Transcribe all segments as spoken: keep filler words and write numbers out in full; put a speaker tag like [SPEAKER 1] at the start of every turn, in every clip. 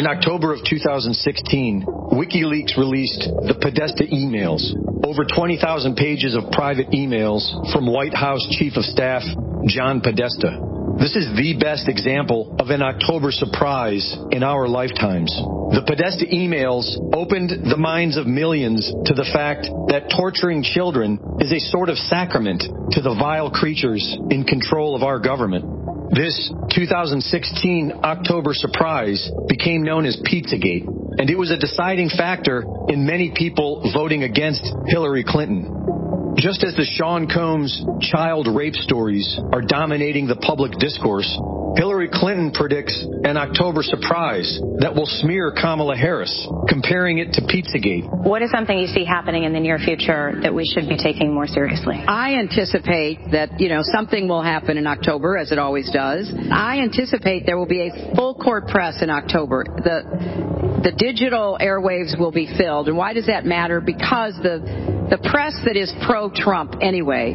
[SPEAKER 1] In October of two thousand sixteen, WikiLeaks released the Podesta emails, over twenty thousand pages of private emails from White House Chief of Staff John Podesta. This is the best example of an October surprise in our lifetimes. The Podesta emails opened the minds of millions to the fact that torturing children is a sort of sacrament to the vile creatures in control of our government. This two thousand sixteen October surprise became known as Pizzagate, and it was a deciding factor in many people voting against Hillary Clinton. Just as the Sean Combs child rape stories are dominating the public discourse, Hillary Clinton predicts an October surprise that will smear Kamala Harris, comparing it to Pizzagate.
[SPEAKER 2] What is something you see happening in the near future that we should be taking more seriously?
[SPEAKER 3] I anticipate that, you know, something will happen in October, as it always does. I anticipate there will be a full court press in October. The the digital airwaves will be filled. And why does that matter? Because the the press that is pro-Trump anyway,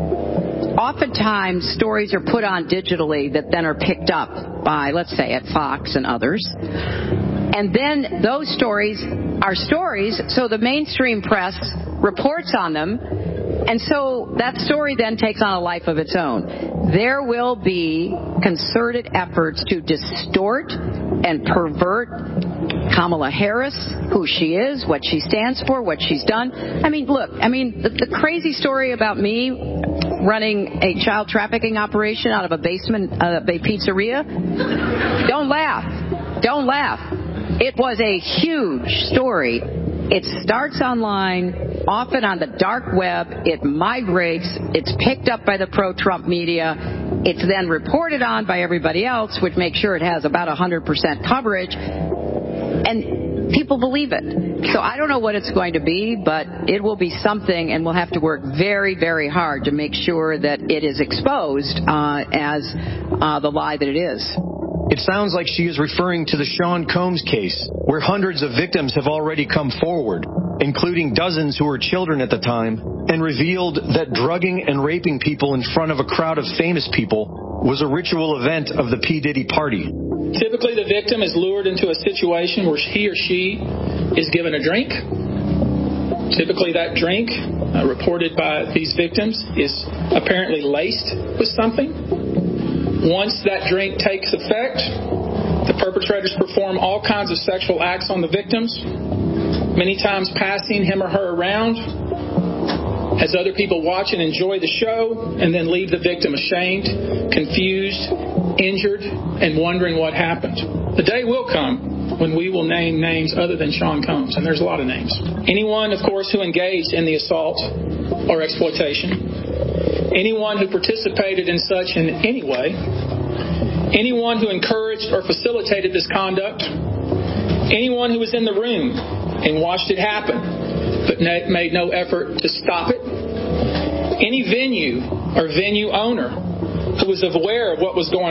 [SPEAKER 3] oftentimes stories are put on digitally that then are picked up by, let's say, at Fox and others. And then those stories are stories, so the mainstream press reports on them. And so that story then takes on a life of its own. There will be concerted efforts to distort and pervert Kamala Harris, who she is, what she stands for, what she's done. I mean, look, I mean, the, the crazy story about me running a child trafficking operation out of a basement of a pizzeria, don't laugh. Don't laugh. It was a huge story. It starts online, often on the dark web. It migrates. It's picked up by the pro-Trump media. It's then reported on by everybody else, which makes sure it has about one hundred percent coverage. And people believe it. So I don't know what it's going to be, but it will be something, and we'll have to work very, very hard to make sure that it is exposed uh, as uh, the lie that it is.
[SPEAKER 1] It sounds like she is referring to the Sean Combs case, where hundreds of victims have already come forward, including dozens who were children at the time, and revealed that drugging and raping people in front of a crowd of famous people was a ritual event of the P. Diddy party.
[SPEAKER 4] Typically, the victim is lured into a situation where he or she is given a drink. Typically, that drink, uh, reported by these victims, is apparently laced with something. Once that drink takes effect, the perpetrators perform all kinds of sexual acts on the victims, many times passing him or her around as other people watch and enjoy the show, and then leave the victim ashamed, confused, injured, and wondering what happened. The day will come when we will name names other than Sean Combs, and there's a lot of names. Anyone, of course, who engaged in the assault or exploitation, anyone who participated in such in any way, anyone who encouraged or facilitated this conduct, anyone who was in the room and watched it happen but made no effort to stop it, any venue or venue owner who was aware of what was going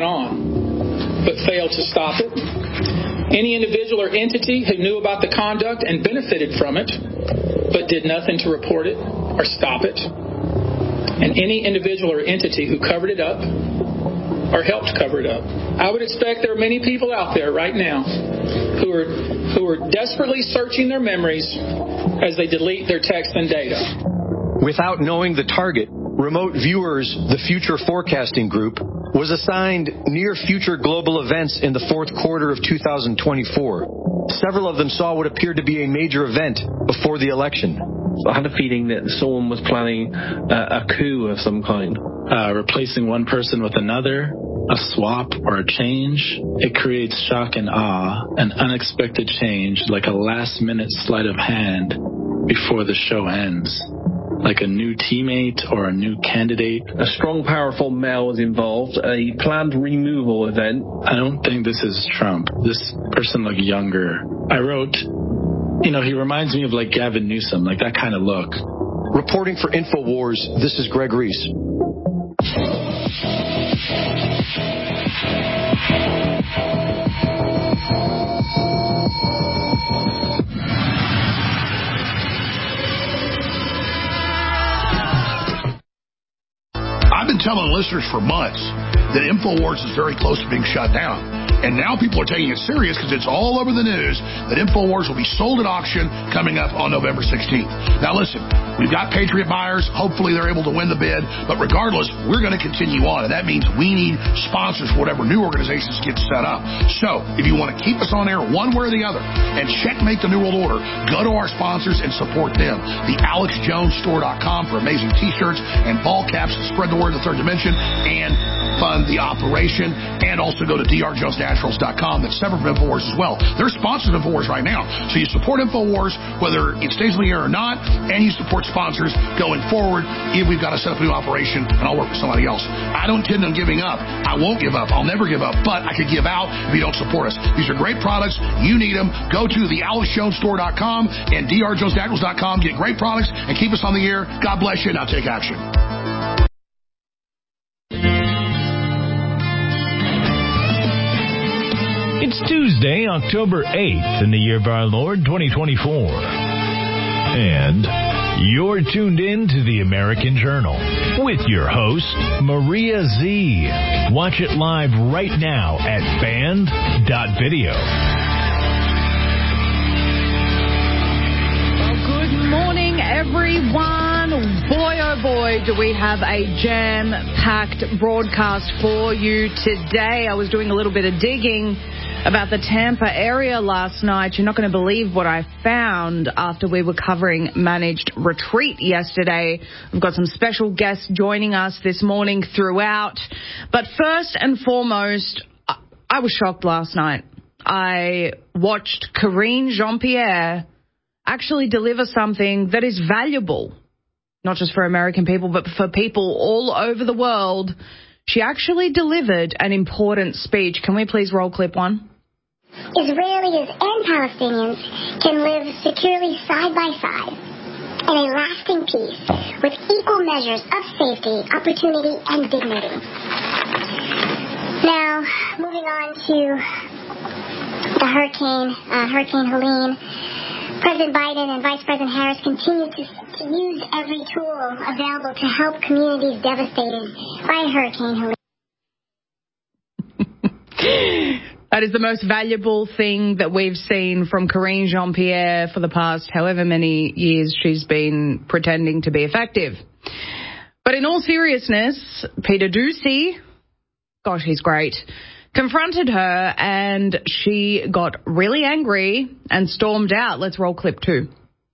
[SPEAKER 4] on but failed to stop it, any individual or entity who knew about the conduct and benefited from it but did nothing to report it or stop it, and any individual or entity who covered it up or helped cover it up. I would expect there are many people out there right now who are who are desperately searching their memories as they delete their text and data.
[SPEAKER 1] Without knowing the target, Remote Viewers, the Future Forecasting Group, was assigned near future global events in the fourth quarter of two thousand twenty-four. Several of them saw what appeared to be a major event before the election.
[SPEAKER 5] I had a feeling that someone was planning a, a coup of some kind.
[SPEAKER 6] Uh, replacing one person with another, a swap or a change, it creates shock and awe, an unexpected change, like a last-minute sleight of hand before the show ends. Like a new teammate or a new candidate.
[SPEAKER 5] A strong, powerful male was involved, a planned removal event.
[SPEAKER 6] I don't think this is Trump. This person looked younger. I wrote, you know, he reminds me of like Gavin Newsom, like that kind of look.
[SPEAKER 1] Reporting for InfoWars, this is Greg Reese.
[SPEAKER 7] I've been telling listeners for months that InfoWars is very close to being shut down. And now people are taking it serious because it's all over the news that InfoWars will be sold at auction coming up on November sixteenth. Now listen, we've got Patriot buyers. Hopefully they're able to win the bid. But regardless, we're going to continue on. And that means we need sponsors for whatever new organizations get set up. So if you want to keep us on air one way or the other and checkmate the New World Order, go to our sponsors and support them. The alex jones store dot com for amazing t-shirts and ball caps to spread the word of the third dimension and fund the operation. And also go to d r jones naturals dot com. That's separate from InfoWars as well. They're sponsors of InfoWars right now. So you support InfoWars whether it stays on the air or not, and you support sponsors going forward if we've got to set up a new operation and I'll work with somebody else. I don't intend on giving up. I won't give up. I'll never give up. But I could give out if you don't support us. These are great products. You need them. Go to the alex jones store dot com and d r jones naturals dot com. Get great products and keep us on the air. God bless you. Now take action.
[SPEAKER 8] It's Tuesday, October eighth in the year of our Lord, twenty twenty-four. And you're tuned in to the American Journal with your host, Maria Z. Watch it live right now at band dot video.
[SPEAKER 3] Good morning, everyone. Boy, oh boy, do we have a jam-packed broadcast for you today. I was doing a little bit of digging about the Tampa area last night. You're not going to believe what I found after we were covering Managed Retreat yesterday. We've got some special guests joining us this morning throughout. But first and foremost, I was shocked last night. I watched Karine Jean-Pierre actually deliver something that is valuable, not just for American people, but for people all over the world. She actually delivered an important speech. Can we please roll clip one?
[SPEAKER 9] Israelis and Palestinians can live securely side by side in a lasting peace with equal measures of safety, opportunity, and dignity. Now, moving on to the hurricane, uh, Hurricane Helene. President Biden and Vice President Harris continue to, to use every tool available to help communities devastated by Hurricane Helene.
[SPEAKER 3] That is the most valuable thing that we've seen from Karine Jean-Pierre for the past however many years she's been pretending to be effective. But in all seriousness, Peter Doocy, gosh, he's great, confronted her and she got really angry and stormed out. Let's roll clip two.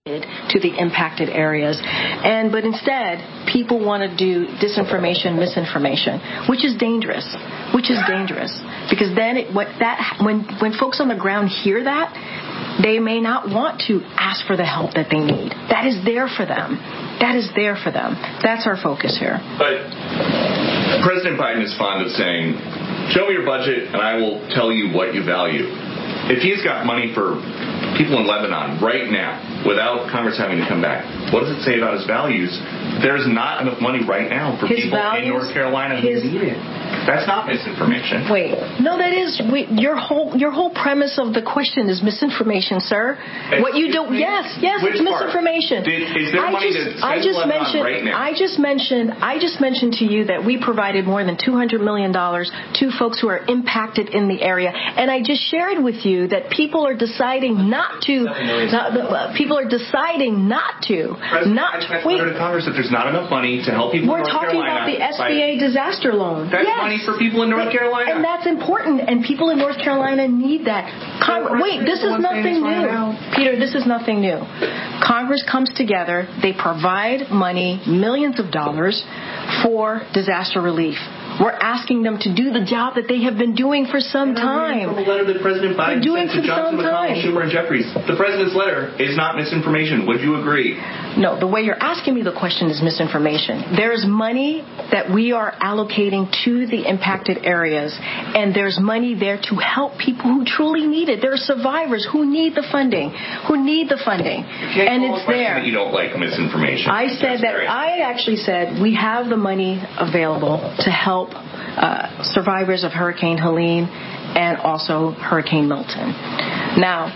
[SPEAKER 10] To the impacted areas, and but instead people want to do disinformation, misinformation, which is dangerous, which is dangerous because then it, what that when when folks on the ground hear that, they may not want to ask for the help that they need. That is there for them. That is there for them. That's our focus here.
[SPEAKER 11] But President Biden is fond of saying, "Show me your budget, and I will tell you what you value." If he's got money for people in Lebanon right now, without Congress having to come back, what does it say about his values? There's not enough money right now for
[SPEAKER 10] his
[SPEAKER 11] people
[SPEAKER 10] values,
[SPEAKER 11] in North Carolina who
[SPEAKER 10] his,
[SPEAKER 11] need it. That's not misinformation.
[SPEAKER 10] Wait, no, that is wait, your whole your whole premise of the question is misinformation, sir. Excuse what you don't? Me? Yes, yes,
[SPEAKER 11] Which
[SPEAKER 10] it's misinformation.
[SPEAKER 11] Did, is there
[SPEAKER 10] I
[SPEAKER 11] money
[SPEAKER 10] just,
[SPEAKER 11] to
[SPEAKER 10] I just
[SPEAKER 11] Lebanon
[SPEAKER 10] mentioned.
[SPEAKER 11] Right now?
[SPEAKER 10] I just mentioned. I just mentioned to you that we provided more than two hundred million dollars to folks who are impacted in the area, and I just shared with you that people are deciding not to. Not, uh, people are deciding not to.
[SPEAKER 11] President,
[SPEAKER 10] not
[SPEAKER 11] I
[SPEAKER 10] wait.
[SPEAKER 11] to Congress that there's not enough money to help people
[SPEAKER 10] We're
[SPEAKER 11] in North
[SPEAKER 10] talking
[SPEAKER 11] Carolina.
[SPEAKER 10] about the S B A disaster loan.
[SPEAKER 11] That's
[SPEAKER 10] yes.
[SPEAKER 11] money for people in North Carolina.
[SPEAKER 10] And that's important, and people in North Carolina need that. Con- Wait, this is nothing new. Peter, this is nothing new. Congress comes together, they provide money, millions of dollars, for disaster relief. We're asking them to do the job that they have been doing for some time.
[SPEAKER 11] From a letter that President Biden
[SPEAKER 10] doing
[SPEAKER 11] sent to Johnson, McConnell, Schumer, and Jeffries. The president's letter is not misinformation. Would you agree?
[SPEAKER 10] No, the way you're asking me the question is misinformation. There's money that we are allocating to the impacted areas, and there's money there to help people who truly need it. There are survivors who need the funding, who need the funding, and it's there.
[SPEAKER 11] That you don't like misinformation.
[SPEAKER 10] I said that. I actually said we have the money available to help Uh, survivors of Hurricane Helene and also Hurricane Milton. Now,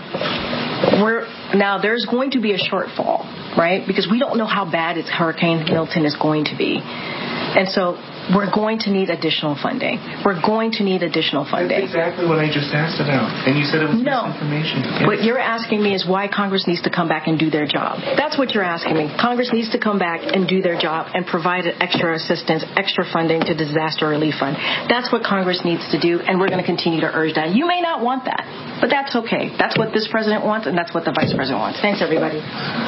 [SPEAKER 10] we're now there's going to be a shortfall, right? Because we don't know how bad it's Hurricane Milton is going to be. And so we're going to need additional funding. We're going to need additional funding.
[SPEAKER 11] That's exactly what I just asked about. And you said it was
[SPEAKER 10] no.
[SPEAKER 11] misinformation.
[SPEAKER 10] Yes. What you're asking me is why Congress needs to come back and do their job. That's what you're asking me. Congress needs to come back and do their job and provide extra assistance, extra funding to disaster relief fund. That's what Congress needs to do, and we're going to continue to urge that. You may not want that, but that's okay. That's what this president wants, and that's what the vice president wants. Thanks, everybody.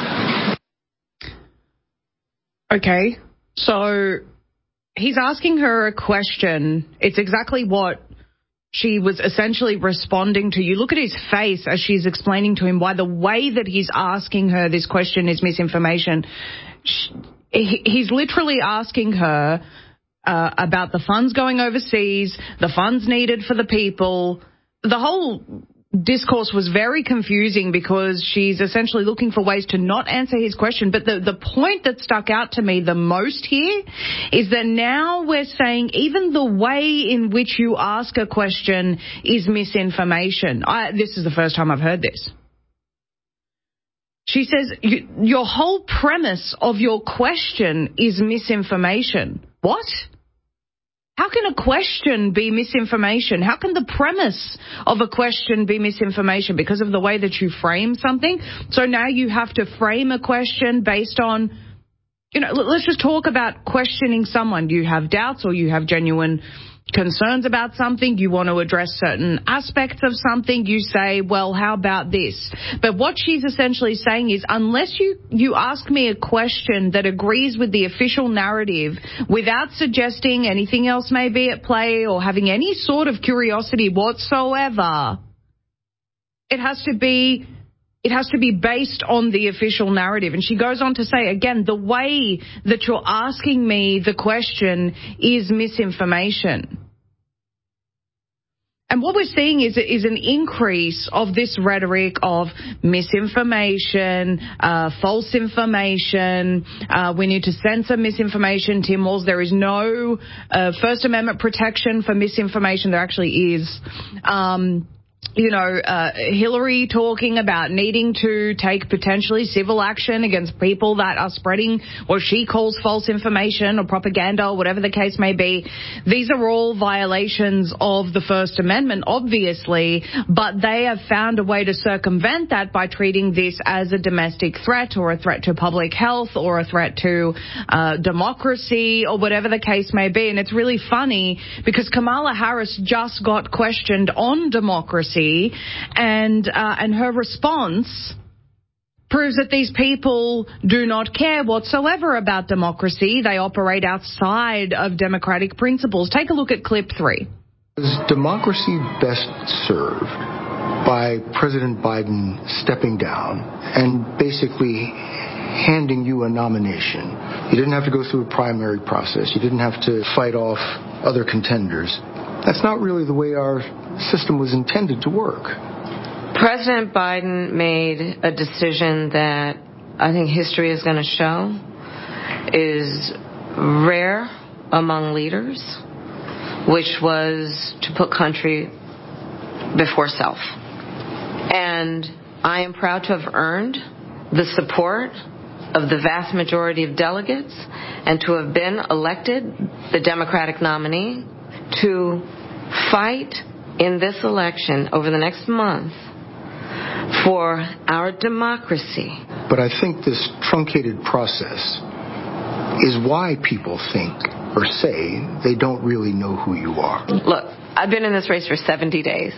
[SPEAKER 3] Okay, so he's asking her a question. It's exactly what she was essentially responding to. You look at his face as she's explaining to him why the way that he's asking her this question is misinformation. She, he's literally asking her uh, about the funds going overseas, the funds needed for the people. The whole discourse was very confusing because she's essentially looking for ways to not answer his question. But the, the point that stuck out to me the most here is that now we're saying even the way in which you ask a question is misinformation. I, this is the first time I've heard this. She says, your whole premise of your question is misinformation. What? How can a question be misinformation? How can the premise of a question be misinformation? Because of the way that you frame something? So now you have to frame a question based on, you know, let's just talk about questioning someone. You have doubts or you have genuine concerns about something, you want to address certain aspects of something, you say, well, how about this? But what she's essentially saying is, unless you, you ask me a question that agrees with the official narrative without suggesting anything else may be at play or having any sort of curiosity whatsoever, it has to be It has to be based on the official narrative. And she goes on to say, again, the way that you're asking me the question is misinformation. And what we're seeing is, is an increase of this rhetoric of misinformation, uh, false information. Uh, we need to censor misinformation. Tim Walz, there is no uh, First Amendment protection for misinformation. There actually is. Um You know, uh, Hillary talking about needing to take potentially civil action against people that are spreading what she calls false information or propaganda or whatever the case may be. These are all violations of the First Amendment, obviously, but they have found a way to circumvent that by treating this as a domestic threat or a threat to public health or a threat to uh, democracy or whatever the case may be. And it's really funny because Kamala Harris just got questioned on democracy. And uh, and her response proves that these people do not care whatsoever about democracy. They operate outside of democratic principles. Take a look at clip three.
[SPEAKER 12] Is democracy best served by President Biden stepping down and basically handing you a nomination? You didn't have to go through a primary process. You didn't have to fight off other contenders. That's not really the way our system was intended to work.
[SPEAKER 13] President Biden made a decision that I think history is going to show is rare among leaders, which was to put country before self. And I am proud to have earned the support of the vast majority of delegates and to have been elected the Democratic nominee to fight in this election over the next month for our democracy.
[SPEAKER 12] But I think this truncated process is why people think or say they don't really know who you are.
[SPEAKER 13] Look, I've been in this race for seventy days.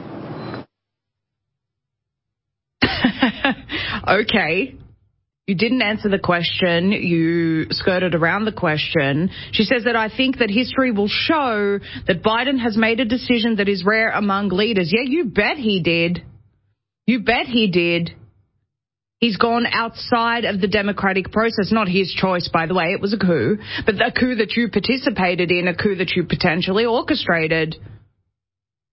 [SPEAKER 3] Okay. You didn't answer the question. You skirted around the question. She says that I think that history will show that Biden has made a decision that is rare among leaders. Yeah, you bet he did. You bet he did. He's gone outside of the democratic process. Not his choice, by the way. It was a coup. But a coup that you participated in, a coup that you potentially orchestrated.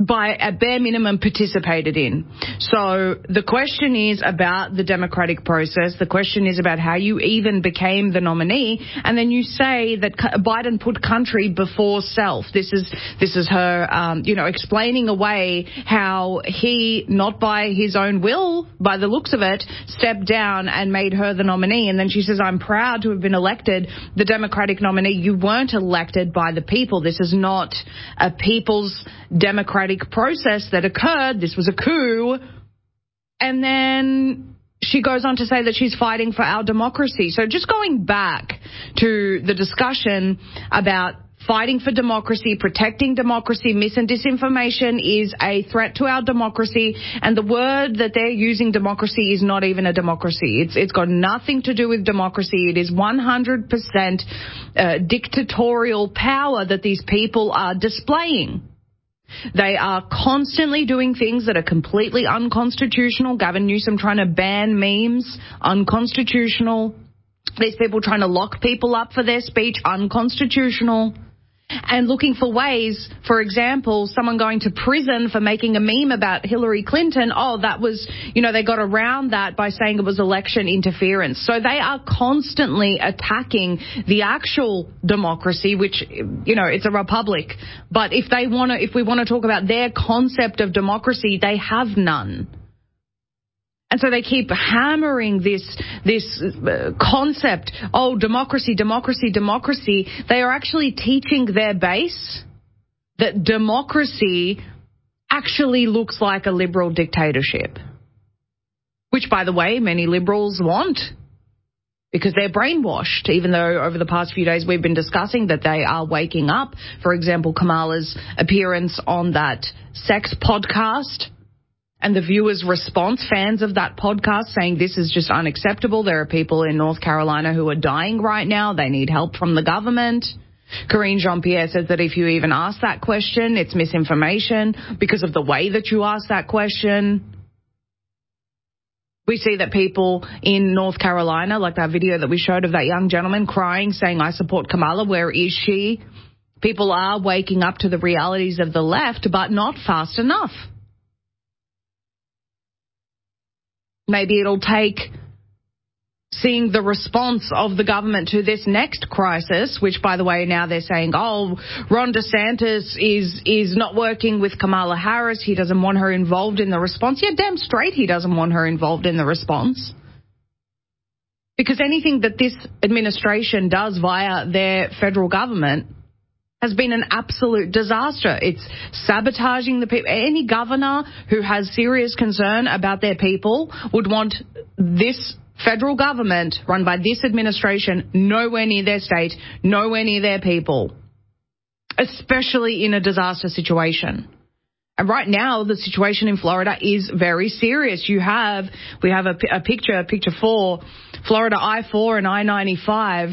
[SPEAKER 14] by a bare minimum participated in. So the question is about the democratic process. The question is about how you even became the nominee. And then you say that Biden put country before self. This is this is her, um, you know, explaining away how he, not by his own will, by the looks of it, stepped down and made her the nominee. And then she says, I'm proud to have been elected the Democratic nominee. You weren't elected by the people. This is not a people's democratic process that occurred. This was a coup. And then she goes on to say that she's fighting for our democracy. So just going back to the discussion about fighting for democracy, protecting democracy, mis and disinformation is a threat to our democracy. And the word that they're using, democracy, is not even a democracy. It's It's got nothing to do with democracy. It is one hundred percent uh, dictatorial power that these people are displaying. They are constantly doing things that are completely unconstitutional. Gavin Newsom trying to ban memes, unconstitutional. These people trying to lock people up for their speech, unconstitutional. And looking for ways, for example, someone going to prison for making a meme about Hillary Clinton. Oh, that was, you know, they got around that by saying it was election interference. So they are constantly attacking the actual democracy, which, you know, it's a republic. But if they want to, if we want to talk about their concept of democracy, they have none. And so they keep hammering this this uh, concept, oh, democracy, democracy, democracy. They are actually teaching their base that democracy actually looks like a liberal dictatorship, which, by the way, many liberals want because they're brainwashed, even though over the past few days we've been discussing that they are waking up. For example, Kamala's appearance on that sex podcast. And the viewers' response, fans of that podcast, saying this is just unacceptable. There are people in North Carolina who are dying right now. They need help from the government. Karine Jean-Pierre says that if you even ask that question, it's misinformation because of the way that you ask that question. We see that people in North Carolina, like that video that we showed of that young gentleman crying, saying, I support Kamala. Where is she? People are waking up to the realities of the left, but not fast enough. Maybe it'll take seeing the response of the government to this next crisis, which, by the way, now they're saying, oh, Ron DeSantis is is not working with Kamala Harris. He doesn't want her involved in the response. Yeah, damn straight he doesn't want her involved in the response. Because anything that this administration does via their federal government has been an absolute disaster. It's sabotaging the people. Any governor who has serious concern about their people would want this federal government run by this administration nowhere near their state, nowhere near their people, especially in a disaster situation. And right now, the situation in Florida is very serious. You have, we have a, a picture, picture four, Florida I four and I ninety-five.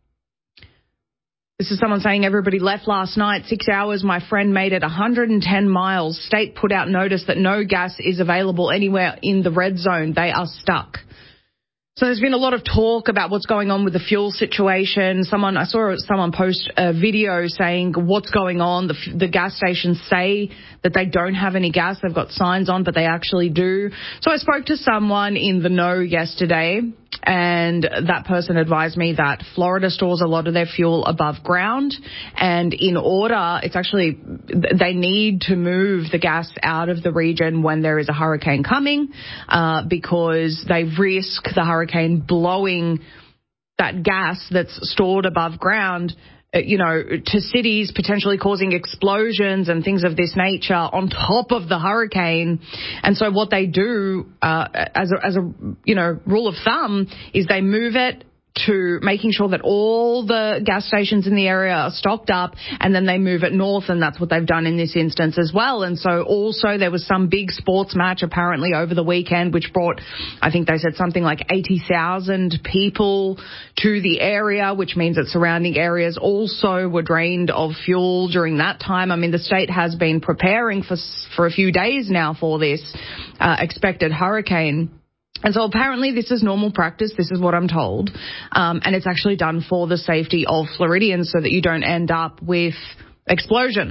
[SPEAKER 14] This is someone saying everybody left last night. Six hours, my friend made it one hundred ten miles. State put out notice that no gas is available anywhere in the red zone. They are stuck. So there's been a lot of talk about what's going on with the fuel situation. Someone, I saw someone post a video saying what's going on. The, the gas stations say that they don't have any gas. They've got signs on, but they actually do. So I spoke to someone in the know yesterday, and that person advised me that Florida stores a lot of their fuel above ground, and in order, it's actually, they need to move the gas out of the region when there is a hurricane coming, uh, because they risk the hurricane blowing that gas that's stored above ground, you know, to cities, potentially causing explosions and things of this nature on top of the hurricane. And so what they do, uh, as a, as a, you know, rule of thumb is they move it to making sure that all the gas stations in the area are stocked up, and then they move it north, and that's what they've done in this instance as well. And so also there was some big sports match apparently over the weekend, which brought, I think they said something like eighty thousand people to the area, which means that surrounding areas also were drained of fuel during that time. I mean, the state has been preparing for for a few days now for this uh, expected hurricane. And so apparently this is normal practice. This is what I'm told. Um, and it's actually done for the safety of Floridians so that you don't end up with explosions.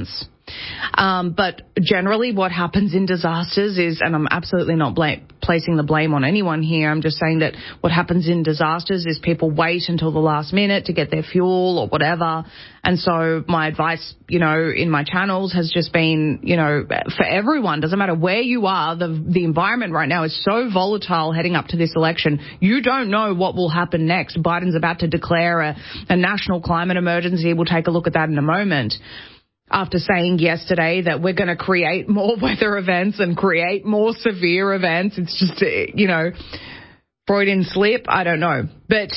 [SPEAKER 14] Um, but generally what happens in disasters is, and I'm absolutely not blame, placing the blame on anyone here, I'm just saying that what happens in disasters is people wait until the last minute to get their fuel or whatever. And so my advice, you know, in my channels has just been, you know, for everyone, doesn't matter where you are, the, the environment right now is so volatile heading up to this election. You don't know what will happen next. Biden's about to declare a, a national climate emergency. We'll take a look at that in a moment. After saying yesterday that we're going to create more weather events and create more severe events. It's just, you know, Freudian slip. I don't know. But,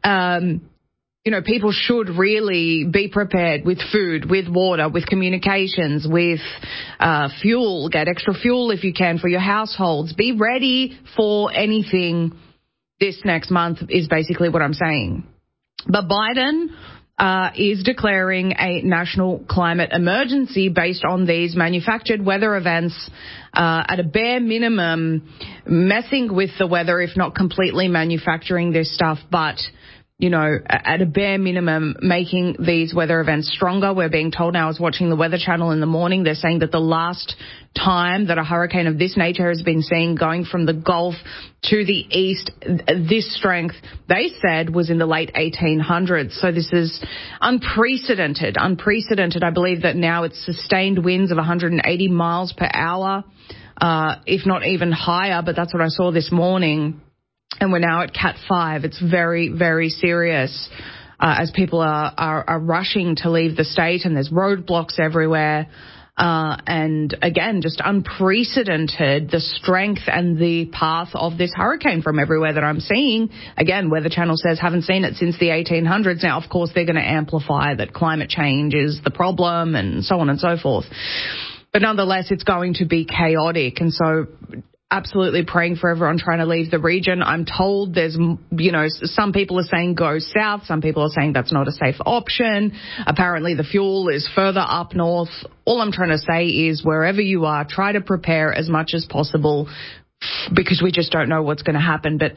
[SPEAKER 14] um, you know, people should really be prepared with food, with water, with communications, with uh, fuel. Get extra fuel if you can for your households. Be ready for anything this next month is basically what I'm saying. But Biden Uh, is declaring a national climate emergency based on these manufactured weather events, uh, at a bare minimum, messing with the weather, if not completely manufacturing this stuff, but, you know, at a bare minimum, making these weather events stronger. We're being told now, I was watching the Weather Channel in the morning, they're saying that the last time that a hurricane of this nature has been seen going from the Gulf to the east, this strength, they said, was in the late eighteen hundreds. So this is unprecedented, unprecedented. I believe that now it's sustained winds of one hundred eighty miles per hour, uh, if not even higher, but that's what I saw this morning. And we're now at Cat five. It's very, very serious, uh, as people are, are, are rushing to leave the state, and there's roadblocks everywhere. Uh, and again, just unprecedented, the strength and the path of this hurricane from everywhere that I'm seeing. Again, Weather Channel says haven't seen it since the eighteen hundreds. Now, of course, they're going to amplify that climate change is the problem and so on and so forth. But nonetheless, it's going to be chaotic. And so absolutely praying for everyone trying to leave the region. I'm told there's, you know, some people are saying go south. Some people are saying that's not a safe option. Apparently the fuel is further up north. All I'm trying to say is wherever you are, try to prepare as much as possible, because we just don't know what's going to happen. But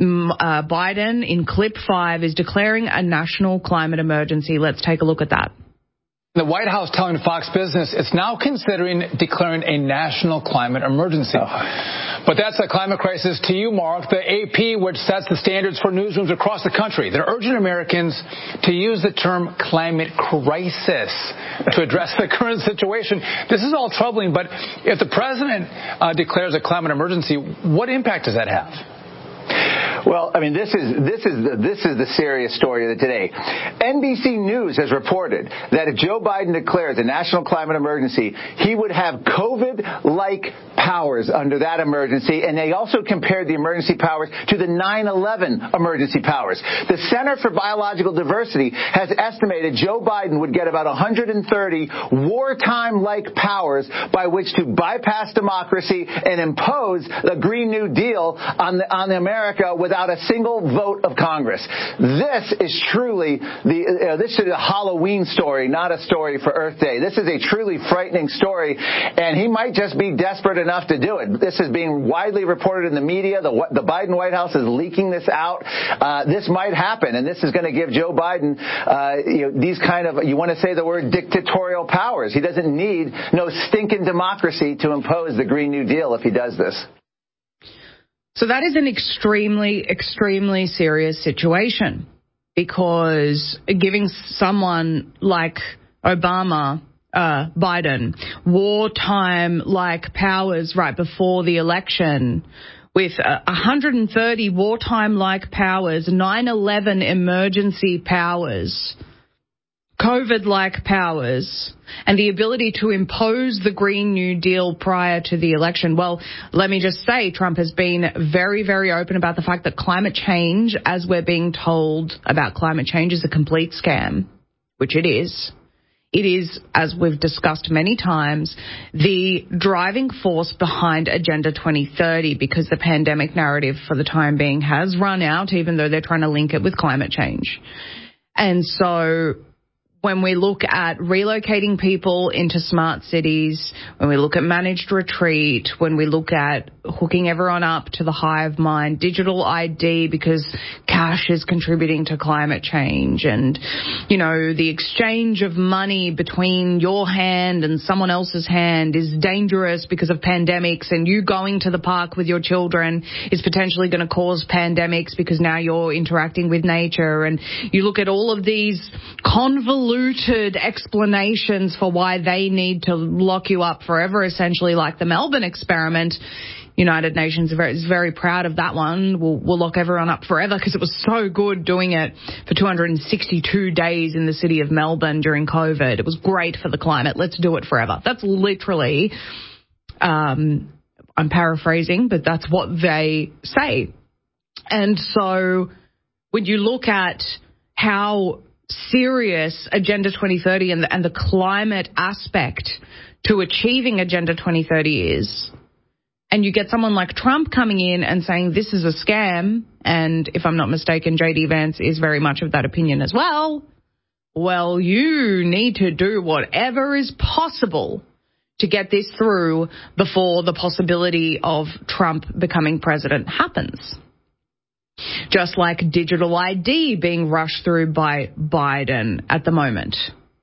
[SPEAKER 14] uh, Biden in clip five is declaring a national climate emergency. Let's take a look at that.
[SPEAKER 15] The White House telling Fox Business it's now considering declaring a national climate emergency. Oh. But that's a climate crisis to you, Mark. The A P, which sets the standards for newsrooms across the country, they're urging Americans to use the term climate crisis to address the current situation. This is all troubling, but if the president uh, declares a climate emergency, what impact does that have?
[SPEAKER 16] Well, I mean, this is this is the, this is the serious story of the day. N B C News has reported that if Joe Biden declares a national climate emergency, he would have COVID-like powers under that emergency, and they also compared the emergency powers to the nine eleven emergency powers. The Center for Biological Diversity has estimated Joe Biden would get about one hundred thirty wartime-like powers by which to bypass democracy and impose the Green New Deal on the, on the America without a single vote of Congress. This is truly the uh, this is a Halloween story, not a story for Earth Day. This is a truly frightening story, and he might just be desperate enough to do it. This is being widely reported in the media. The, the Biden White House is leaking this out. Uh, this might happen, and this is going to give Joe Biden uh, you know, these kind of, you want to say the word dictatorial powers. He doesn't need no stinking democracy to impose the Green New Deal if he does this.
[SPEAKER 14] So that is an extremely, extremely serious situation, because giving someone like Obama, uh, Biden, wartime-like powers right before the election, with uh, one hundred thirty wartime-like powers, nine eleven emergency powers, COVID-like powers, and the ability to impose the Green New Deal prior to the election. Well, let me just say, Trump has been very, very open about the fact that climate change, as we're being told about climate change, is a complete scam, which it is. It is, as we've discussed many times, the driving force behind Agenda twenty thirty, because the pandemic narrative for the time being has run out, even though they're trying to link it with climate change. And so when we look at relocating people into smart cities, when we look at managed retreat, when we look at hooking everyone up to the hive mind, digital I D because cash is contributing to climate change, and, you know, the exchange of money between your hand and someone else's hand is dangerous because of pandemics, and you going to the park with your children is potentially going to cause pandemics because now you're interacting with nature. And you look at all of these convoluted explanations for why they need to lock you up forever, essentially, like the Melbourne experiment. United Nations is very proud of that one. We'll, we'll lock everyone up forever because it was so good doing it for two hundred sixty-two days in the city of Melbourne during COVID. It was great for the climate. Let's do it forever. That's literally, um, I'm paraphrasing, but that's what they say. And so when you look at how serious Agenda twenty thirty and the, and the climate aspect to achieving Agenda twenty thirty is, and you get someone like Trump coming in and saying this is a scam, and if I'm not mistaken, J D Vance is very much of that opinion as well, well, you need to do whatever is possible to get this through before the possibility of Trump becoming president happens. Just like digital I D being rushed through by Biden at the moment.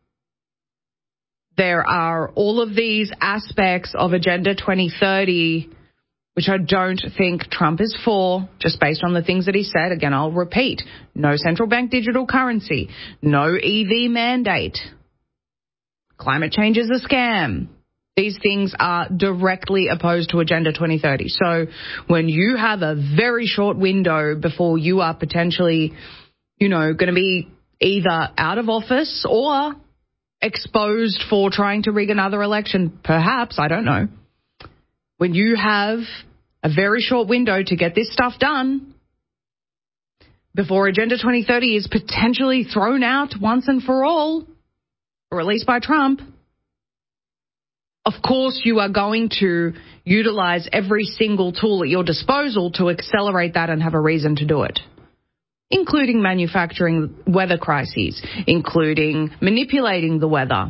[SPEAKER 14] There are all of these aspects of Agenda twenty thirty, which I don't think Trump is for, just based on the things that he said. Again, I'll repeat, no central bank digital currency, no E V mandate, climate change is a scam. These things are directly opposed to Agenda twenty thirty. So when you have a very short window before you are potentially, you know, going to be either out of office or exposed for trying to rig another election, perhaps, I don't know. When you have a very short window to get this stuff done before Agenda twenty thirty is potentially thrown out once and for all, or at least by Trump, of course, you are going to utilize every single tool at your disposal to accelerate that and have a reason to do it, including manufacturing weather crises, including manipulating the weather,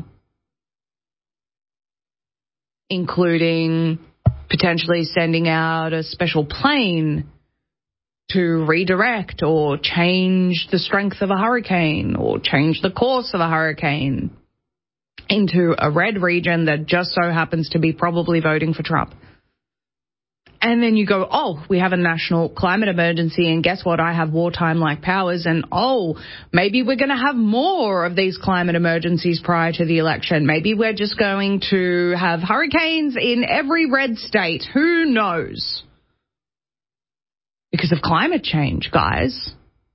[SPEAKER 14] including potentially sending out a special plane to redirect or change the strength of a hurricane or change the course of a hurricane into a red region that just so happens to be probably voting for Trump. And then you go, oh, we have a national climate emergency, and guess what? I have wartime-like powers, and oh, maybe we're going to have more of these climate emergencies prior to the election. Maybe we're just going to have hurricanes in every red state. Who knows? Because of climate change, guys.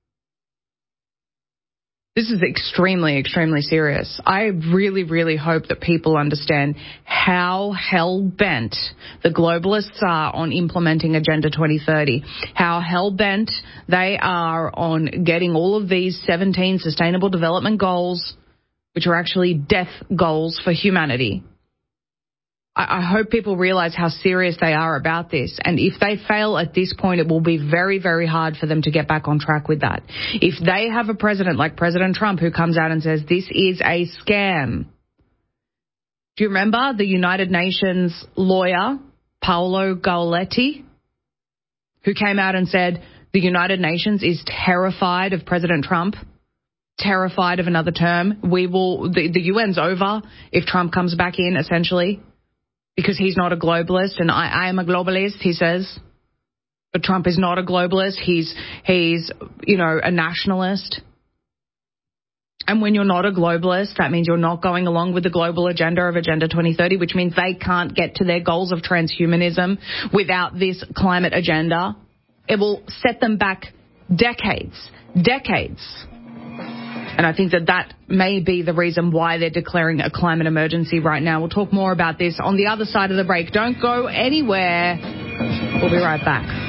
[SPEAKER 14] This is extremely, extremely serious. I really, really hope that people understand how hell-bent the globalists are on implementing Agenda twenty thirty, how hell-bent they are on getting all of these seventeen Sustainable Development Goals, which are actually death goals for humanity. I hope people realize how serious they are about this. And if they fail at this point, it will be very, very hard for them to get back on track with that. If they have a president like President Trump who comes out and says this is a scam. Do you remember the United Nations lawyer, Paolo Gauletti, who came out and said the United Nations is terrified of President Trump, terrified of another term. We will, the, the U N's over if Trump comes back in, essentially. Because he's not a globalist, and I, I am a globalist, he says. But Trump is not a globalist. He's, he's, you know, a nationalist. And when you're not a globalist, that means you're not going along with the global agenda of Agenda twenty thirty, which means they can't get to their goals of transhumanism without this climate agenda. It will set them back decades, decades. And I think that that may be the reason why they're declaring a climate emergency right now. We'll talk more about this on the other side of the break. Don't go anywhere. We'll be right back.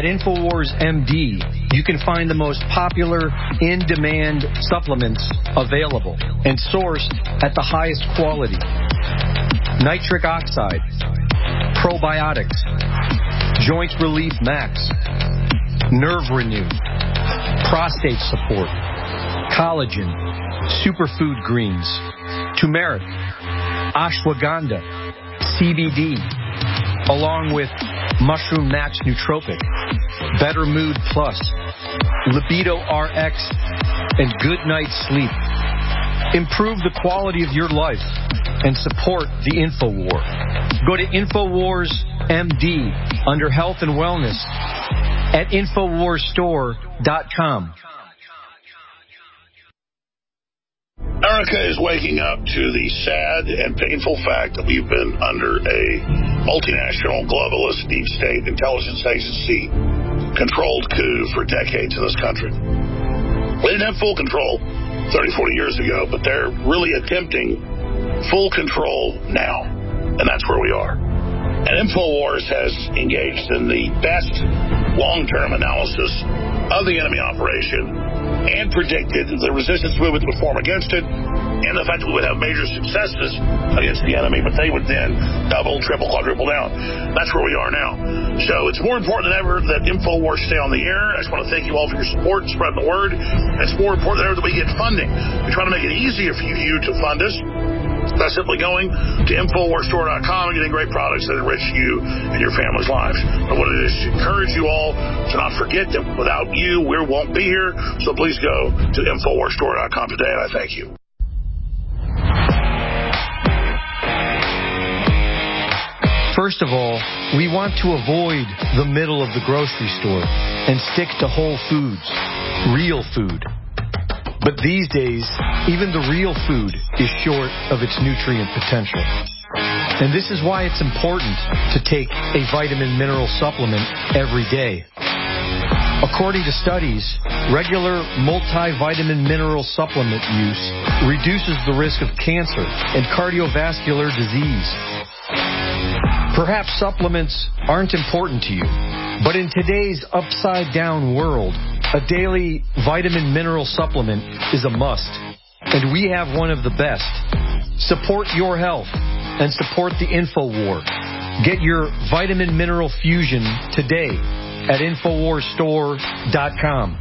[SPEAKER 1] At InfoWars M D, you can find the most popular in-demand supplements available and sourced at the highest quality. Nitric oxide, probiotics, joint relief max, nerve renew, prostate support, collagen, superfood greens, turmeric, ashwagandha, C B D, along with Mushroom Max Nootropic, Better Mood Plus, Libido R X, and Good Night Sleep. Improve the quality of your life and support the InfoWar. Go to InfoWars M D under Health and Wellness at InfoWars Store dot com.
[SPEAKER 7] America is waking up to the sad and painful fact that we've been under a multinational, globalist, deep state intelligence agency controlled coup for decades in this country. We didn't have full control thirty, forty years ago, but they're really attempting full control now, and that's where we are. And InfoWars has engaged in the best long-term analysis of the enemy operation and predicted the resistance movement would form against it and the fact that we would have major successes against the enemy, but they would then double, triple, quadruple down. That's where we are now. So it's more important than ever that InfoWars stay on the air. I just want to thank you all for your support and spreading the word. It's more important than ever that we get funding. We try to make it easier for you to fund us by simply going to InfoWars Store dot com and getting great products that enrich you and your family's lives. I want to just encourage you all to not forget that without you, we won't be here. So please go to InfoWars Store dot com today, and I thank you.
[SPEAKER 1] First of all, we want to avoid the middle of the grocery store and stick to whole foods, real food. But these days, even the real food is short of its nutrient potential. And this is why it's important to take a vitamin mineral supplement every day. According to studies, regular multivitamin mineral supplement use reduces the risk of cancer and cardiovascular disease. Perhaps supplements aren't important to you, but in today's upside-down world, a daily vitamin mineral supplement is a must, and we have one of the best. Support your health and support the InfoWar. Get your vitamin mineral fusion today at InfoWars Store dot com.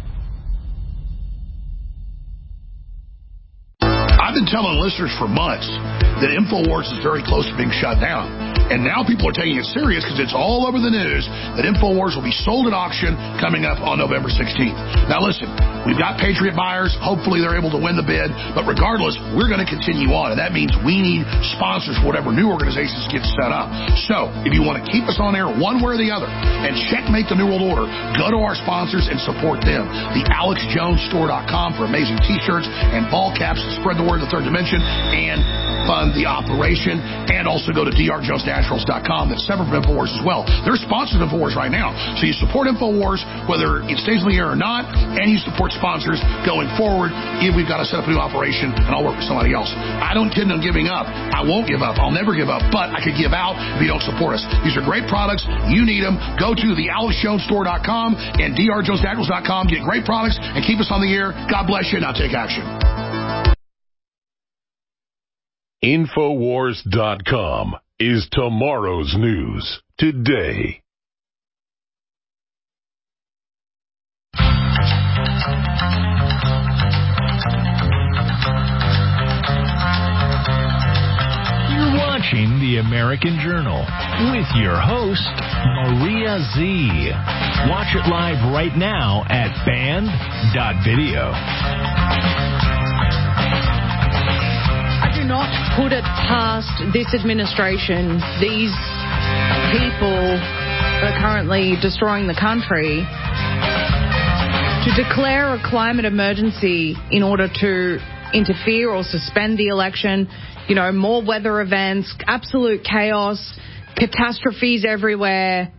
[SPEAKER 7] I've been telling listeners for months that InfoWars is very close to being shut down. And now people are taking it serious because it's all over the news that InfoWars will be sold at auction coming up on November sixteenth. Now listen, we've got Patriot buyers. Hopefully they're able to win the bid. But regardless, we're going to continue on. And that means we need sponsors for whatever new organizations get set up. So if you want to keep us on air one way or the other and checkmate the New World Order, go to our sponsors and support them. The Alex Jones Store dot com for amazing T-shirts and ball caps to spread the word of the third dimension and fund the operation. And also go to D R Jones Naturals dot com. That's separate from InfoWars as well. They're sponsors of InfoWars right now. So you support InfoWars whether it stays on the air or not, and you support sponsors going forward if we've got to set up a new operation and I'll work with somebody else. I don't intend on giving up. I won't give up. I'll never give up. But I could give out if you don't support us. These are great products. You need them. Go to the Alex Jones Store dot com and D R Jones Naturals dot com. Get great products and keep us on the air. God bless you. Now take action.
[SPEAKER 17] InfoWars dot com is tomorrow's news today.
[SPEAKER 8] You're watching The American Journal with your host, Maria Z. Watch it live right now at band dot video.
[SPEAKER 14] I do not put it past this administration, these people that are currently destroying the country, to declare a climate emergency in order to interfere or suspend the election. You know, more weather events, absolute chaos, catastrophes everywhere.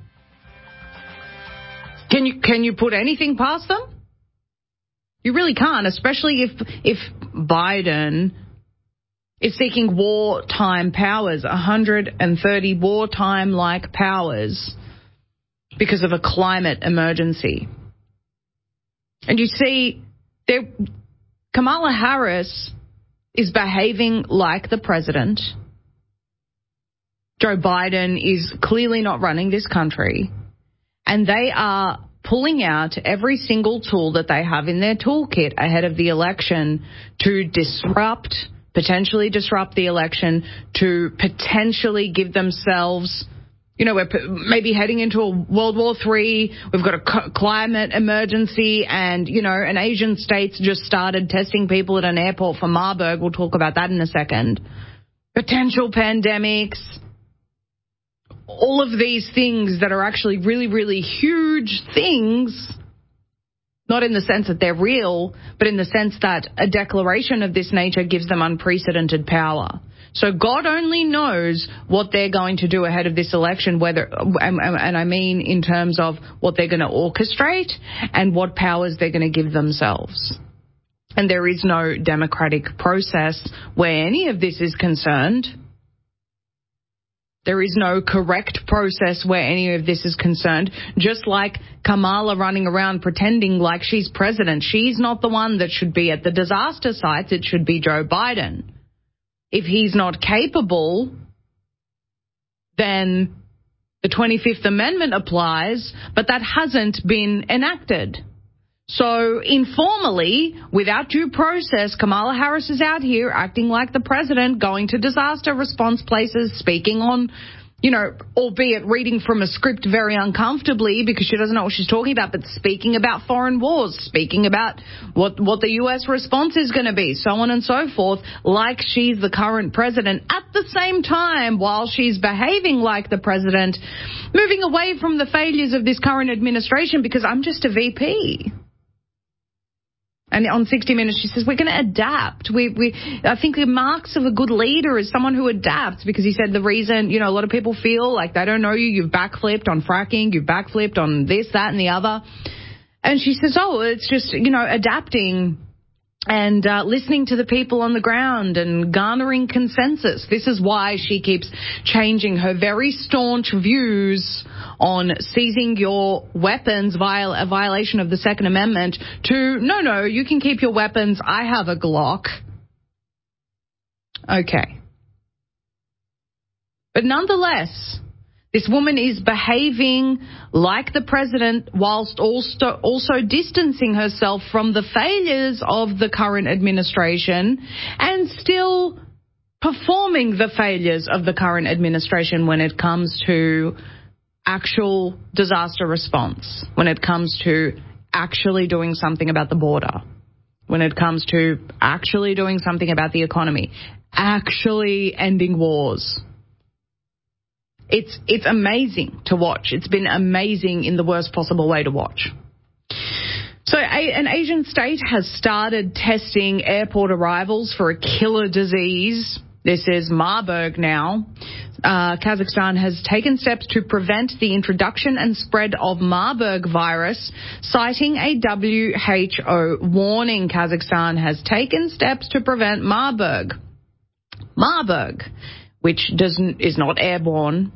[SPEAKER 14] Can you can you put anything past them? You really can't, especially if if Biden is seeking wartime powers, one hundred thirty wartime-like powers. because of a climate emergency. And you see, there, Kamala Harris is behaving like the president. Joe Biden is clearly not running this country. And they are pulling out every single tool that they have in their toolkit ahead of the election to disrupt, potentially disrupt the election, to potentially give themselves, you know, we're maybe heading into a World War Three. We've got a climate emergency, and, you know, an Asian state's just started testing people at an airport for Marburg. We'll talk about that in a second. Potential pandemics. All of these things that are actually really, really huge things, not in the sense that they're real, but in the sense that a declaration of this nature gives them unprecedented power. So God only knows what they're going to do ahead of this election, whether, and I mean in terms of what they're going to orchestrate and what powers they're going to give themselves. And there is no democratic process where any of this is concerned. There is no correct process where any of this is concerned. Just like Kamala running around pretending like she's president. She's not the one that should be at the disaster sites. It should be Joe Biden. If he's not capable, then the twenty-fifth Amendment applies, but that hasn't been enacted. So informally, without due process, Kamala Harris is out here acting like the president, going to disaster response places, speaking on, you know, albeit reading from a script very uncomfortably because she doesn't know what she's talking about, but speaking about foreign wars, speaking about what, what the U S response is going to be, so on and so forth, like she's the current president. At the same time, while she's behaving like the president, moving away from the failures of this current administration because I'm just a V P. And on sixty minutes, she says, we're going to adapt. We, we, I think the marks of a good leader is someone who adapts, because he said the reason, you know, a lot of people feel like they don't know you. You've backflipped on fracking. You've backflipped on this, that, and the other. And she says, oh, it's just, you know, adapting and uh, listening to the people on the ground and garnering consensus. This is why she keeps changing her very staunch views on seizing your weapons via a violation of the Second Amendment to, no, no, you can keep your weapons. I have a Glock. Okay. But nonetheless, this woman is behaving like the president whilst also, also distancing herself from the failures of the current administration and still performing the failures of the current administration when it comes to actual disaster response, when it comes to actually doing something about the border, when it comes to actually doing something about the economy, actually ending wars. It's it's amazing to watch. It's been amazing in the worst possible way to watch. So a, an Asian state has started testing airport arrivals for a killer disease. This is Marburg now. Uh, Kazakhstan has taken steps to prevent the introduction and spread of Marburg virus, citing a W H O warning. Kazakhstan has taken steps to prevent Marburg. Marburg, which doesn't is not airborne.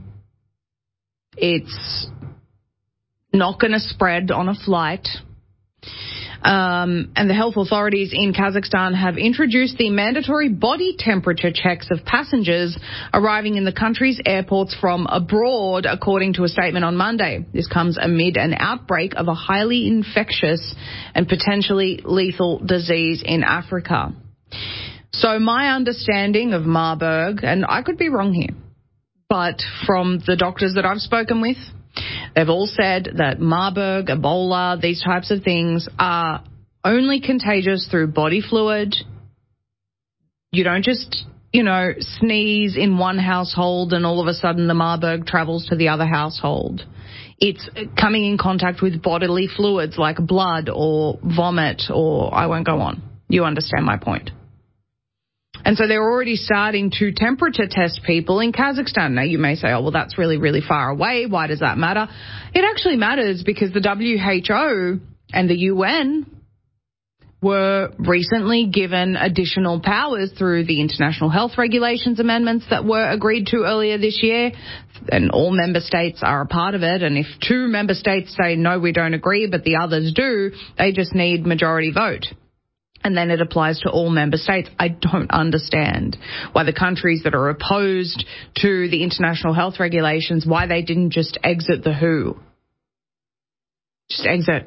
[SPEAKER 14] It's not going to spread on a flight. Um, and the health authorities in Kazakhstan have introduced the mandatory body temperature checks of passengers arriving in the country's airports from abroad, according to a statement on Monday. This comes amid an outbreak of a highly infectious and potentially lethal disease in Africa. So my understanding of Marburg, and I could be wrong here, but from the doctors that I've spoken with, they've all said that Marburg, Ebola, these types of things are only contagious through body fluid. You don't just, you know, sneeze in one household and all of a sudden the Marburg travels to the other household. It's coming in contact with bodily fluids like blood or vomit, or I won't go on. You understand my point. And so they're already starting to temperature test people in Kazakhstan. Now, you may say, oh, well, that's really, really far away. Why does that matter? It actually matters because the W H O and the U N were recently given additional powers through the international health regulations amendments that were agreed to earlier this year. And all member states are a part of it. And if two member states say, no, we don't agree, but the others do, they just need majority vote. And then it applies to all member states. I don't understand why the countries that are opposed to the international health regulations, why they didn't just exit the W H O. Just exit.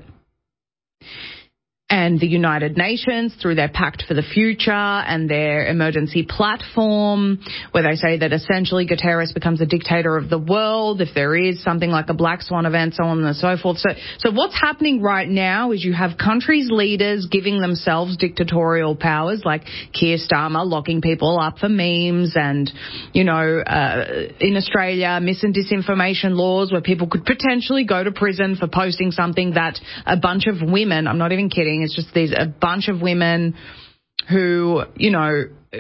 [SPEAKER 14] And the United Nations, through their Pact for the Future and their emergency platform, where they say that essentially Guterres becomes a dictator of the world if there is something like a black swan event, so on and so forth. So, so what's happening right now is you have countries' leaders giving themselves dictatorial powers, like Keir Starmer locking people up for memes, and, you know, uh, in Australia, mis and disinformation laws where people could potentially go to prison for posting something that a bunch of women, I'm not even kidding, it's just there's a bunch of women who, you know,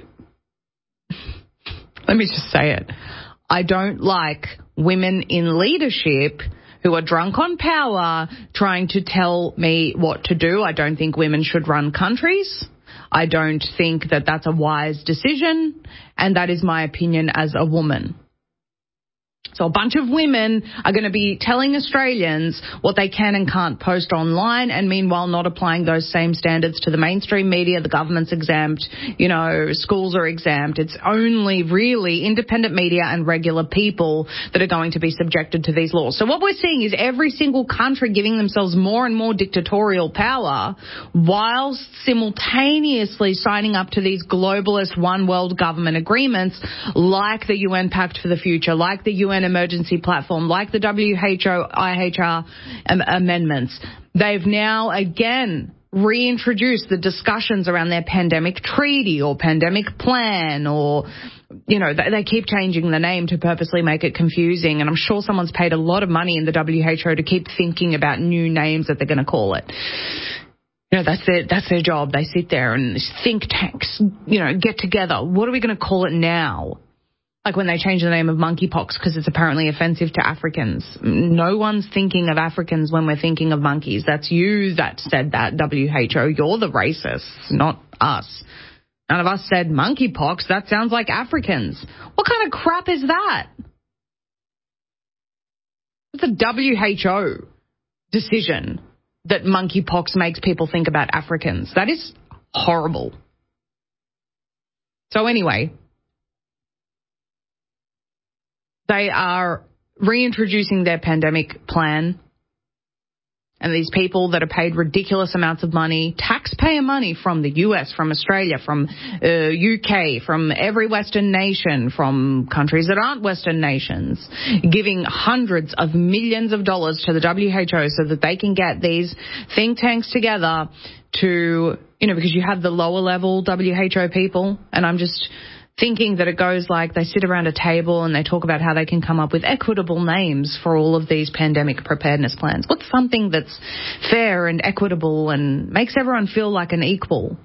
[SPEAKER 14] let me just say it. I don't like women in leadership who are drunk on power trying to tell me what to do. I don't think women should run countries. I don't think that that's a wise decision. And that is my opinion as a woman. So a bunch of women are going to be telling Australians what they can and can't post online, and meanwhile not applying those same standards to the mainstream media. The government's exempt, you know, schools are exempt. It's only really independent media and regular people that are going to be subjected to these laws. So what we're seeing is every single country giving themselves more and more dictatorial power whilst simultaneously signing up to these globalist one world government agreements like the U N Pact for the Future, like the U N emergency platform, like the W H O I H R um, amendments. They've now again reintroduced the discussions around their pandemic treaty or pandemic plan, or, you know, they, they keep changing the name to purposely make it confusing. And I'm sure someone's paid a lot of money in the W H O to keep thinking about new names that they're going to call it. You know, that's their, that's their job. They sit there and think tanks, you know, get together. What are we going to call it now? Like when they change the name of monkeypox because it's apparently offensive to Africans. No one's thinking of Africans when we're thinking of monkeys. That's you that said that, W H O. You're the racists, not us. None of us said monkeypox. That sounds like Africans. What kind of crap is that? It's a W H O decision that monkeypox makes people think about Africans. That is horrible. So anyway, they are reintroducing their pandemic plan. And these people that are paid ridiculous amounts of money, taxpayer money from the U S, from Australia, from uh, U K, from every Western nation, from countries that aren't Western nations, giving hundreds of millions of dollars to the W H O so that they can get these think tanks together to, you know, because you have the lower level W H O people, and I'm just thinking that it goes like they sit around a table and they talk about how they can come up with equitable names for all of these pandemic preparedness plans. What's something that's fair and equitable and makes everyone feel like an equal?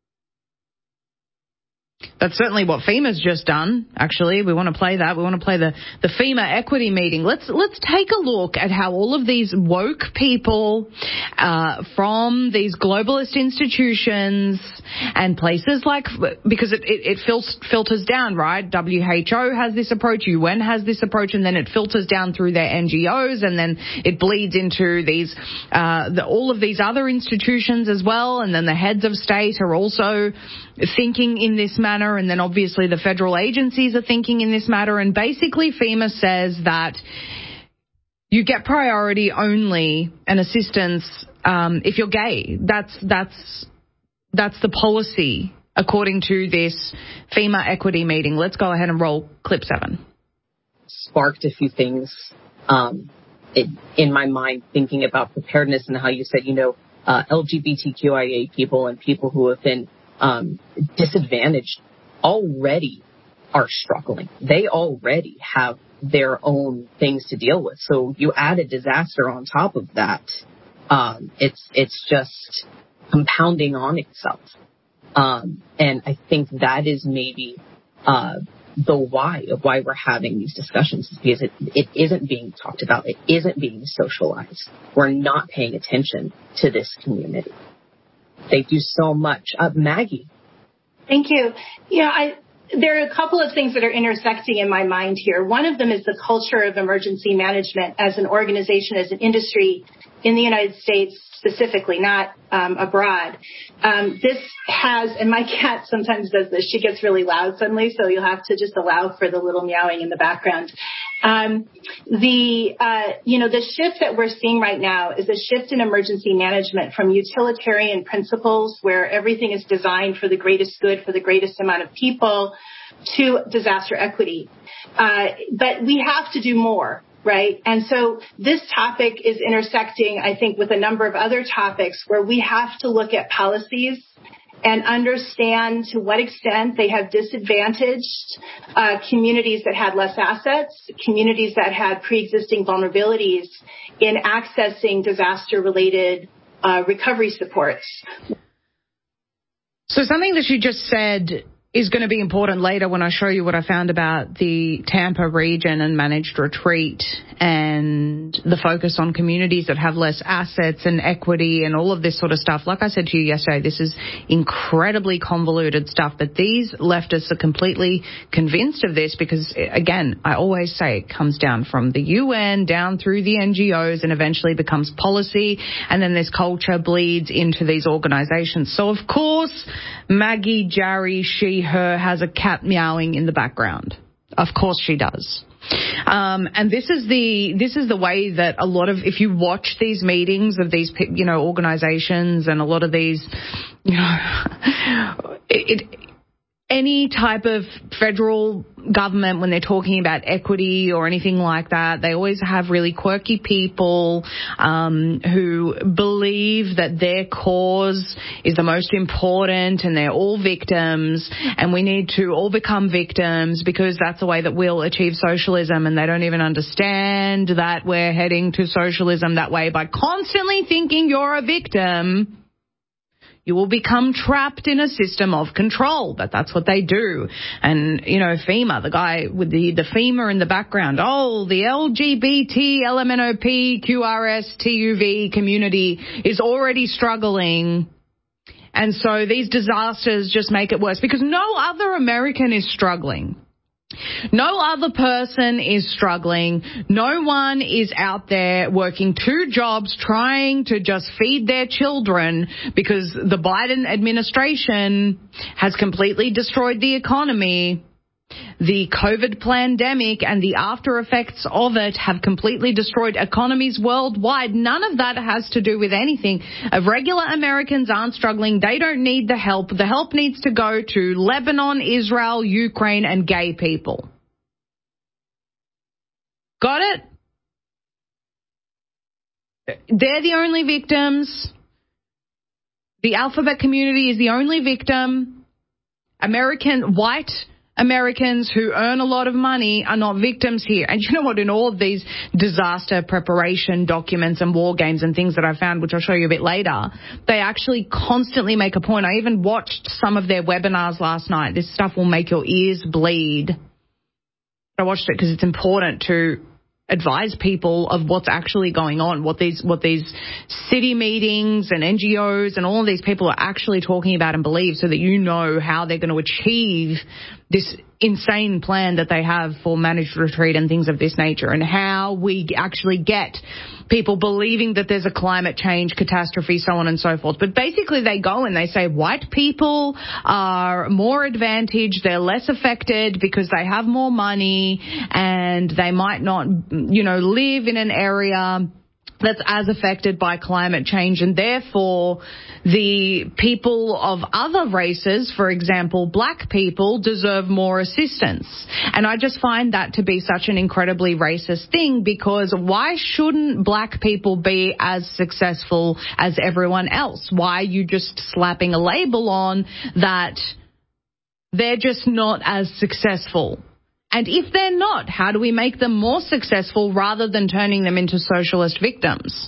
[SPEAKER 14] That's certainly what FEMA's just done, actually. We want to play that. We want to play the, the FEMA equity meeting. Let's let's take a look at how all of these woke people uh, from these globalist institutions and places like, because it, it, it fil- filters down, right? W H O has this approach, U N has this approach, and then it filters down through their N G Os, and then it bleeds into these uh, the, all of these other institutions as well, and then the heads of state are also thinking in this manner, and then obviously the federal agencies are thinking in this matter, and basically FEMA says that you get priority only and assistance um, if you're gay. That's that's that's the policy according to this FEMA equity meeting. Let's go ahead and roll clip seven.
[SPEAKER 18] Sparked a few things um, it, in my mind, thinking about preparedness and how you said, you know, uh, L G B T Q I A people and people who have been um, disadvantaged already are struggling. They already have their own things to deal with. So you add a disaster on top of that. Um, it's it's just compounding on itself. Um, and I think that is maybe uh, the why of why we're having these discussions, is because it, it isn't being talked about. It isn't being socialized. We're not paying attention to this community. Thank you so much. Uh, Maggie.
[SPEAKER 19] Thank you. You know, I, there are a couple of things that are intersecting in my mind here. One of them is the culture of emergency management as an organization, as an industry in the United States specifically, not um, abroad. Um, this has, and my cat sometimes does this, she gets really loud suddenly, so you'll have to just allow for the little meowing in the background. Um, the, uh, you know, the shift that we're seeing right now is a shift in emergency management from utilitarian principles where everything is designed for the greatest good for the greatest amount of people to disaster equity. Uh, but we have to do more. Right. And so this topic is intersecting, I think, with a number of other topics where we have to look at policies and understand to what extent they have disadvantaged uh, communities that had less assets, communities that had pre-existing vulnerabilities in accessing disaster-related uh, recovery supports.
[SPEAKER 14] So something that you just said is going to be important later when I show you what I found about the Tampa region and managed retreat and the focus on communities that have less assets and equity and all of this sort of stuff. Like I said to you yesterday, this is incredibly convoluted stuff, but these leftists are completely convinced of this because, again, I always say it comes down from the U N, down through the N G Os, and eventually becomes policy, and then this culture bleeds into these organizations. So, of course, Maggie, Jerry, she, her has a cat meowing in the background. Of course she does. Um, and this is the this is the way that a lot of, if you watch these meetings of these, you know, organizations and a lot of these, you know, it, it any type of federal government, when they're talking about equity or anything like that, they always have really quirky people um, who believe that their cause is the most important and they're all victims and we need to all become victims because that's the way that we'll achieve socialism, and they don't even understand that we're heading to socialism that way. By constantly thinking you're a victim, you will become trapped in a system of control, but that's what they do. And, you know, FEMA, the guy with the, the FEMA in the background, oh, the L G B T, L M N O P, Q R S, T U V community is already struggling. And so these disasters just make it worse because no other American is struggling. No other person is struggling. No one is out there working two jobs trying to just feed their children because the Biden administration has completely destroyed the economy. The COVID pandemic and the after effects of it have completely destroyed economies worldwide. None of that has to do with anything. If regular Americans aren't struggling, they don't need the help. The help needs to go to Lebanon, Israel, Ukraine, and gay people. Got it? They're the only victims. The alphabet community is the only victim. American white Americans who earn a lot of money are not victims here. And you know what? In all of these disaster preparation documents and war games and things that I found, which I'll show you a bit later, they actually constantly make a point. I even watched some of their webinars last night. This stuff will make your ears bleed. I watched it because it's important to advise people of what's actually going on, what these what these city meetings and N G Os and all of these people are actually talking about and believe, so that you know how they're going to achieve this insane plan that they have for managed retreat and things of this nature, and how we actually get people believing that there's a climate change catastrophe, so on and so forth. But basically they go and they say white people are more advantaged, they're less affected because they have more money and they might not, you know, live in an area that's as affected by climate change, and therefore the people of other races, for example, black people, deserve more assistance. And I just find that to be such an incredibly racist thing, because why shouldn't black people be as successful as everyone else? Why are you just slapping a label on that they're just not as successful? And if they're not, how do we make them more successful rather than turning them into socialist victims?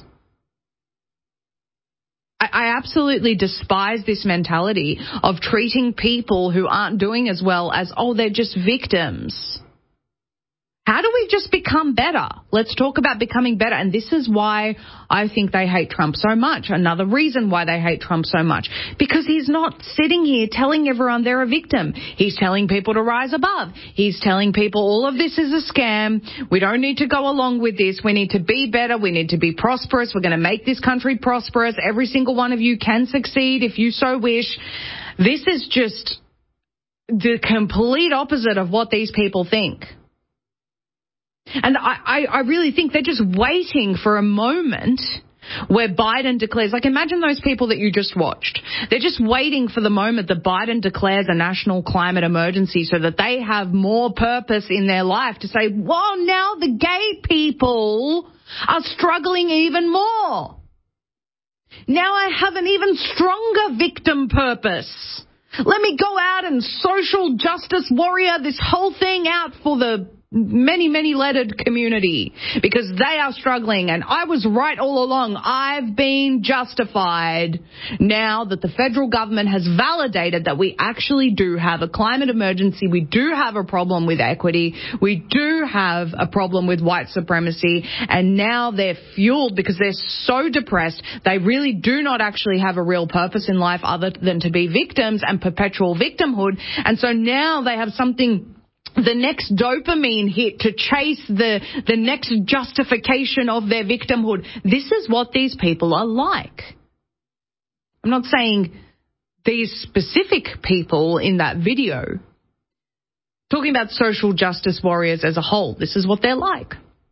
[SPEAKER 14] I, I absolutely despise this mentality of treating people who aren't doing as well as, oh, they're just victims. How do we just become better? Let's talk about becoming better. And this is why I think they hate Trump so much. Another reason why they hate Trump so much. Because he's not sitting here telling everyone they're a victim. He's telling people to rise above. He's telling people all of this is a scam. We don't need to go along with this. We need to be better. We need to be prosperous. We're going to make this country prosperous. Every single one of you can succeed if you so wish. This is just the complete opposite of what these people think. And I, I, I really think they're just waiting for a moment where Biden declares, like imagine those people that you just watched. They're just waiting for the moment that Biden declares a national climate emergency so that they have more purpose in their life to say, well, now the gay people are struggling even more. Now I have an even stronger victim purpose. Let me go out and social justice warrior this whole thing out for the many, many lettered community because they are struggling. And I was right all along. I've been justified now that the federal government has validated that we actually do have a climate emergency. We do have a problem with equity. We do have a problem with white supremacy. And now they're fueled because they're so depressed. They really do not actually have a real purpose in life other than to be victims and perpetual victimhood. And so now they have something, the next dopamine hit to chase the, the next justification of their victimhood. This is what these people are like. I'm not saying these specific people in that video. Talking about social justice warriors as a whole. This is what they're like.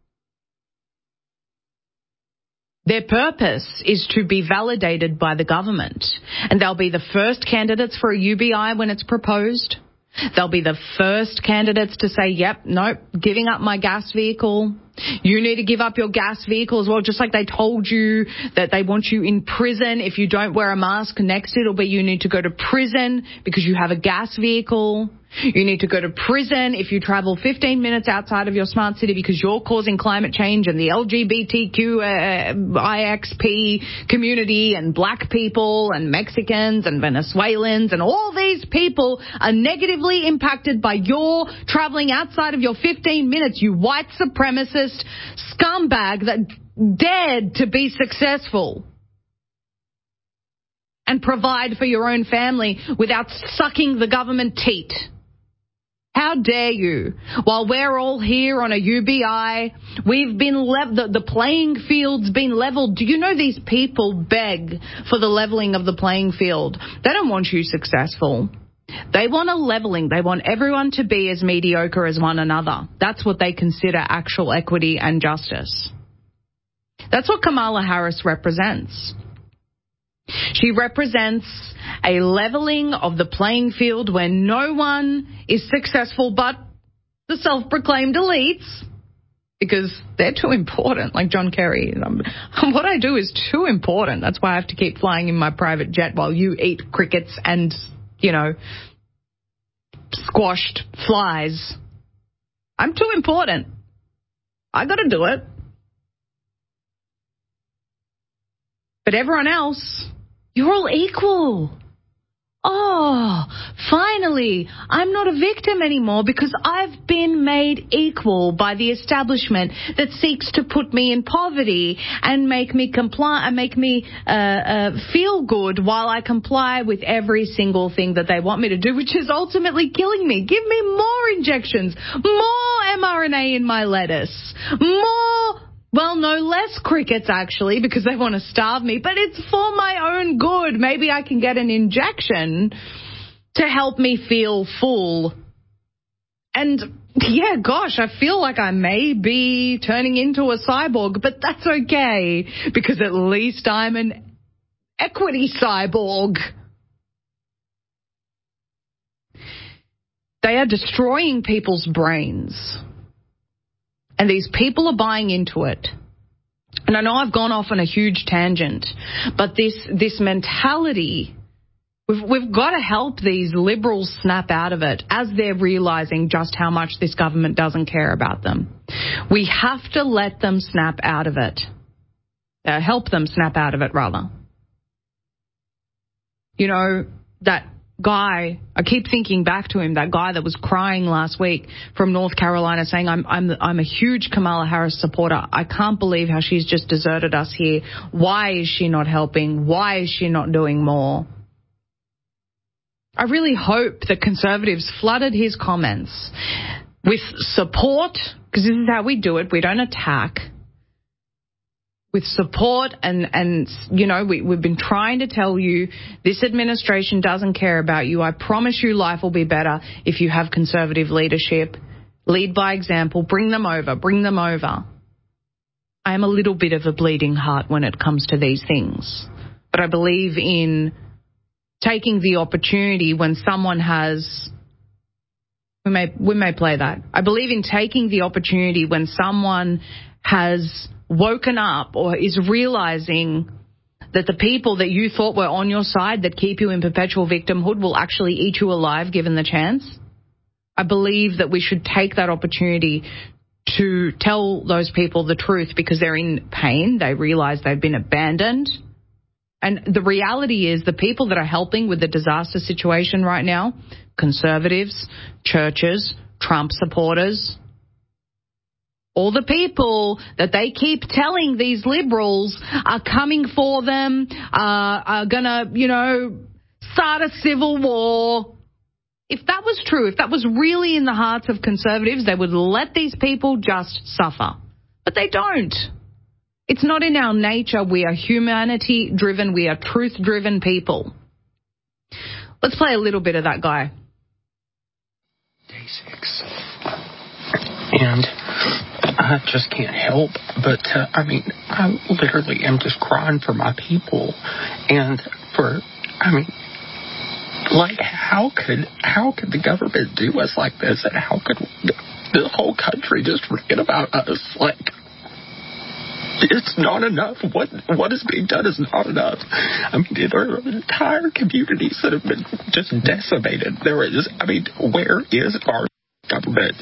[SPEAKER 14] Their purpose is to be validated by the government. And they'll be the first candidates for a U B I when it's proposed. They'll be the first candidates to say, yep, nope, giving up my gas vehicle. You need to give up your gas vehicle as well, just like they told you that they want you in prison if you don't wear a mask. Next it'll be you need to go to prison because you have a gas vehicle. You need to go to prison if you travel fifteen minutes outside of your smart city because you're causing climate change, and the L G B T Q I X P community and black people and Mexicans and Venezuelans and all these people are negatively impacted by your traveling outside of your fifteen minutes, you white supremacist scumbag that dared to be successful and provide for your own family without sucking the government teat. How dare you? While we're all here on a U B I, we've been lev- the, the playing field's been leveled. Do you know these people beg for the leveling of the playing field? They don't want you successful. They want a leveling. They want everyone to be as mediocre as one another. That's what they consider actual equity and justice. That's what Kamala Harris represents. She represents a leveling of the playing field where no one is successful but the self-proclaimed elites because they're too important, like John Kerry. What I do is too important. That's why I have to keep flying in my private jet while you eat crickets and, you know, squashed flies. I'm too important. I got to do it. But everyone else, you're all equal. Oh, finally, I'm not a victim anymore because I've been made equal by the establishment that seeks to put me in poverty and make me comply and make me uh, uh, feel good while I comply with every single thing that they want me to do, which is ultimately killing me. Give me more injections, more M R N A in my lettuce, more. Well, no less crickets, actually, because they want to starve me, but it's for my own good. Maybe I can get an injection to help me feel full. And, yeah, gosh, I feel like I may be turning into a cyborg, but that's okay, because at least I'm an equity cyborg. They are destroying people's brains. And these people are buying into it. And I know I've gone off on a huge tangent, but this this mentality, we've, we've got to help these liberals snap out of it as they're realizing just how much this government doesn't care about them. We have to let them snap out of it. Uh, help them snap out of it, rather. You know, that guy, I keep thinking back to him, that guy that was crying last week from North Carolina saying, I'm I'm I'm a huge Kamala Harris supporter. I can't believe how she's just deserted us here. Why is she not helping? Why is she not doing more? I really hope that conservatives flooded his comments with support, because this is how we do it. We don't attack. With support and, and you know, we, we've been trying to tell you this administration doesn't care about you. I promise you life will be better if you have conservative leadership. Lead by example. Bring them over. Bring them over. I am a little bit of a bleeding heart when it comes to these things. But I believe in taking the opportunity when someone has... We may, we may play that. I believe in taking the opportunity when someone has woken up or is realizing that the people that you thought were on your side that keep you in perpetual victimhood will actually eat you alive given the chance. I believe that we should take that opportunity to tell those people the truth because they're in pain. They realize they've been abandoned. And the reality is the people that are helping with the disaster situation right now, conservatives, churches, Trump supporters, all the people that they keep telling these liberals are coming for them, uh, are going to, you know, start a civil war. If that was true, if that was really in the hearts of conservatives, they would let these people just suffer. But they don't. It's not in our nature. We are humanity-driven. We are truth-driven people. Let's play a little bit of that guy.
[SPEAKER 20] Day six. And I just can't help but, uh, I mean, I literally am just crying for my people. And for, I mean, like, how could, how could the government do us like this? And how could the whole country just forget about us? Like, it's not enough. What what is being done is not enough. I mean, there are entire communities that have been just decimated. There is, I mean, where is our government?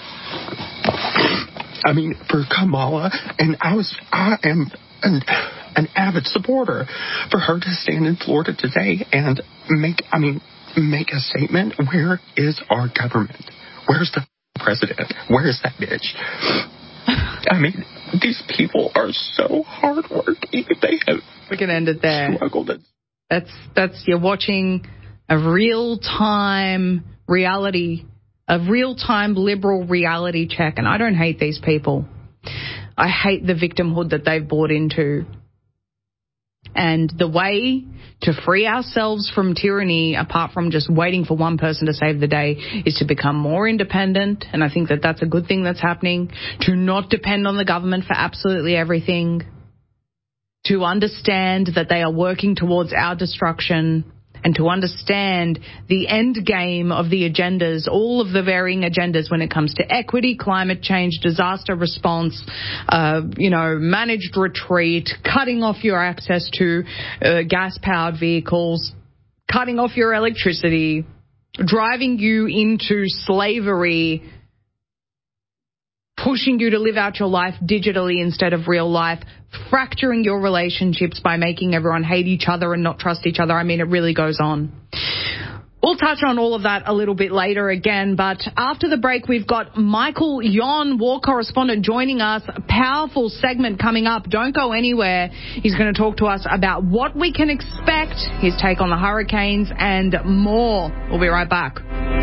[SPEAKER 20] I mean, for Kamala, and I was, I am an, an avid supporter for her to stand in Florida today and make, I mean, make a statement. Where is our government? Where's the president? Where's that bitch? I mean, these people are so hardworking. They have.
[SPEAKER 14] We can end it there.
[SPEAKER 20] Struggled.
[SPEAKER 14] That's that's you're watching a real time reality, a real time liberal reality check, and I don't hate these people. I hate the victimhood that they've bought into. And the way to free ourselves from tyranny, apart from just waiting for one person to save the day, is to become more independent. And I think that that's a good thing that's happening. To not depend on the government for absolutely everything. To understand that they are working towards our destruction. And to understand the end game of the agendas, all of the varying agendas when it comes to equity, climate change, disaster response, uh, you know, managed retreat, cutting off your access to uh, gas-powered vehicles, cutting off your electricity, driving you into slavery, pushing you to live out your life digitally instead of real life, fracturing your relationships by making everyone hate each other and not trust each other. I mean, it really goes on. We'll touch on all of that a little bit later again, but after the break, we've got Michael Yon, war correspondent, joining us. A powerful segment coming up. Don't go anywhere. He's going to talk to us about what we can expect, his take on the hurricanes, and more. We'll be right back.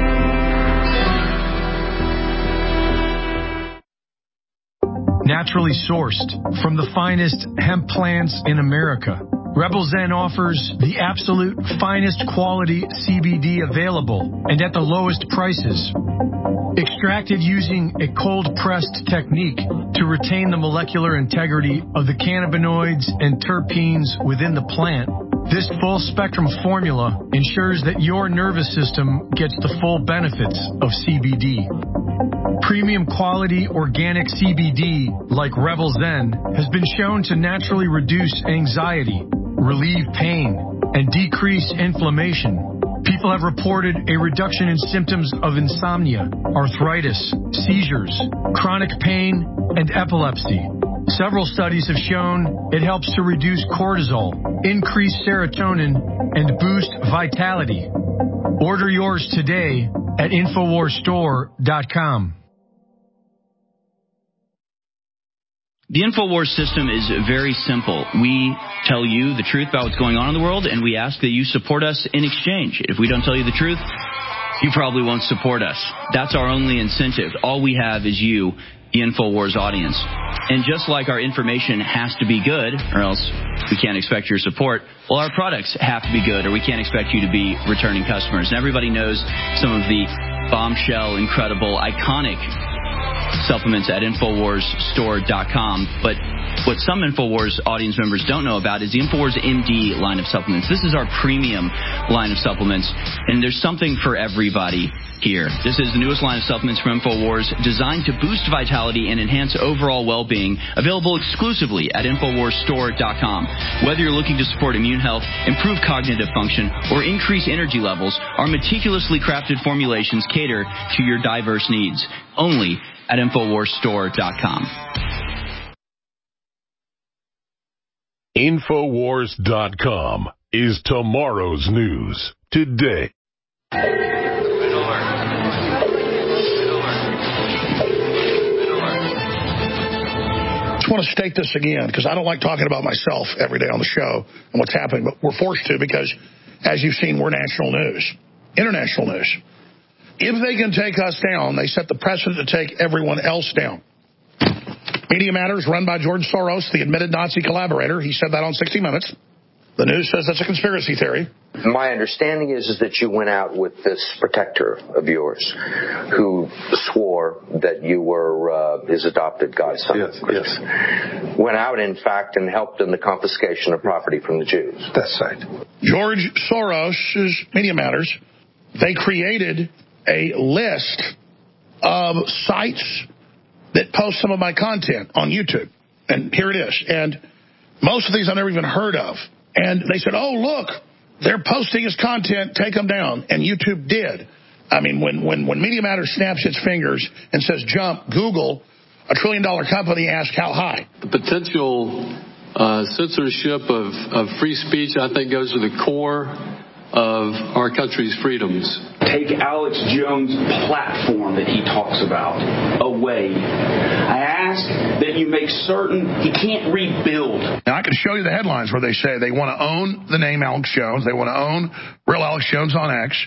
[SPEAKER 1] Naturally sourced from the finest hemp plants in America, Rebel Zen offers the absolute finest quality C B D available and at the lowest prices. Extracted using a cold-pressed technique to retain the molecular integrity of the cannabinoids and terpenes within the plant, this full-spectrum formula ensures that your nervous system gets the full benefits of C B D. Premium quality organic C B D, like Rebel Zen, has been shown to naturally reduce anxiety, relieve pain, and decrease inflammation. People have reported a reduction in symptoms of insomnia, arthritis, seizures, chronic pain, and epilepsy. Several studies have shown it helps to reduce cortisol, increase serotonin, and boost vitality. Order yours today at Infowars Store dot com.
[SPEAKER 2] The Infowars system is very simple. We tell you the truth about what's going on in the world, and we ask that you support us in exchange. If we don't tell you the truth, you probably won't support us. That's our only incentive. All we have is you, the Infowars audience. And just like our information has to be good, or else we can't expect your support, well, our products have to be good, or we can't expect you to be returning customers. And everybody knows some of the bombshell, incredible, iconic supplements at Infowars Store dot com. But what some Infowars audience members don't know about is the Infowars M D line of supplements. This is our premium line of supplements, and there's something for everybody here. This is the newest line of supplements from Infowars, designed to boost vitality and enhance overall well-being, available exclusively at Infowars Store dot com. Whether you're looking to support immune health, improve cognitive function, or increase energy levels, our meticulously crafted formulations cater to your diverse needs. Only at Infowars Store dot com.
[SPEAKER 17] Infowars dot com is tomorrow's news today.
[SPEAKER 7] I just want to state this again, because I don't like talking about myself every day on the show and what's happening, but we're forced to because, as you've seen, we're national news, international news. If they can take us down, they set the precedent to take everyone else down. Media Matters, run by George Soros, the admitted Nazi collaborator. He said that on sixty minutes. The news says that's a conspiracy theory.
[SPEAKER 21] My understanding is, is that you went out with this protector of yours who swore that you were uh, his adopted godson.
[SPEAKER 12] Yes, yes.
[SPEAKER 21] Went out, in fact, and helped in the confiscation of property from the Jews.
[SPEAKER 12] That's right.
[SPEAKER 7] George Soros' Media Matters, they created a list of sites that post some of my content on YouTube. And here it is. And most of these I've never even heard of. And they said, oh, look, they're posting his content, take them down. And YouTube did. I mean, when, when, when Media Matters snaps its fingers and says jump, Google, a trillion-dollar company, asks how high.
[SPEAKER 22] The potential uh, censorship of, of free speech, I think, goes to the core of our country's freedoms.
[SPEAKER 23] Take Alex Jones' platform that he talks about away. I ask that you make certain he can't rebuild.
[SPEAKER 7] Now, I can show you the headlines where they say they want to own the name Alex Jones. They want to own real Alex Jones on X.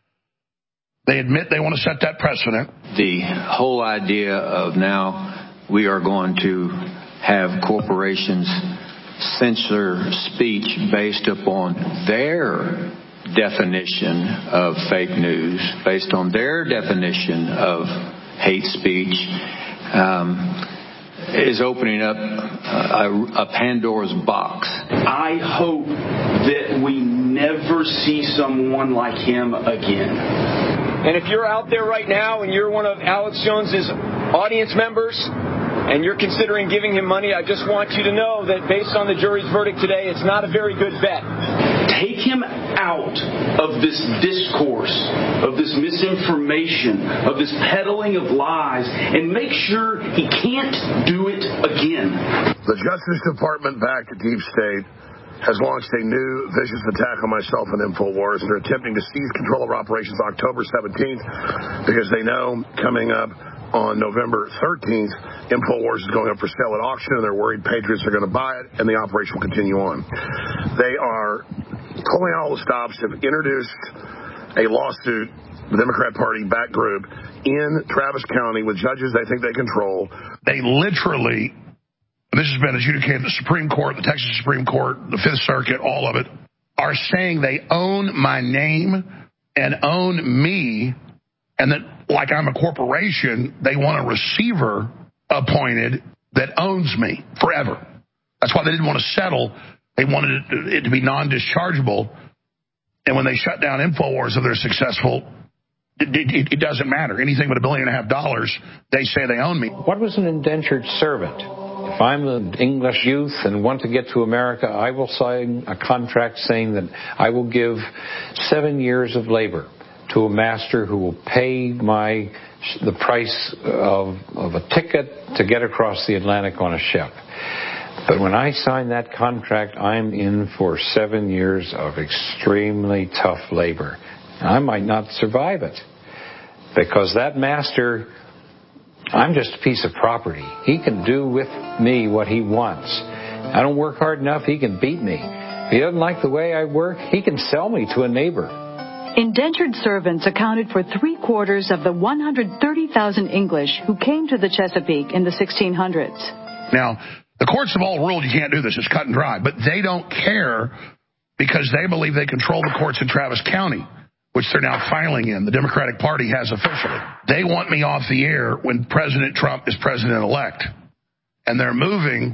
[SPEAKER 7] They admit they want to set that precedent.
[SPEAKER 24] The whole idea of now we are going to have corporations censor speech based upon their definition of fake news, based on their definition of hate speech, um, is opening up a, a Pandora's box.
[SPEAKER 23] I hope that we never see someone like him again.
[SPEAKER 25] And if you're out there right now and you're one of Alex Jones's audience members and you're considering giving him money, I just want you to know that based on the jury's verdict today, it's not a very good bet.
[SPEAKER 23] Take him out of this discourse, of this misinformation, of this peddling of lies, and make sure he can't do it again.
[SPEAKER 7] The Justice Department-backed Deep State has launched a new vicious attack on myself and Infowars. They're attempting to seize control of operations October seventeenth because they know coming up on November thirteenth, Infowars is going up for sale at auction, and they're worried patriots are going to buy it, and the operation will continue on. They are pulling all the stops, have introduced a lawsuit, the Democrat Party back group, in Travis County with judges they think they control. They literally, and this has been adjudicated at the Supreme Court, the Texas Supreme Court, the Fifth Circuit, all of it, are saying they own my name and own me, and that, like I'm a corporation, they want a receiver appointed that owns me forever. That's why they didn't want to settle. They wanted it, it to be non-dischargeable. And when they shut down Infowars, if they're successful, it, it, it doesn't matter. Anything but a billion and a half dollars, they say they own me.
[SPEAKER 26] What was an indentured servant? If I'm an English youth and want to get to America, I will sign a contract saying that I will give seven years of labor to a master who will pay my the price of, of a ticket to get across the Atlantic on a ship. But when I sign that contract, I'm in for seven years of extremely tough labor. I might not survive it because that master, I'm just a piece of property. He can do with me what he wants. I don't work hard enough, he can beat me. If he doesn't like the way I work, he can sell me to a neighbor.
[SPEAKER 4] Indentured servants accounted for three quarters of the one hundred thirty thousand English who came to the Chesapeake in the sixteen hundreds.
[SPEAKER 7] Now, the courts have all ruled you can't do this. It's cut and dry. But they don't care because they believe they control the courts in Travis County, which they're now filing in. The Democratic Party has officially. They want me off the air when President Trump is president-elect. And they're moving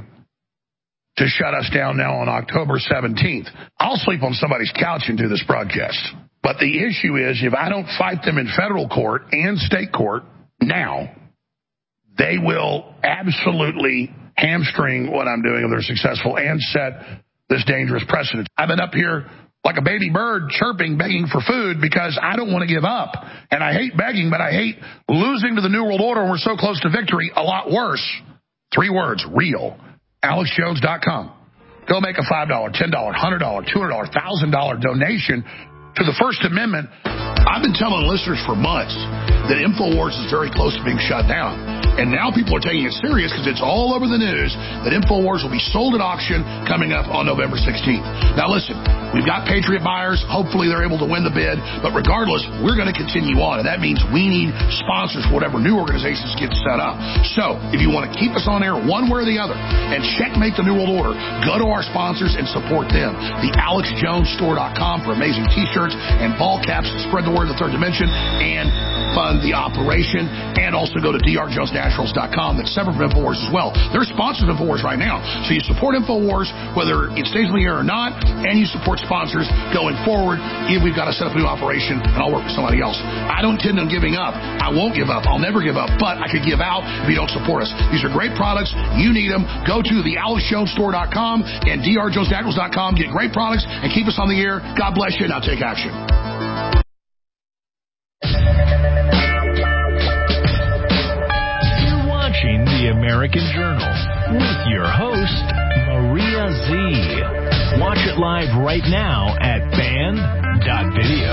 [SPEAKER 7] to shut us down now on October seventeenth. I'll sleep on somebody's couch and do this broadcast. But the issue is, if I don't fight them in federal court and state court now, they will absolutely hamstring what I'm doing if they're successful and set this dangerous precedent. I've been up here like a baby bird chirping, begging for food because I don't want to give up. And I hate begging, but I hate losing to the New World Order when we're so close to victory. A lot worse. Three words, real. Alex Jones dot com. Go make a five dollars, ten dollars, one hundred dollars, two hundred dollars, one thousand dollars donation to the First Amendment. I've been telling listeners for months that InfoWars is very close to being shut down. And now people are taking it serious because it's all over the news that InfoWars will be sold at auction coming up on November sixteenth. Now listen, we've got Patriot buyers. Hopefully they're able to win the bid. But regardless, we're going to continue on. And that means we need sponsors for whatever new organizations get set up. So if you want to keep us on air one way or the other and checkmate the New World Order, go to our sponsors and support them. The Alex Jones Store dot com for amazing t-shirts and ball caps to spread the word of the third dimension and fund the operation. And also go to D R Jones Naturals dot com. That's separate from InfoWars as well. They're sponsors of InfoWars right now. So you support InfoWars whether it stays on the air or not, and you support sponsors going forward if we've got to set up a new operation and I'll work with somebody else. I don't intend on giving up. I won't give up. I'll never give up. But I could give out if you don't support us. These are great products. You need them. Go to the Alex Jones Store dot com and D R Jones Naturals dot com. Get great products and keep us on the air. God bless you. Now take action.
[SPEAKER 8] The American Journal with your host, Maria Z. Watch it live right now at band dot video.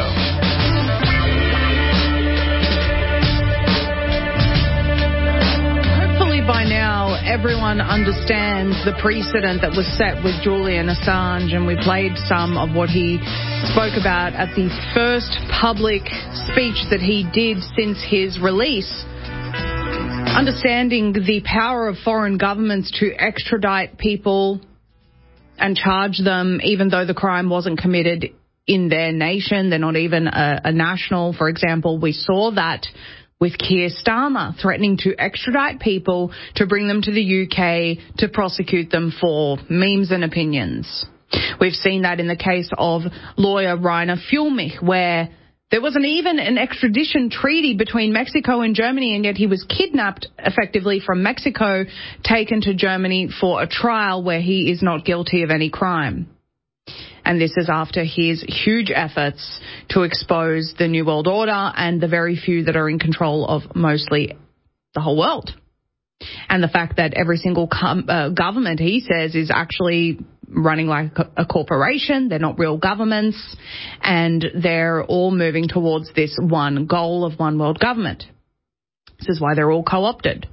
[SPEAKER 14] Hopefully by now everyone understands the precedent that was set with Julian Assange, and we played some of what he spoke about at the first public speech that he did since his release. Understanding the power of foreign governments to extradite people and charge them even though the crime wasn't committed in their nation. They're not even a, a national. For example, we saw that with Keir Starmer threatening to extradite people to bring them to the U K to prosecute them for memes and opinions. We've seen that in the case of lawyer Rainer Fuellmich, where there wasn't even an extradition treaty between Mexico and Germany, and yet he was kidnapped effectively from Mexico, taken to Germany for a trial where he is not guilty of any crime. And this is after his huge efforts to expose the New World Order and the very few that are in control of mostly the whole world. And the fact that every single com- uh, government, he says, is actually running like a corporation. They're not real governments, and they're all moving towards this one goal of one world government. This is why they're all co-opted.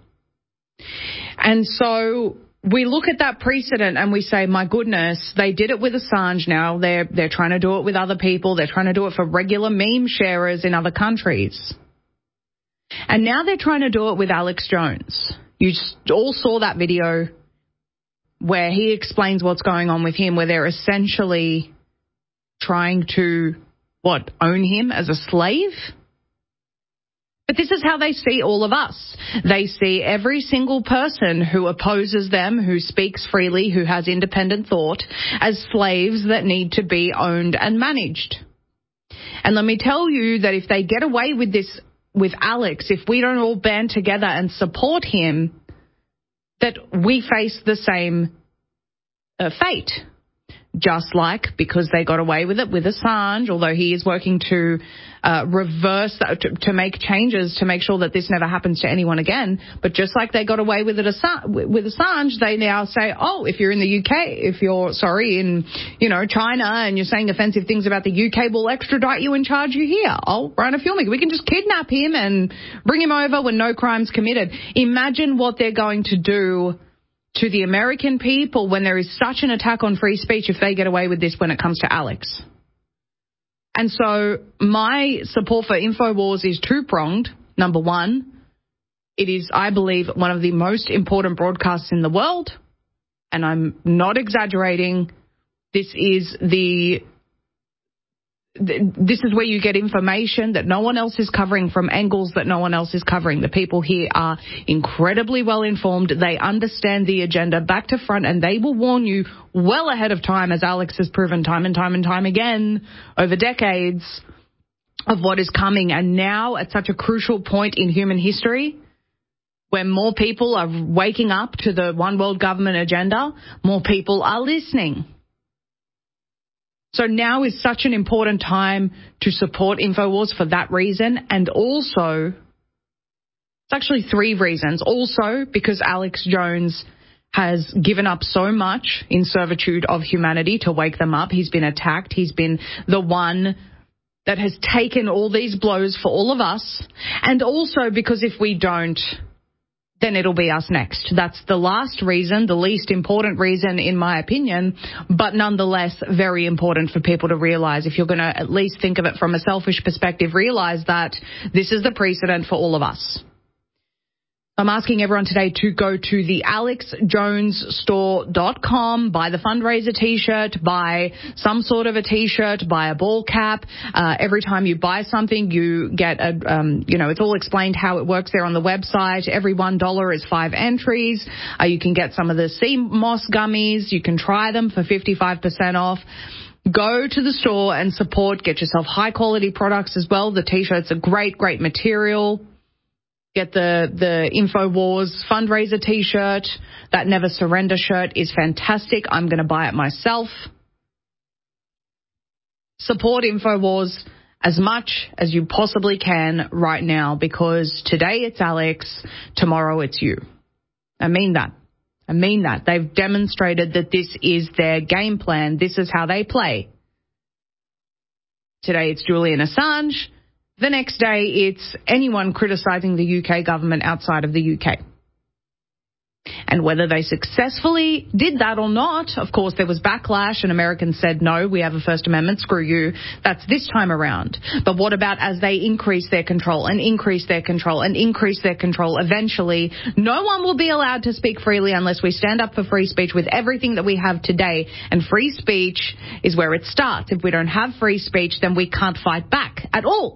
[SPEAKER 14] And so we look at that precedent and we say, my goodness, they did it with Assange. Now they're they're trying to do it with other people. They're trying to do it for regular meme sharers in other countries. And now they're trying to do it with Alex Jones. You all saw that video where he explains what's going on with him, where they're essentially trying to, what, own him as a slave? But this is how they see all of us. They see every single person who opposes them, who speaks freely, who has independent thought, as slaves that need to be owned and managed. And let me tell you that if they get away with this with Alex, if we don't all band together and support him, that we face the same uh, fate. just like because they got away with it with Assange, although he is working to uh, reverse that, to, to make changes to make sure that this never happens to anyone again. But just like they got away with it with Assange, they now say, oh, if you're in the U K, if you're, sorry, in, you know, China and you're saying offensive things about the U K, we'll extradite you and charge you here. Oh, Brian Filming, we can just kidnap him and bring him over when no crime's committed. Imagine what they're going to do to the American people when there is such an attack on free speech if they get away with this when it comes to Alex. And so my support for InfoWars is two-pronged. Number one, it is, I believe, one of the most important broadcasts in the world, and I'm not exaggerating. This is the This is where you get information that no one else is covering from angles that no one else is covering. The people here are incredibly well informed. They understand the agenda back to front, and they will warn you well ahead of time, as Alex has proven time and time and time again over decades, of what is coming. And now, at such a crucial point in human history, where more people are waking up to the one world government agenda, more people are listening. So now is such an important time to support InfoWars for that reason, and also, it's actually three reasons. Also, because Alex Jones has given up so much in servitude of humanity to wake them up. He's been attacked. He's been the one that has taken all these blows for all of us. And also because if we don't, then it'll be us next. That's the last reason, the least important reason in my opinion, but nonetheless very important for people to realize. If you're going to at least think of it from a selfish perspective, realize that this is the precedent for all of us. I'm asking everyone today to go to the alex jones store dot com, buy the fundraiser t-shirt, buy some sort of a t-shirt, buy a ball cap. Uh, every time you buy something, you get a, um, you know, it's all explained how it works there on the website. Every one dollar is five entries. Uh, you can get some of the sea moss gummies. You can try them for fifty-five percent off. Go to the store and support. Get yourself high quality products as well. The t-shirts are great, great material. Get the, the InfoWars fundraiser t-shirt. That Never Surrender shirt is fantastic. I'm going to buy it myself. Support InfoWars as much as you possibly can right now, because today it's Alex, tomorrow it's you. I mean that. I mean that. They've demonstrated that this is their game plan. This is how they play. Today it's Julian Assange. The next day, it's anyone criticising the U K government outside of the U K. And whether they successfully did that or not, of course, there was backlash and Americans said, no, we have a First Amendment, screw you. That's this time around. But what about as they increase their control and increase their control and increase their control? Eventually, no one will be allowed to speak freely unless we stand up for free speech with everything that we have today. And free speech is where it starts. If we don't have free speech, then we can't fight back at all.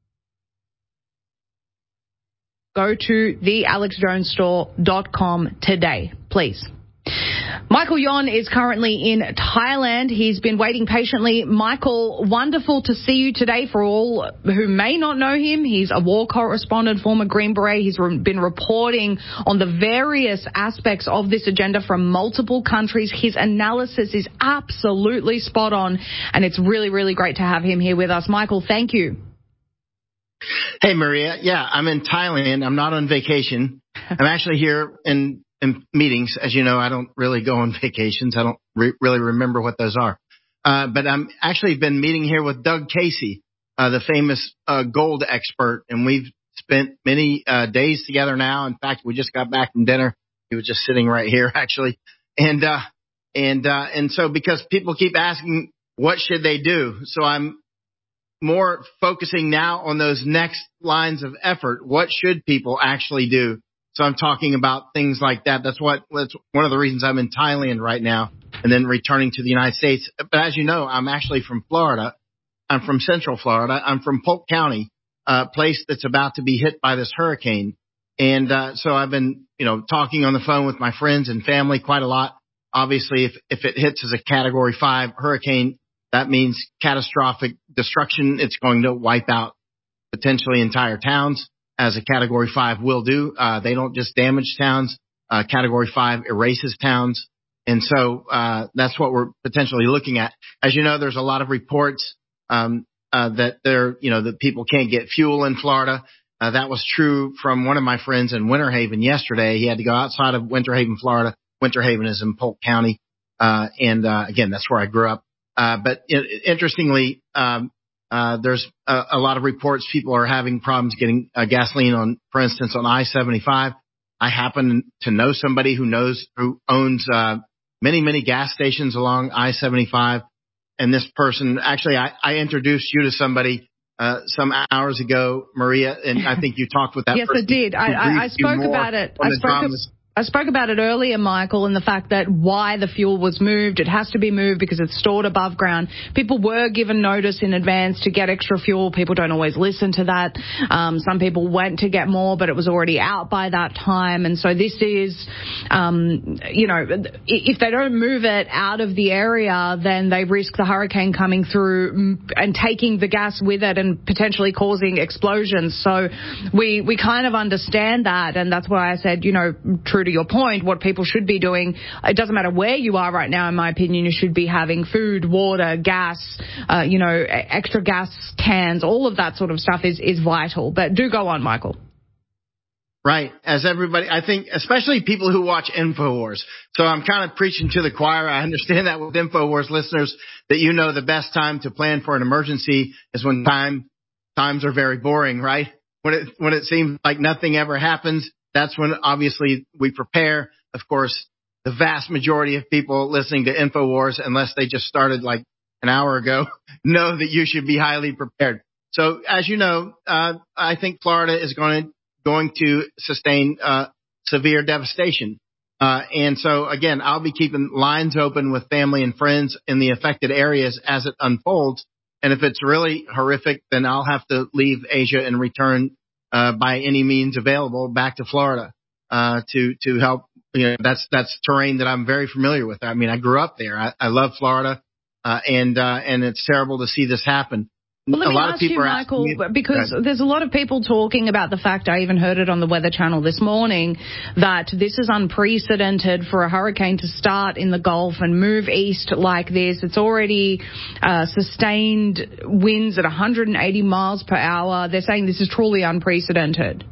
[SPEAKER 14] Go to the alex jones store dot com today, please. Michael Yon is currently in Thailand. He's been waiting patiently. Michael, wonderful to see you today. For all who may not know him, he's a war correspondent, former Green Beret. He's re- been reporting on the various aspects of this agenda from multiple countries. His analysis is absolutely spot on, and it's really, really great to have him here with us. Michael, thank you.
[SPEAKER 5] Hey, Maria. Yeah, I'm in Thailand. I'm not on vacation. I'm actually here in, in meetings. As you know, I don't really go on vacations. I don't re- really remember what those are. Uh, but I'm actually been meeting here with Doug Casey, uh, the famous uh, gold expert, and we've spent many uh, days together now. In fact, we just got back from dinner. He was just sitting right here, actually. And uh, and uh, and so because people keep asking, what should they do? So I'm more focusing now on those next lines of effort. What should people actually do? So I'm talking about things like that. That's what, that's one of the reasons I'm in Thailand right now and then returning to the United States. But as you know, I'm actually from Florida. I'm from Central Florida. I'm from Polk County, a place that's about to be hit by this hurricane. And, uh, so I've been, you know, talking on the phone with my friends and family quite a lot. Obviously, if, if it hits as a category five hurricane, that means catastrophic destruction. It's going to wipe out potentially entire towns, as a category five will do. Uh, they don't just damage towns. Uh, category five erases towns. And so uh, that's what we're potentially looking at. As you know, there's a lot of reports um, uh, that there, you know, that people can't get fuel in Florida. Uh, that was true from one of my friends in Winter Haven yesterday. He had to go outside of Winter Haven, Florida. Winter Haven is in Polk County. Uh, and uh, again, that's where I grew up. Uh, but it, interestingly, um, uh, there's a, a lot of reports people are having problems getting uh, gasoline on, for instance, on I seventy-five. I happen to know somebody who knows, who owns uh, many, many gas stations along I seventy-five. And this person, actually, I, I introduced you to somebody uh, some hours ago, Maria, and I think you talked with that
[SPEAKER 14] yes,
[SPEAKER 5] person.
[SPEAKER 14] Yes, I did. I, I, I spoke about it. I spoke, I spoke about it earlier, Michael, and the fact that why the fuel was moved. It has to be moved because it's stored above ground. People were given notice in advance to get extra fuel. People don't always listen to that. Um, some people went to get more, but it was already out by that time. And so this is, um, you know, if they don't move it out of the area, then they risk the hurricane coming through and taking the gas with it and potentially causing explosions. So we, we kind of understand that. And that's why I said, you know, true to your point, what people should be doing, it doesn't matter where you are right now, in my opinion, you should be having food, water, gas, uh, you know, extra gas cans, all of that sort of stuff is, is vital. But do go on, Michael.
[SPEAKER 5] Right. As everybody, I think, especially people who watch InfoWars. So I'm kind of preaching to the choir. I understand that with InfoWars listeners, that you know the best time to plan for an emergency is when time, times are very boring, right? When it, when it seems like nothing ever happens. That's when obviously we prepare. Of course, the vast majority of people listening to InfoWars, unless they just started like an hour ago, know that you should be highly prepared. So as you know, uh, I think Florida is going to, going to sustain, uh, severe devastation. Uh, and so again, I'll be keeping lines open with family and friends in the affected areas as it unfolds. And if it's really horrific, then I'll have to leave Asia and return Uh, by any means available back to Florida, uh, to, to help. You know, that's, that's terrain that I'm very familiar with. I mean, I grew up there. I, I love Florida, uh, and, uh, and it's terrible to see this happen.
[SPEAKER 14] Well, let
[SPEAKER 5] a
[SPEAKER 14] me
[SPEAKER 5] lot
[SPEAKER 14] ask
[SPEAKER 5] of people
[SPEAKER 14] you,
[SPEAKER 5] are
[SPEAKER 14] Michael,
[SPEAKER 5] me,
[SPEAKER 14] because there's a lot of people talking about the fact, I even heard it on the Weather Channel this morning, that this is unprecedented for a hurricane to start in the Gulf and move east like this. It's already uh, sustained winds at one hundred eighty miles per hour. They're saying this is truly unprecedented.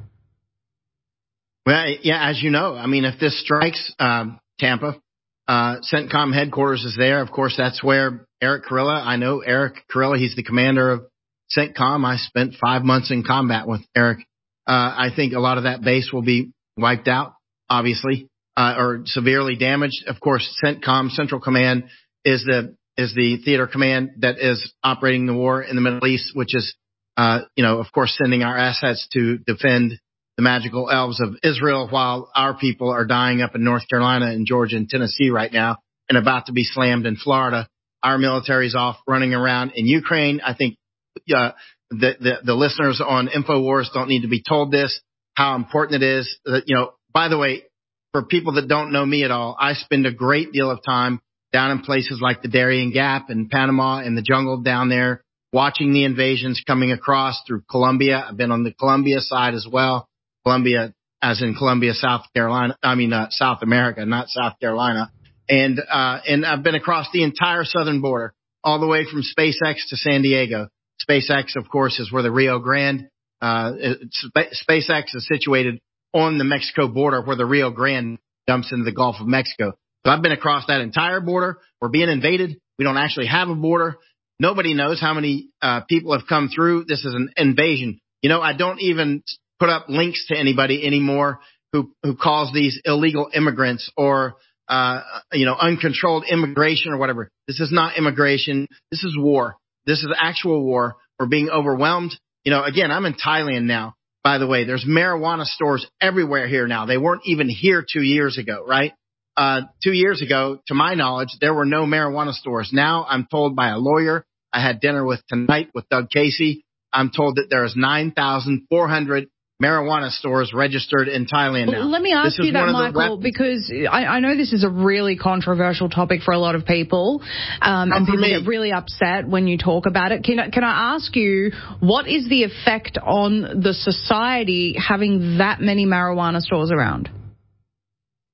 [SPEAKER 5] Well, yeah, as you know, I mean, if this strikes um, Tampa, uh, CENTCOM headquarters is there. Of course, that's where Eric Kurilla, I know Eric Kurilla, he's the commander of CENTCOM. I spent five months in combat with Eric. Uh, I think a lot of that base will be wiped out, obviously, uh, or severely damaged. Of course, CENTCOM, Central Command, is the is the theater command that is operating the war in the Middle East, which is, uh, you know, of course, sending our assets to defend the magical elves of Israel, while our people are dying up in North Carolina and Georgia and Tennessee right now and about to be slammed in Florida. Our military's off running around in Ukraine. I think uh, the, the, the listeners on InfoWars don't need to be told this, how important it is. That, you know, by the way, for people that don't know me at all, I spend a great deal of time down in places like the Darien Gap in Panama and the jungle down there, watching the invasions coming across through Colombia. I've been on the Colombia side as well. Colombia, as in Colombia, South Carolina, I mean, uh, South America, not South Carolina. And, uh, and I've been across the entire southern border, all the way from SpaceX to San Diego. SpaceX, of course, is where the Rio Grande, uh, SpaceX is situated on the Mexico border where the Rio Grande dumps into the Gulf of Mexico. So I've been across that entire border. We're being invaded. We don't actually have a border. Nobody knows how many, uh, people have come through. This is an invasion. You know, I don't even put up links to anybody anymore who, who calls these illegal immigrants or, uh, you know, uncontrolled immigration or whatever. This is not immigration. This is war. This is actual war. We're being overwhelmed. You know, again, I'm in Thailand now, by the way. There's marijuana stores everywhere here now. They weren't even here two years ago, right? Uh, two years ago, to my knowledge, there were no marijuana stores. Now I'm told by a lawyer I had dinner with tonight with Doug Casey. I'm told that there is nine thousand four hundred marijuana stores registered in Thailand now.
[SPEAKER 14] Well, let me ask you that, Michael, because I, I know this is a really controversial topic for a lot of people, um, and people get really upset when you talk about it. Can I, can I ask you, what is the effect on the society having that many marijuana stores around?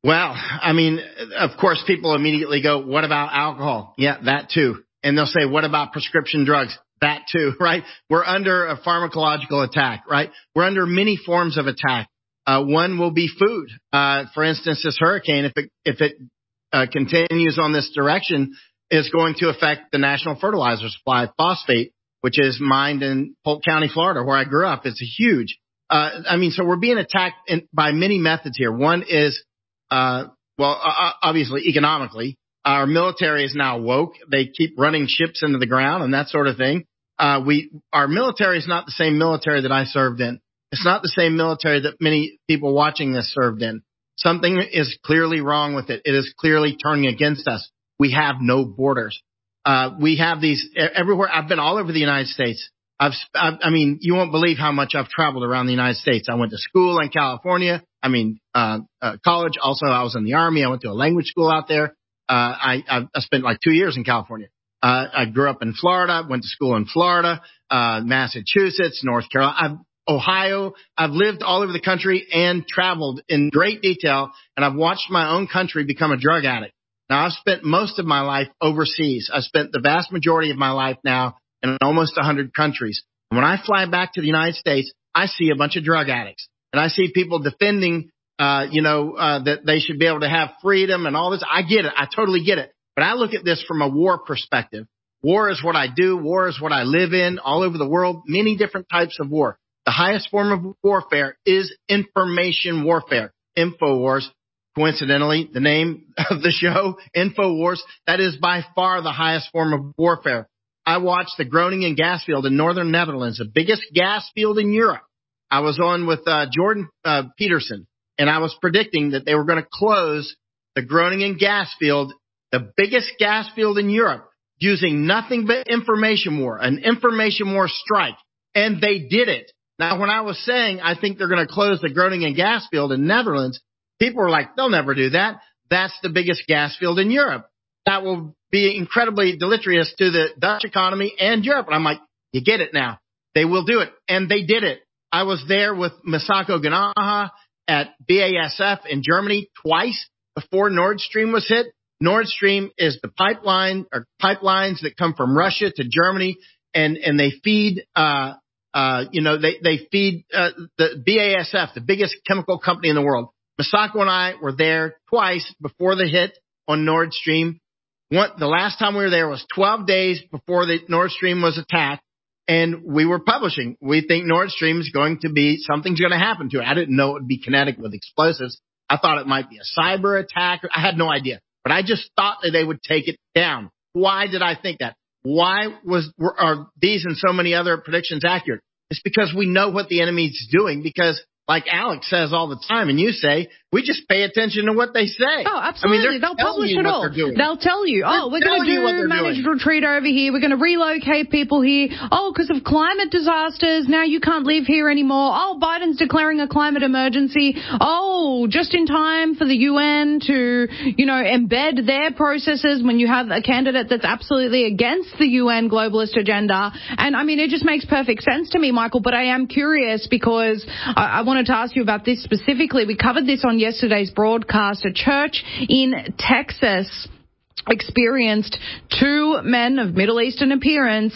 [SPEAKER 5] Well, I mean, of course, people immediately go, what about alcohol? Yeah, that too. And they'll say, what about prescription drugs? That too, right? We're under a pharmacological attack, right? We're under many forms of attack. Uh, one will be food. Uh, for instance, this hurricane, if it, if it uh, continues on this direction, is going to affect the national fertilizer supply, phosphate, which is mined in Polk County, Florida, where I grew up. It's huge. Uh, I mean, so we're being attacked in, by many methods here. One is, uh, well, uh, obviously economically, our military is now woke. They keep running ships into the ground and that sort of thing. Uh, we, our military is not the same military that I served in. It's not the same military that many people watching this served in. Something is clearly wrong with it. It is clearly turning against us. We have no borders. Uh, we have these everywhere. I've been all over the United States. I've, I, I mean, you won't believe how much I've traveled around the United States. I went to school in California. I mean, uh, uh, college. Also, I was in the Army. I went to a language school out there. Uh, I, I, I spent like two years in California. Uh, I grew up in Florida, went to school in Florida, uh, Massachusetts, North Carolina, I've, Ohio. I've lived all over the country and traveled in great detail. And I've watched my own country become a drug addict. Now, I've spent most of my life overseas. I've spent the vast majority of my life now in almost one hundred countries. And when I fly back to the United States, I see a bunch of drug addicts. And I see people defending, uh, you know, uh, that they should be able to have freedom and all this. I get it. I totally get it. But I look at this from a war perspective. War is what I do. War is what I live in all over the world. Many different types of war. The highest form of warfare is information warfare. InfoWars. Coincidentally, the name of the show, InfoWars, that is by far the highest form of warfare. I watched the Groningen gas field in northern Netherlands, the biggest gas field in Europe. I was on with uh, Jordan uh, Peterson, and I was predicting that they were going to close the Groningen gas field, the biggest gas field in Europe, using nothing but information war, an information war strike. And they did it. Now, when I was saying I think they're going to close the Groningen gas field in Netherlands, people were like, they'll never do that. That's the biggest gas field in Europe. That will be incredibly deleterious to the Dutch economy and Europe. And I'm like, you get it now. They will do it. And they did it. I was there with Masako Ganaha at B A S F in Germany twice before Nord Stream was hit. Nord Stream is the pipeline or pipelines that come from Russia to Germany, and, and they feed, uh, uh, you know, they, they feed, uh, the B A S F, the biggest chemical company in the world. Masako and I were there twice before the hit on Nord Stream. One, the last time we were there was twelve days before the Nord Stream was attacked, and we were publishing. We think Nord Stream is going to be, something's going to happen to it. I didn't know it would be kinetic with explosives. I thought it might be a cyber attack. I had no idea, but I just thought that they would take it down. Why did I think that? Why was were, are these and so many other predictions accurate? It's because we know what the enemy's doing, because like Alex says all the time, and you say, we just pay attention to what they say.
[SPEAKER 14] Oh, absolutely.
[SPEAKER 5] I mean,
[SPEAKER 14] they'll publish it all. They'll tell you, oh,
[SPEAKER 5] they're
[SPEAKER 14] we're going to do managed
[SPEAKER 5] doing.
[SPEAKER 14] retreat over here. We're going to relocate people here. Oh, because of climate disasters, now you can't live here anymore. Oh, Biden's declaring a climate emergency. Oh, just in time for the U N to, you know, embed their processes when you have a candidate that's absolutely against the U N globalist agenda. And, I mean, it just makes perfect sense to me, Michael, but I am curious because I, I wanted to ask you about this specifically. We covered this on yesterday's broadcast. A church in Texas experienced two men of Middle Eastern appearance.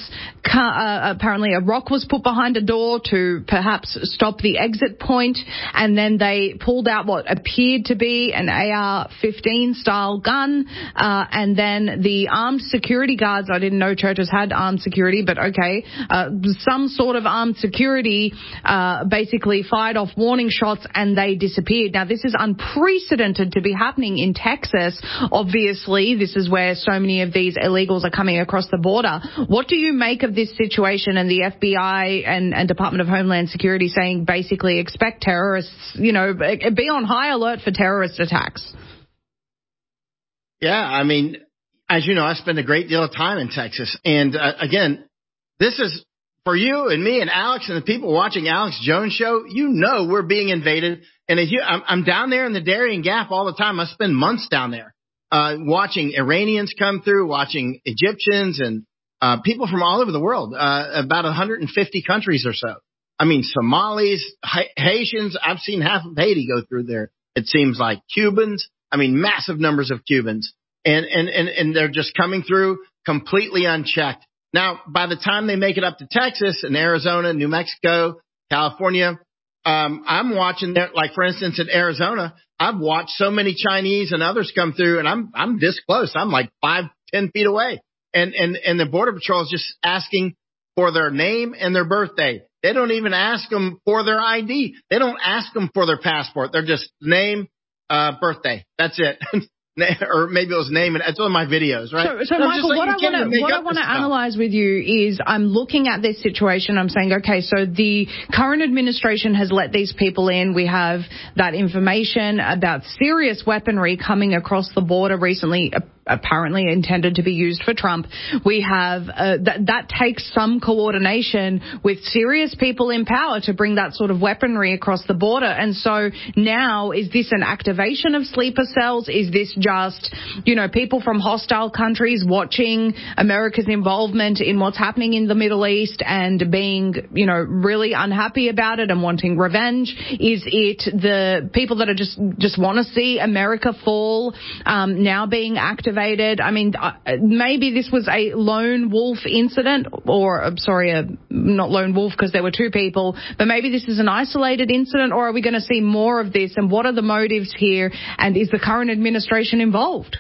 [SPEAKER 14] Uh, apparently a rock was put behind a door to perhaps stop the exit point, and then they pulled out what appeared to be an A R fifteen style gun, uh, and then the armed security guards, I didn't know churches had armed security, but okay, uh, some sort of armed security uh, basically fired off warning shots and they disappeared. Now, this is unprecedented to be happening in Texas. Obviously, this is where so many of these illegals are coming across the border. What do you make of this situation and the F B I and, and Department of Homeland Security saying basically expect terrorists, you know, be on high alert for terrorist attacks?
[SPEAKER 5] Yeah, I mean, as you know, I spend a great deal of time in Texas. And uh, again, this is for you and me and Alex and the people watching Alex Jones show. You know, we're being invaded. And as you, I'm, I'm down there in the Darien Gap all the time. I spend months down there. Uh, watching Iranians come through, watching Egyptians and uh, people from all over the world, uh, about one hundred fifty countries or so. I mean, Somalis, ha- Haitians. I've seen half of Haiti go through there. It seems like Cubans. I mean, massive numbers of Cubans. And, and, and, and they're just coming through completely unchecked. Now, by the time they make it up to Texas and Arizona, New Mexico, California, um, I'm watching there, like, for instance, in Arizona, I've watched so many Chinese and others come through, and I'm, I'm this close. I'm like five, ten feet away. And, and, and the Border Patrol is just asking for their name and their birthday. They don't even ask them for their I D. They don't ask them for their passport. They're just name, uh, birthday. That's it. Or maybe it was name. It's on my videos, right?
[SPEAKER 14] So, so Michael, like, what, I wanna, what I want to analyze with you is I'm looking at this situation. I'm saying, okay, so the current administration has let these people in. We have that information about serious weaponry coming across the border recently, apparently intended to be used for Trump. We have uh, that that takes some coordination with serious people in power to bring that sort of weaponry across the border. And so now, is this an activation of sleeper cells? Is this just, you know, people from hostile countries watching America's involvement in what's happening in the Middle East and being, you know, really unhappy about it and wanting revenge? Is it the people that are just just want to see America fall um, now being activated? I mean, uh, maybe this was a lone wolf incident, or I'm sorry, a, not lone wolf because there were two people, but maybe this is an isolated incident, or are we going to see more of this? And what are the motives here? And is the current administration involved?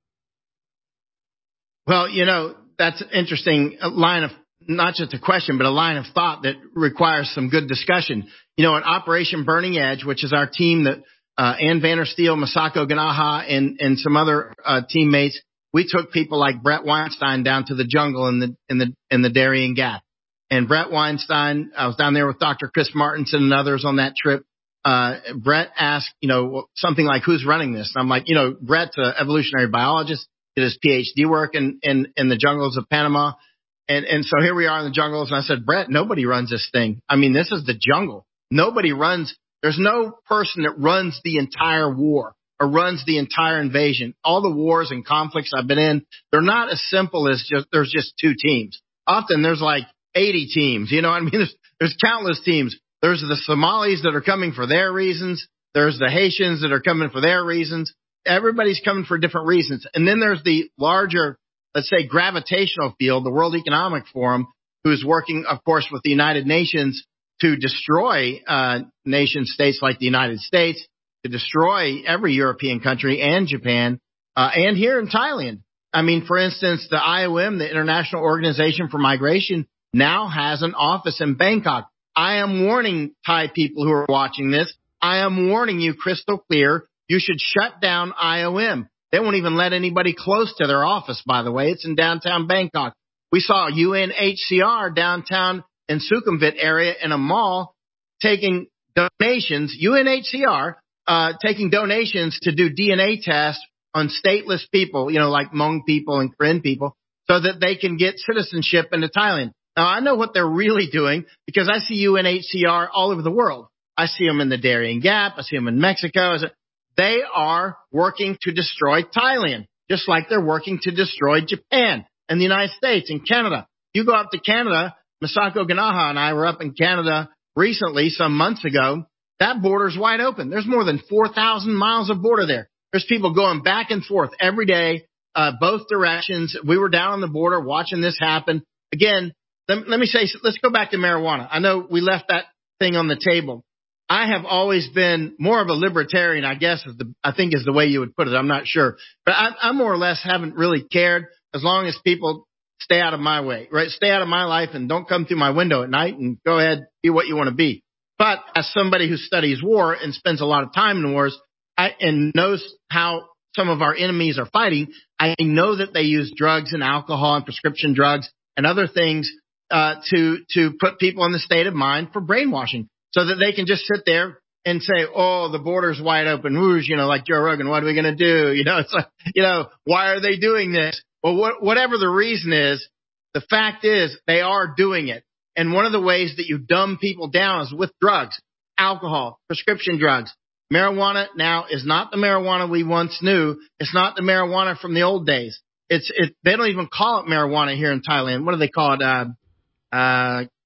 [SPEAKER 5] Well, you know, that's an interesting line of, not just a question, but a line of thought that requires some good discussion. You know, in Operation Burning Edge, which is our team that uh, Ann Vandersteel, Masako Ganaha, and, and some other uh, teammates, we took people like Brett Weinstein down to the jungle in the in the in the Darien Gap. And Brett Weinstein, I was down there with Doctor Chris Martinson and others on that trip. Uh, Brett asked, you know, something like, who's running this? And I'm like, you know, Brett's an evolutionary biologist, did his P H D work in, in, in the jungles of Panama. And, and so here we are in the jungles. And I said, Brett, nobody runs this thing. I mean, this is the jungle. Nobody runs. There's no person that runs the entire war or runs the entire invasion. All the wars and conflicts I've been in, they're not as simple as just, there's just two teams. Often there's like eighty teams, you know, I mean, there's, there's countless teams. There's the Somalis that are coming for their reasons. There's the Haitians that are coming for their reasons. Everybody's coming for different reasons. And then there's the larger, let's say, gravitational field, the World Economic Forum, who's working, of course, with the United Nations to destroy uh nation states like the United States, to destroy every European country and Japan, uh and here in Thailand. I mean, for instance, the I O M, the International Organization for Migration, now has an office in Bangkok. I am warning Thai people who are watching this. I am warning you crystal clear. You should shut down I O M. They won't even let anybody close to their office, by the way. It's in downtown Bangkok. We saw U N H C R downtown in Sukhumvit area in a mall taking donations, U N H C R, uh, taking donations to do D N A tests on stateless people, you know, like Hmong people and Karen people, so that they can get citizenship into Thailand. Now, I know what they're really doing because I see U N H C R all over the world. I see them in the Darien Gap. I see them in Mexico. They are working to destroy Thailand, just like they're working to destroy Japan and the United States and Canada. You go up to Canada, Masako Ganaha and I were up in Canada recently, some months ago. That border's wide open. There's more than four thousand miles of border there. There's people going back and forth every day, uh, both directions. We were down on the border watching this happen. Again, let, let me say, let's go back to marijuana. I know we left that thing on the table. I have always been more of a libertarian, I guess, is the, I think is the way you would put it. I'm not sure. But I, I more or less haven't really cared as long as people stay out of my way, right? Stay out of my life and don't come through my window at night and go ahead, be what you want to be. But as somebody who studies war and spends a lot of time in wars I, and knows how some of our enemies are fighting, I know that they use drugs and alcohol and prescription drugs and other things uh, to to put people in the state of mind for brainwashing so that they can just sit there and say, oh, the border's wide open, whoosh, you know, like Joe Rogan, what are we going to do? You know, it's like, you know, why are they doing this? Well, what, whatever the reason is, the fact is they are doing it. And one of the ways that you dumb people down is with drugs, alcohol, prescription drugs. Marijuana now is not the marijuana we once knew. It's not the marijuana from the old days. It's it. They don't even call it marijuana here in Thailand. What do they call it? Uh, uh,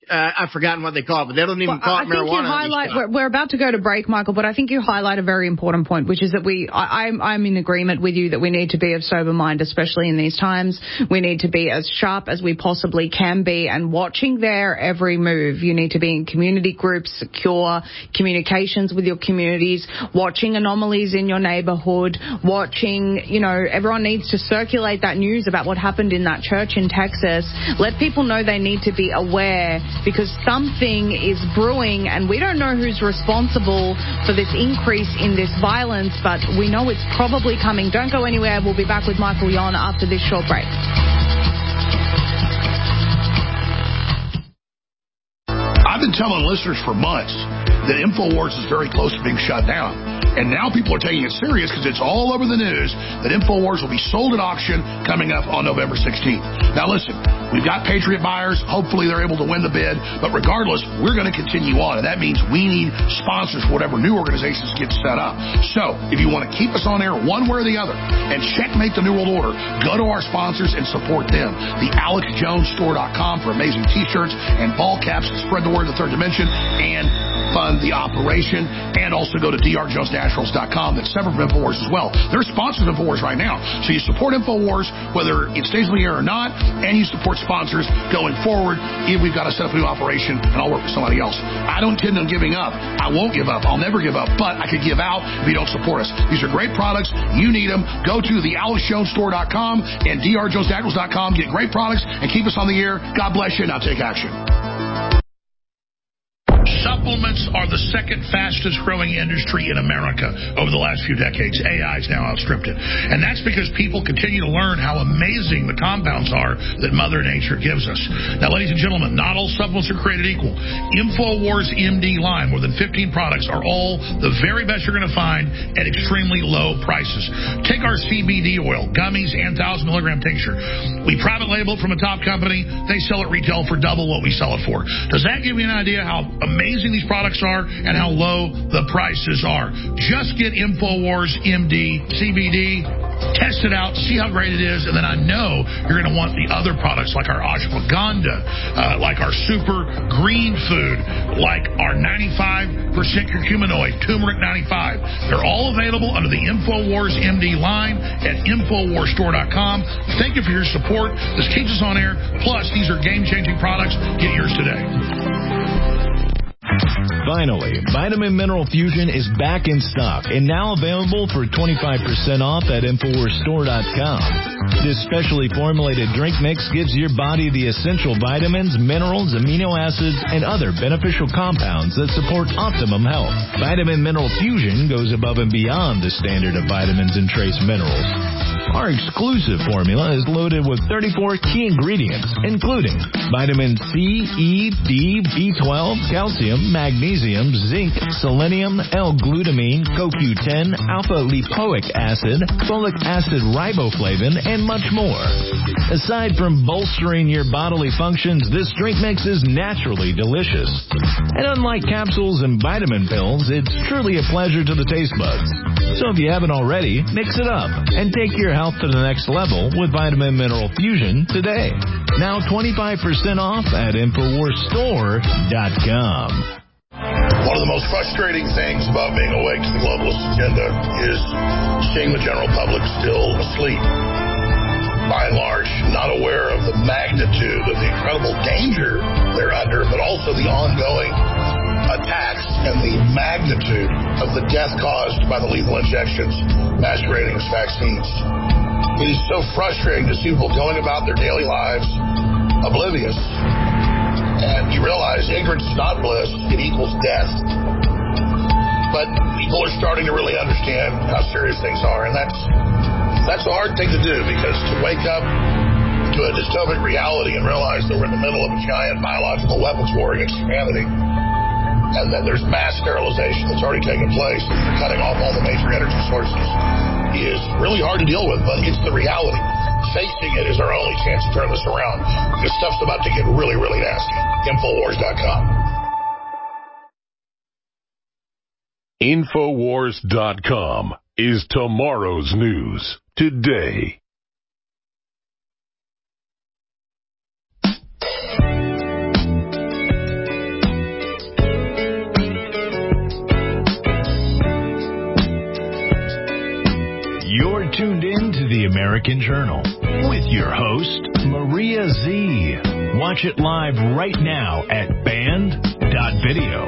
[SPEAKER 5] Uh, I've forgotten what they call it, but they don't even
[SPEAKER 14] well,
[SPEAKER 5] call it
[SPEAKER 14] I think
[SPEAKER 5] marijuana.
[SPEAKER 14] You highlight, we're, we're about to go to break, Michael, but I think you highlight a very important point, which is that we, I, I'm, I'm in agreement with you that we need to be of sober mind, especially in these times. We need to be as sharp as we possibly can be and watching their every move. You need to be in community groups, secure communications with your communities, watching anomalies in your neighborhood, watching, you know, everyone needs to circulate that news about what happened in that church in Texas. Let people know they need to be aware because something is brewing and we don't know who's responsible for this increase in this violence, but we know it's probably coming. Don't go anywhere. We'll be back with Michael Yon after this short break.
[SPEAKER 7] I've been telling listeners for months that InfoWars is very close to being shut down. And now people are taking it serious because it's all over the news that InfoWars will be sold at auction coming up on November sixteenth. Now listen, we've got Patriot buyers. Hopefully they're able to win the bid. But regardless, we're going to continue on. And that means we need sponsors for whatever new organizations get set up. So if you want to keep us on air one way or the other and checkmate the New World Order, go to our sponsors and support them. The Alex Jones Store dot com for amazing T-shirts and ball caps that spread the word of the third dimension and fund the operation. And also go to D R Jones Naturals dot com. That's separate from InfoWars as well. They're sponsors of InfoWars right now. So you support InfoWars whether it stays on the air or not, and you support sponsors going forward if we've got to set up a new operation and I'll work with somebody else. I don't intend on giving up. I won't give up. I'll never give up. But I could give out if you don't support us. These are great products. You need them. Go to the Alex Jones Store dot com and D R Jones Naturals dot com. Get great products and keep us on the air. God bless you. Now take action. Supplements are the second fastest growing industry in America over the last few decades. A I has now outstripped it. And that's because people continue to learn how amazing the compounds are that Mother Nature gives us. Now, ladies and gentlemen, not all supplements are created equal. InfoWars M D line, more than fifteen products, are all the very best you're going to find at extremely low prices. Take our C B D oil, gummies, and one thousand milligram tincture. We private label it from a top company. They sell it retail for double what we sell it for. Does that give you an idea how amazing these products are and how low the prices are? Just get InfoWars M D C B D, test it out, see how great it is, and then I know you're going to want the other products like our ashwagandha, uh, like our super green food, like our ninety-five percent curcuminoid, turmeric ninety-five. They're all available under the InfoWars M D line at InfoWars Store dot com. Thank you for your support. This keeps us on air. Plus, these are game-changing products. Get yours today.
[SPEAKER 8] Finally, Vitamin Mineral Fusion is back in stock and now available for twenty-five percent off at InfoWars Store dot com. This specially formulated drink mix gives your body the essential vitamins, minerals, amino acids, and other beneficial compounds that support optimum health. Vitamin Mineral Fusion goes above and beyond the standard of vitamins and trace minerals. Our exclusive formula is loaded with thirty-four key ingredients, including vitamin C, E, D, B twelve, calcium, magnesium, zinc, selenium, L-glutamine, C O Q ten, alpha-lipoic acid, folic acid riboflavin, and much more. Aside from bolstering your bodily functions, this drink mix is naturally delicious. And unlike capsules and vitamin pills, it's truly a pleasure to the taste buds. So if you haven't already, mix it up and take your health to the next level with Vitamin Mineral Fusion today. Now twenty-five percent off at InfoWars Store dot com.
[SPEAKER 7] One of the most frustrating things about being awake to the globalist agenda is seeing the general public still asleep. By and large, not aware of the magnitude of the incredible danger they're under, but also the ongoing attacks and the magnitude of the death caused by the lethal injections masquerading as vaccines. It is so frustrating to see people going about their daily lives oblivious. And you realize ignorance is not bliss, it equals death. But people are starting to really understand how serious things are, and that's that's a hard thing to do, because to wake up to a dystopic reality and realize that we're in the middle of a giant biological weapons war against humanity, and that there's mass sterilization that's already taken place, and they're cutting off all the major energy sources, is really hard to deal with, but it's the reality. Facing it is our only chance to turn this around, because stuff's about to get really, really nasty. InfoWars dot com.
[SPEAKER 17] InfoWars dot com is tomorrow's news today.
[SPEAKER 8] American Journal with your host, Maria Z. Watch it live right now at band dot video.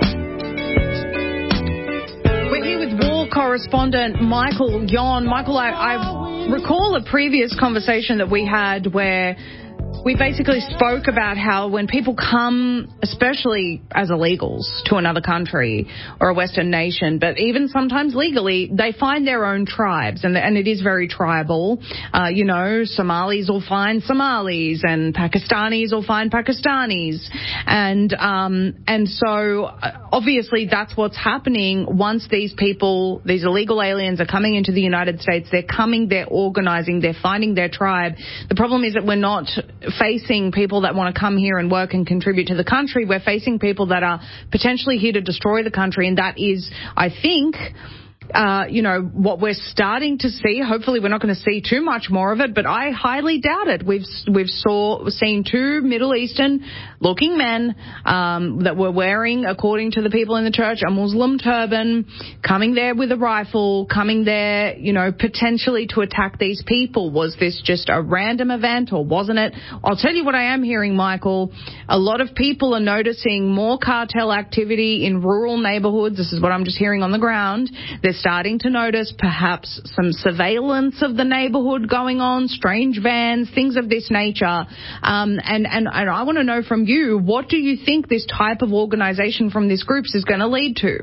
[SPEAKER 14] We're here with war correspondent Michael Yon. Michael, I, I recall a previous conversation that we had where we basically spoke about how when people come, especially as illegals, to another country or a Western nation, but even sometimes legally, they find their own tribes, and, and it is very tribal. Uh, you know, Somalis will find Somalis, and Pakistanis will find Pakistanis. And, um, and so, obviously, that's what's happening once these people, these illegal aliens are coming into the United States. They're coming, they're organizing, they're finding their tribe. The problem is that we're not facing people that want to come here and work and contribute to the country. We're facing people that are potentially here to destroy the country, and that is, I think, Uh, you know, what we're starting to see. Hopefully we're not going to see too much more of it, but I highly doubt it. We've we've saw seen two Middle Eastern looking men um, that were wearing, according to the people in the church, a Muslim turban, coming there with a rifle, coming there, you know, potentially to attack these people. Was this just a random event, or wasn't it? I'll tell you what I am hearing, Michael. A lot of people are noticing more cartel activity in rural neighborhoods. This is what I'm just hearing on the ground. They're starting to notice perhaps some surveillance of the neighborhood going on, strange vans, things of this nature. Um, and, and, and I want to know from you, what do you think this type of organization from these groups is going to lead to?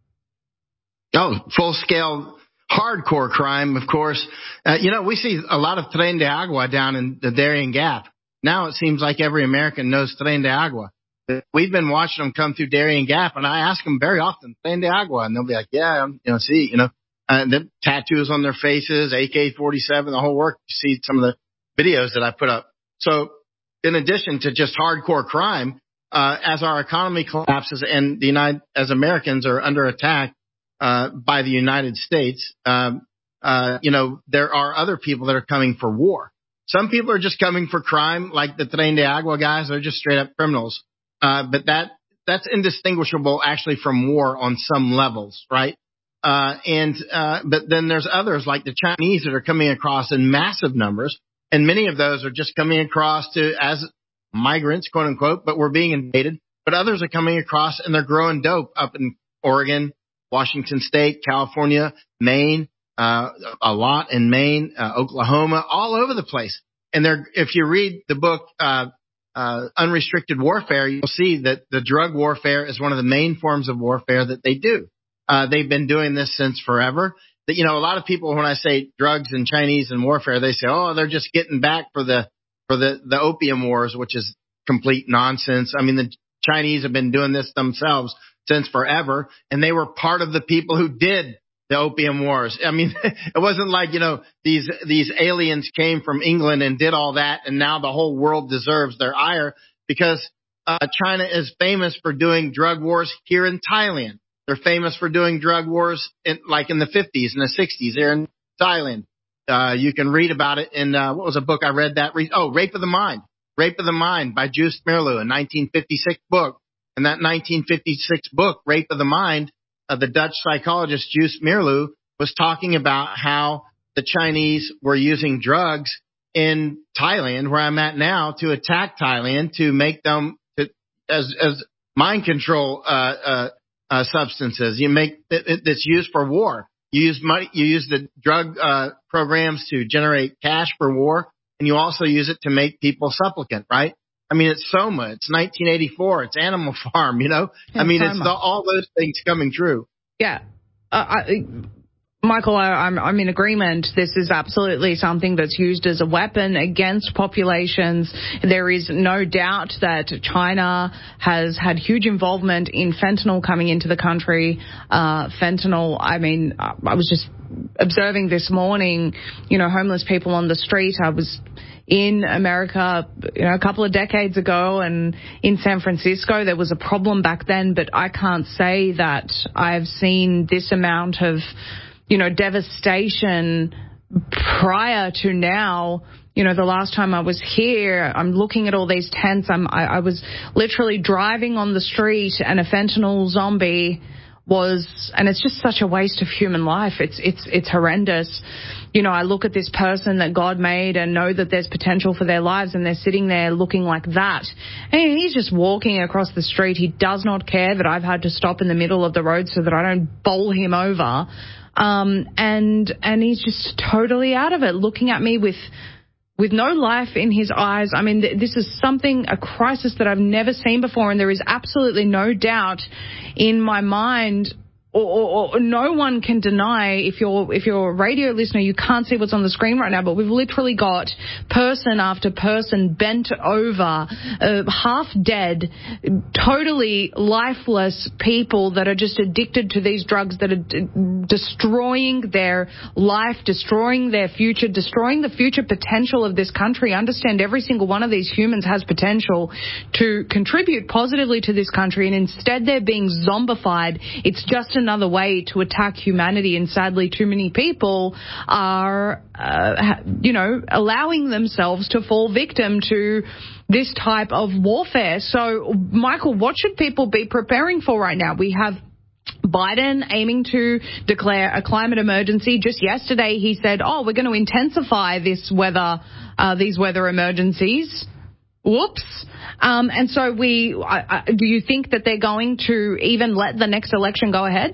[SPEAKER 5] Oh, full-scale hardcore crime, of course. Uh, you know, we see a lot of Tren de Agua down in the Darien Gap. Now it seems like every American knows Tren de Agua. We've been watching them come through Darien Gap, and I ask them very often, Tren de Agua, and they'll be like, yeah, you know, see, you know, uh, the tattoos on their faces, A K forty-seven, the whole work. You see some of the videos that I put up. So in addition to just hardcore crime, uh, as our economy collapses and the United, as Americans are under attack, uh, by the United States, um, uh, you know, there are other people that are coming for war. Some people are just coming for crime, like the Tren de Agua guys. They're just straight up criminals. Uh, but that, that's indistinguishable actually from war on some levels, right? Uh, and, uh, but then there's others like the Chinese that are coming across in massive numbers. And many of those are just coming across to as migrants, quote unquote, but we're being invaded. But others are coming across and they're growing dope up in Oregon, Washington State, California, Maine, uh, a lot in Maine, uh, Oklahoma, all over the place. And they're, if you read the book, uh, Uh, Unrestricted Warfare, you'll see that the drug warfare is one of the main forms of warfare that they do. Uh, they've been doing this since forever. That, you know, a lot of people, when I say drugs and Chinese and warfare, they say, oh, they're just getting back for the, for the, the opium wars, which is complete nonsense. I mean, the Chinese have been doing this themselves since forever, and they were part of the people who did the opium wars. I mean, it wasn't like, you know, these, these aliens came from England and did all that, and now the whole world deserves their ire, because uh, China is famous for doing drug wars here in Thailand. They're famous for doing drug wars in, like in the fifties and the sixties there in Thailand. Uh, you can read about it in, uh, what was a book I read that? Re- oh, Rape of the Mind. Rape of the Mind by Joost Meerloo, a nineteen fifty-six book. And that nineteen fifty-six book, Rape of the Mind, Uh, the Dutch psychologist Joost Meerloo was talking about how the Chinese were using drugs in Thailand, where I'm at now, to attack Thailand, to make them to, as as mind control uh, uh, uh, substances. You make it, it, it's used for war. You use money. You use the drug uh, programs to generate cash for war, and you also use it to make people supplicant, right? I mean, it's Soma. It's nineteen eighty-four. It's Animal Farm, you know? I mean, it's the, all those things coming true.
[SPEAKER 14] Yeah. Uh, I, Michael, I, I'm, I'm in agreement. This is absolutely something that's used as a weapon against populations. There is no doubt that China has had huge involvement in fentanyl coming into the country. Uh, fentanyl, I mean, I was just observing this morning, you know, homeless people on the street. I was in America, you know, a couple of decades ago, and in San Francisco, there was a problem back then, but I can't say that I've seen this amount of, you know, devastation prior to now. You know, the last time I was here, I'm looking at all these tents. I'm, I, I was literally driving on the street, and a fentanyl zombie was, and it's just such a waste of human life. It's it's it's horrendous. You know, I look at this person that God made and know that there's potential for their lives, and they're sitting there looking like that. And he's just walking across the street. He does not care that I've had to stop in the middle of the road so that I don't bowl him over. Um, and and he's just totally out of it, looking at me with with no life in his eyes. I mean, th- this is something, a crisis that I've never seen before, and there is absolutely no doubt in my mind, or, or, or no one can deny, if you're if you're a radio listener, you can't see what's on the screen right now, but we've literally got person after person bent over, uh, half dead, totally lifeless people that are just addicted to these drugs that are d- destroying their life, destroying their future, destroying the future potential of this country. Understand, every single one of these humans has potential to contribute positively to this country, and instead they're being zombified. It's just another way to attack humanity, and sadly too many people are uh, you know allowing themselves to fall victim to this type of warfare. So, Michael, what should people be preparing for right now? We have Biden aiming to declare a climate emergency. Just yesterday he said, oh, we're going to intensify this weather uh, these weather emergencies. Whoops. Um, and so we, I, I, do you think that they're going to even let the next election go ahead?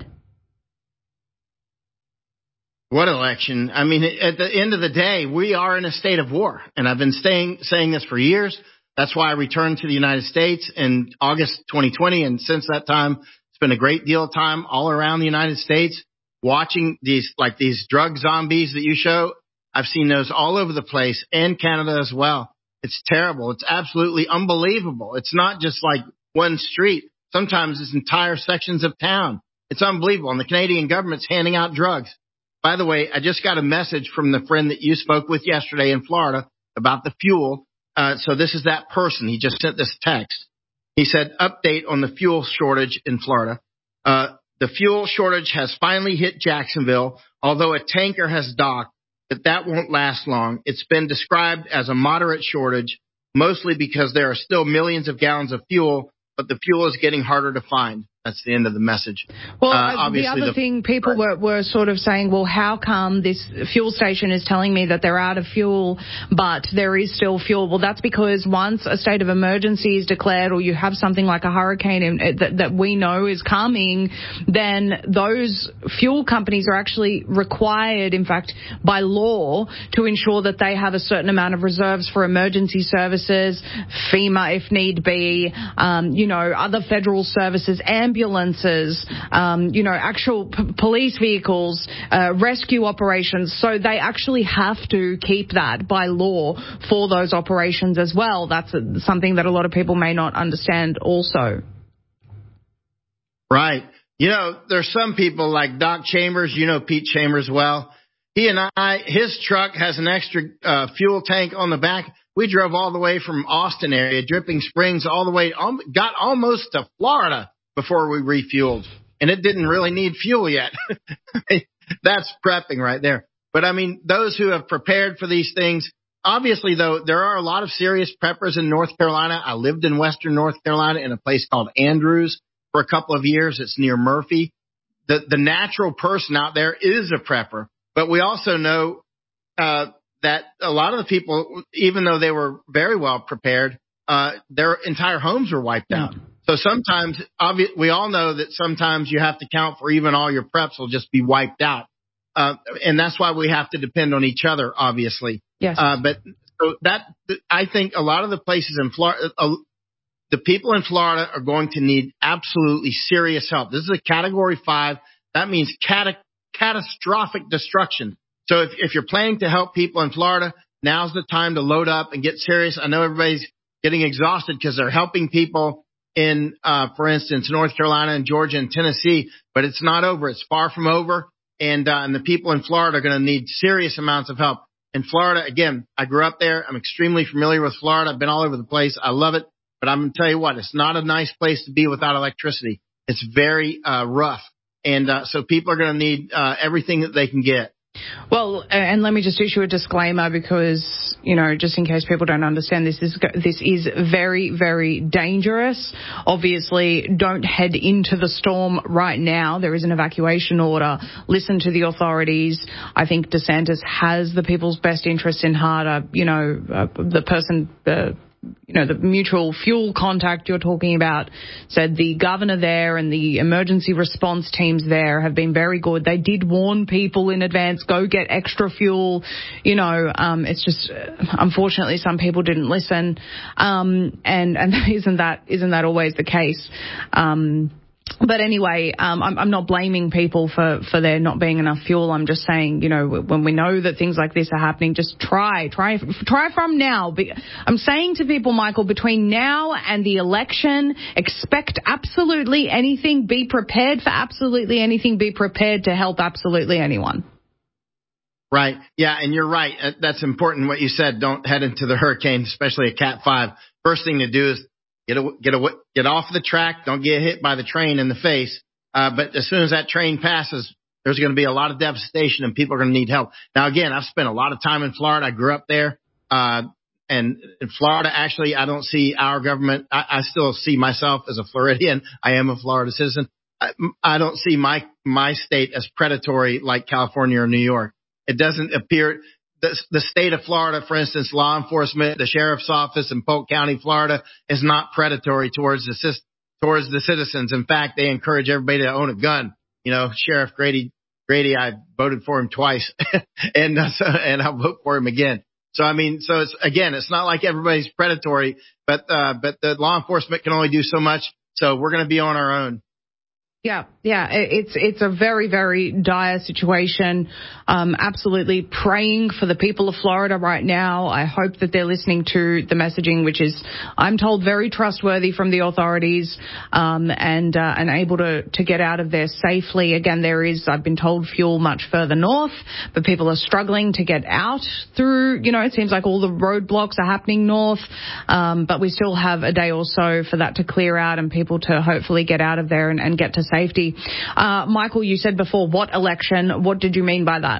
[SPEAKER 5] What election? I mean, at the end of the day, we are in a state of war. And I've been staying, saying this for years. That's why I returned to the United States in August twenty twenty. And since that time, it's been a great deal of time all around the United States watching these, like these drug zombies that you show. I've seen those all over the place, and Canada as well. It's terrible. It's absolutely unbelievable. It's not just like one street. Sometimes it's entire sections of town. It's unbelievable. And the Canadian government's handing out drugs. By the way, I just got a message from the friend that you spoke with yesterday in Florida about the fuel. Uh, so this is that person. He just sent this text. He said, update on the fuel shortage in Florida. Uh, the fuel shortage has finally hit Jacksonville, although a tanker has docked. But that won't last long. It's been described as a moderate shortage, mostly because there are still millions of gallons of fuel, but the fuel is getting harder to find. That's the end of the message.
[SPEAKER 14] Well,
[SPEAKER 5] uh, obviously
[SPEAKER 14] the other
[SPEAKER 5] the,
[SPEAKER 14] thing people
[SPEAKER 5] right.
[SPEAKER 14] were, were sort of saying, well, how come this fuel station is telling me that they're out of fuel, but there is still fuel? Well, that's because once a state of emergency is declared, or you have something like a hurricane in, that, that we know is coming, then those fuel companies are actually required, in fact, by law, to ensure that they have a certain amount of reserves for emergency services, FEMA if need be, um, you know, other federal services, ambulances, um, you know, actual p- police vehicles, uh, rescue operations. So they actually have to keep that by law for those operations as well. That's a, something that a lot of people may not understand also.
[SPEAKER 5] Right. You know, there's some people like Doc Chambers. You know Pete Chambers well. He and I, his truck has an extra uh, fuel tank on the back. We drove all the way from Austin area, Dripping Springs, all the way, um, got almost to Florida before we refueled. And it didn't really need fuel yet. That's prepping right there. But I mean, those who have prepared for these things, obviously, though, there are a lot of serious preppers in North Carolina. I lived in Western North Carolina in a place called Andrews for a couple of years. It's near Murphy. The, the natural person out there is a prepper. But we also know uh, that a lot of the people, even though they were very well prepared, uh, their entire homes were wiped out. So sometimes, obvi- we all know that sometimes you have to count for even all your preps will just be wiped out. Uh, and that's why we have to depend on each other, obviously.
[SPEAKER 14] Yes.
[SPEAKER 5] Uh, but so that, I think a lot of the places in Florida, uh, the people in Florida are going to need absolutely serious help. This is a category five. That means cata- catastrophic destruction. So if, if you're planning to help people in Florida, now's the time to load up and get serious. I know everybody's getting exhausted because they're helping people in, uh, for instance, North Carolina and Georgia and Tennessee, but it's not over. It's far from over. And, uh, and the people in Florida are going to need serious amounts of help. In Florida, again, I grew up there. I'm extremely familiar with Florida. I've been all over the place. I love it. But I'm going to tell you what, it's not a nice place to be without electricity. It's very, uh, rough. And, uh, so people are going to need, uh, everything that they can get.
[SPEAKER 14] Well, and let me just issue a disclaimer because, you know, just in case people don't understand, this is this is very, very dangerous. Obviously, don't head into the storm right now. There is an evacuation order. Listen to the authorities. I think DeSantis has the people's best interest in heart. Uh, you know, uh, the person... Uh, you know, the mutual fuel contact you're talking about said the governor there and the emergency response teams there have been very good. They did warn people in advance, go get extra fuel. You know, um, it's just, unfortunately, some people didn't listen. Um, and, and isn't that, isn't that always the case? Um, But anyway, um, I'm, I'm not blaming people for, for there not being enough fuel. I'm just saying, you know, when we know that things like this are happening, just try, try, try from now. I'm saying to people, Michael, between now and the election, expect absolutely anything, be prepared for absolutely anything, be prepared to help absolutely anyone.
[SPEAKER 5] Right. Yeah, and you're right. That's important what you said. Don't head into the hurricane, especially a Cat five. First thing to do is Get a, get a, get off the track. Don't get hit by the train in the face. Uh, but as soon as that train passes, there's going to be a lot of devastation and people are going to need help. Now, again, I've spent a lot of time in Florida. I grew up there. Uh, and in Florida, actually, I don't see our government. I, I still see myself as a Floridian. I am a Florida citizen. I, I don't see my, my state as predatory like California or New York. It doesn't appear. The, the state of Florida, for instance, law enforcement, the sheriff's office in Polk County, Florida, is not predatory towards the towards the citizens. In fact, they encourage everybody to own a gun. You know, Sheriff Grady, Grady, I voted for him twice, and uh, so, and I'll vote for him again. So I mean, so it's again, it's not like everybody's predatory, but uh, but the law enforcement can only do so much. So we're going to be on our own.
[SPEAKER 14] Yeah, yeah, it's it's a very, very dire situation. Um, absolutely praying for the people of Florida right now. I hope that they're listening to the messaging, which is, I'm told, very trustworthy from the authorities, um, and uh, and able to, to get out of there safely. Again, there is, I've been told, fuel much further north, but people are struggling to get out through, you know, it seems like all the roadblocks are happening north, um, but we still have a day or so for that to clear out and people to hopefully get out of there and, and get to safety. Safety. Uh, Michael, you said before, what election? What did you mean by that?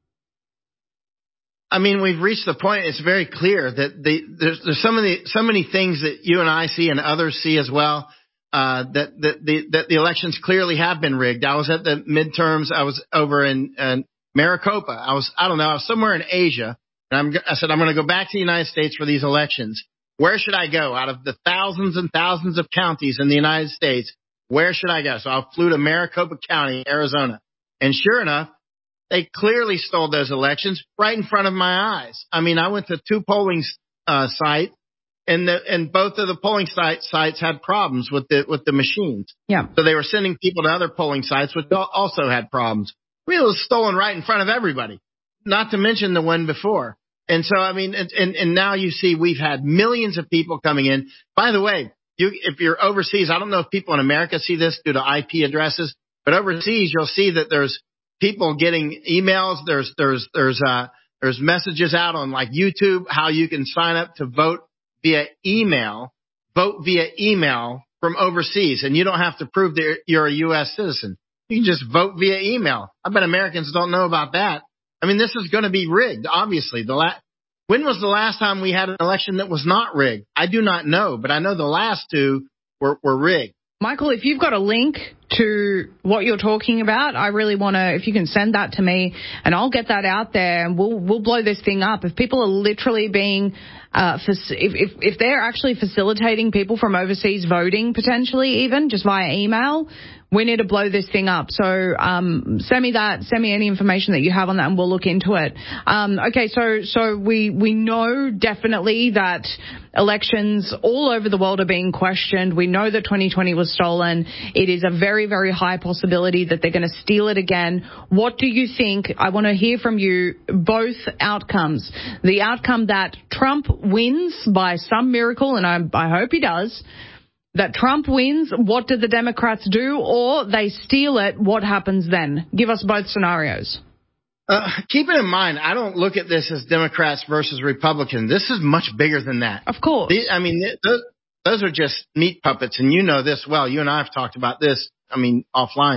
[SPEAKER 5] I mean, we've reached the point. It's very clear that the, there's, there's so many, so many things that you and I see and others see as well. Uh, that, that the, that the elections clearly have been rigged. I was at the midterms. I was over in, in Maricopa. I was, I don't know, I was somewhere in Asia. And I'm, I said, I'm going to go back to the United States for these elections. Where should I go? Out of the thousands and thousands of counties in the United States, where should I go? So I flew to Maricopa County, Arizona. And sure enough, they clearly stole those elections right in front of my eyes. I mean, I went to two polling uh, sites, and the, and both of the polling site, sites had problems with the with the machines.
[SPEAKER 14] Yeah.
[SPEAKER 5] So they were sending people to other polling sites, which also had problems. I mean, it was stolen right in front of everybody, not to mention the one before. And so, I mean, and, and, and now you see we've had millions of people coming in. By the way, You, if you're overseas, I don't know if people in America see this due to I P addresses, but overseas you'll see that there's people getting emails. There's there's there's uh there's messages out on like YouTube how you can sign up to vote via email, vote via email from overseas, and you don't have to prove that you're a U S citizen. You can just vote via email. I bet Americans don't know about that. I mean, this is going to be rigged. Obviously, the la- When was the last time we had an election that was not rigged? I do not know, but I know the last two were, were rigged.
[SPEAKER 14] Michael, if you've got a link to what you're talking about, I really want to, if you can send that to me, and I'll get that out there, and we'll we'll blow this thing up. If people are literally being, uh, if, if if they're actually facilitating people from overseas voting, potentially even just via email, we need to blow this thing up. So um, send me that, send me any information that you have on that, and we'll look into it. Um, okay, so so we we know definitely that elections all over the world are being questioned. We know that twenty twenty was stolen. It is a very, very high possibility that they're going to steal it again. What do you think? I want to hear from you both outcomes. The outcome that Trump wins by some miracle, and I, I hope he does, that Trump wins, what do the Democrats do? Or they steal it, what happens then? Give us both scenarios.
[SPEAKER 5] Uh, keep it in mind, I don't look at this as Democrats versus Republicans. This is much bigger than that.
[SPEAKER 14] Of course.
[SPEAKER 5] These, I mean, those, those are just meat puppets, and you know this well. You and I have talked about this, I mean, offline.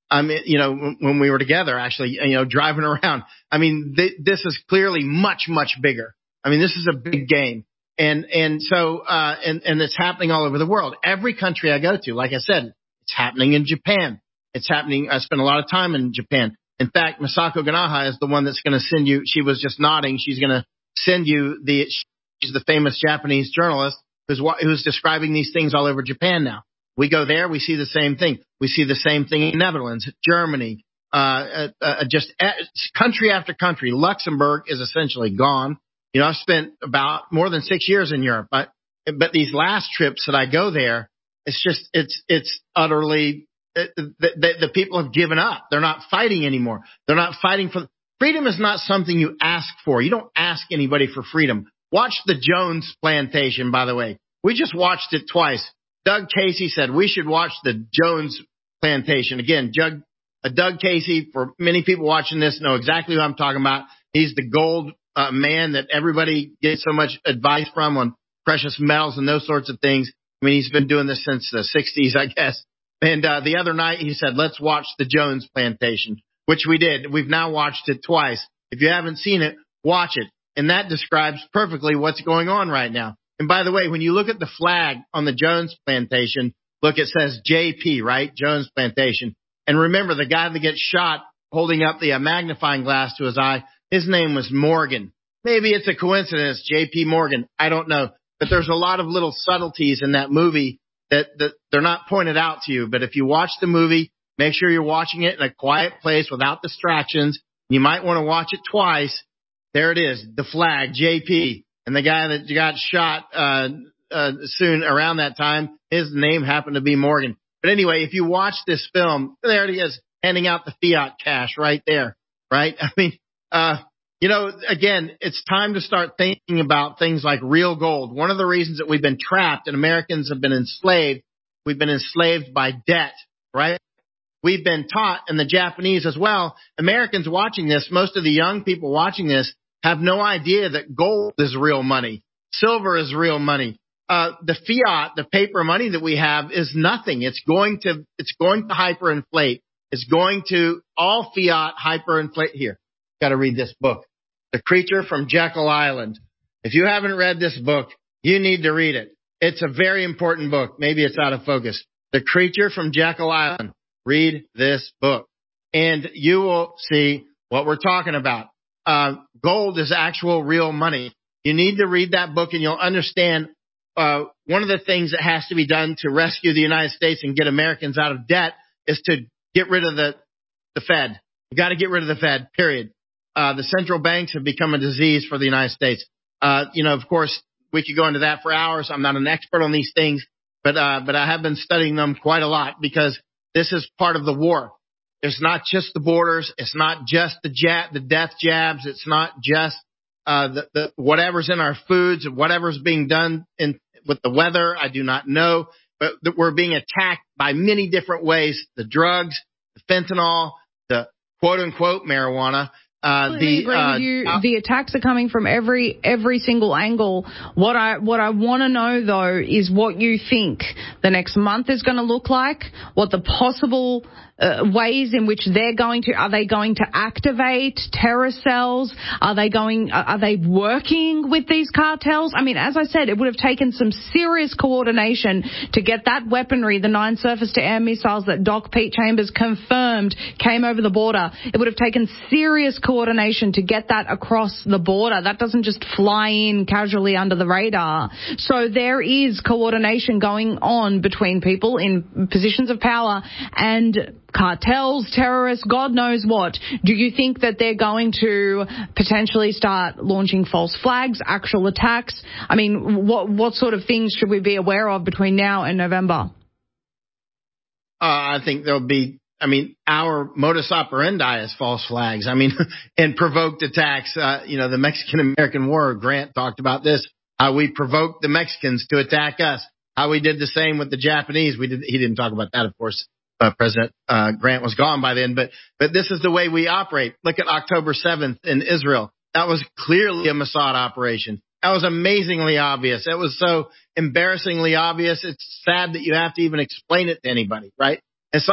[SPEAKER 5] I mean, you know, when we were together, actually, you know, driving around. I mean, th- this is clearly much, much bigger. I mean, this is a big game. And, and so, uh, and, and it's happening all over the world. Every country I go to, like I said, it's happening in Japan. It's happening. I spent a lot of time in Japan. In fact, Masako Ganaha is the one that's going to send you. She was just nodding. She's going to send you the, she's the famous Japanese journalist who's, who's describing these things all over Japan now. We go there, we see the same thing. We see the same thing in Netherlands, Germany, uh, uh, uh just uh, country after country. Luxembourg is essentially gone. You know, I've spent about more than six years in Europe, but, but these last trips that I go there, it's just, it's, it's utterly, the, the, the people have given up. They're not fighting anymore. They're not fighting for, freedom is not something you ask for. You don't ask anybody for freedom. Watch the Jones Plantation, by the way. We just watched it twice. Doug Casey said we should watch the Jones Plantation. Again, Doug, uh, Doug Casey, for many people watching this, know exactly who I'm talking about. He's the gold uh, man that everybody gets so much advice from on precious metals and those sorts of things. I mean, he's been doing this since the sixties, I guess. And uh, the other night he said, let's watch the Jones Plantation, which we did. We've now watched it twice. If you haven't seen it, watch it. And that describes perfectly what's going on right now. And by the way, when you look at the flag on the Jones Plantation, look, it says J P, right? Jones Plantation. And remember, the guy that gets shot holding up the uh, magnifying glass to his eye, his name was Morgan. Maybe it's a coincidence, J P Morgan. I don't know. But there's a lot of little subtleties in that movie that, that they're not pointed out to you. But if you watch the movie, make sure you're watching it in a quiet place without distractions. You might want to watch it twice. There it is, the flag, J P. And the guy that got shot uh, uh, soon around that time, his name happened to be Morgan. But anyway, if you watch this film, there it is, handing out the fiat cash right there, right? I mean, uh, you know, again, it's time to start thinking about things like real gold. One of the reasons that we've been trapped and Americans have been enslaved, we've been enslaved by debt, right? We've been taught, and the Japanese as well, Americans watching this, most of the young people watching this, have no idea that gold is real money. Silver is real money. Uh, the fiat, the paper money that we have is nothing. It's going to, it's going to hyperinflate. It's going to all fiat hyperinflate. Here, got to read this book, The Creature from Jekyll Island. If you haven't read this book, you need to read it. It's a very important book. Maybe it's out of focus. The Creature from Jekyll Island. Read this book and you will see what we're talking about. Uh, gold is actual real money. You need to read that book and you'll understand uh, one of the things that has to be done to rescue the United States and get Americans out of debt is to get rid of the, the Fed. You got to get rid of the Fed, period. Uh, the central banks have become a disease for the United States. Uh, you know, of course, we could go into that for hours. I'm not an expert on these things, but, uh, but I have been studying them quite a lot because this is part of the war. It's not just the borders. It's not just the jab, the death jabs. It's not just uh, the, the whatever's in our foods, whatever's being done in with the weather. I do not know, but we're being attacked by many different ways: the drugs, the fentanyl, the quote unquote marijuana. Uh, the,
[SPEAKER 14] agree
[SPEAKER 5] uh,
[SPEAKER 14] with you. The attacks are coming from every every single angle. What I what I want to know though is what you think the next month is going to look like. What the possible uh, ways in which they're going to are they going to activate terror cells? Are they going? Are they working with these cartels? I mean, as I said, it would have taken some serious coordination to get that weaponry, the nine surface-to-air missiles that Doc Pete Chambers confirmed came over the border. It would have taken serious coordination to get that across the border. That doesn't just fly in casually under the radar. So there is coordination going on between people in positions of power and cartels, terrorists, God knows what. Do you think that they're going to potentially start launching false flags, actual attacks? I mean, what what sort of things should we be aware of between now and November?
[SPEAKER 5] Uh, I think there'll be, I mean, our modus operandi is false flags. I mean, and provoked attacks. Uh, you know, the Mexican-American War, Grant talked about this, how we provoked the Mexicans to attack us, how we did the same with the Japanese. We did, he didn't talk about that, of course. Uh, President uh, Grant was gone by then, but but this is the way we operate. Look at October seventh in Israel. That was clearly a Mossad operation. That was amazingly obvious. It was so embarrassingly obvious. It's sad that you have to even explain it to anybody, right? It's like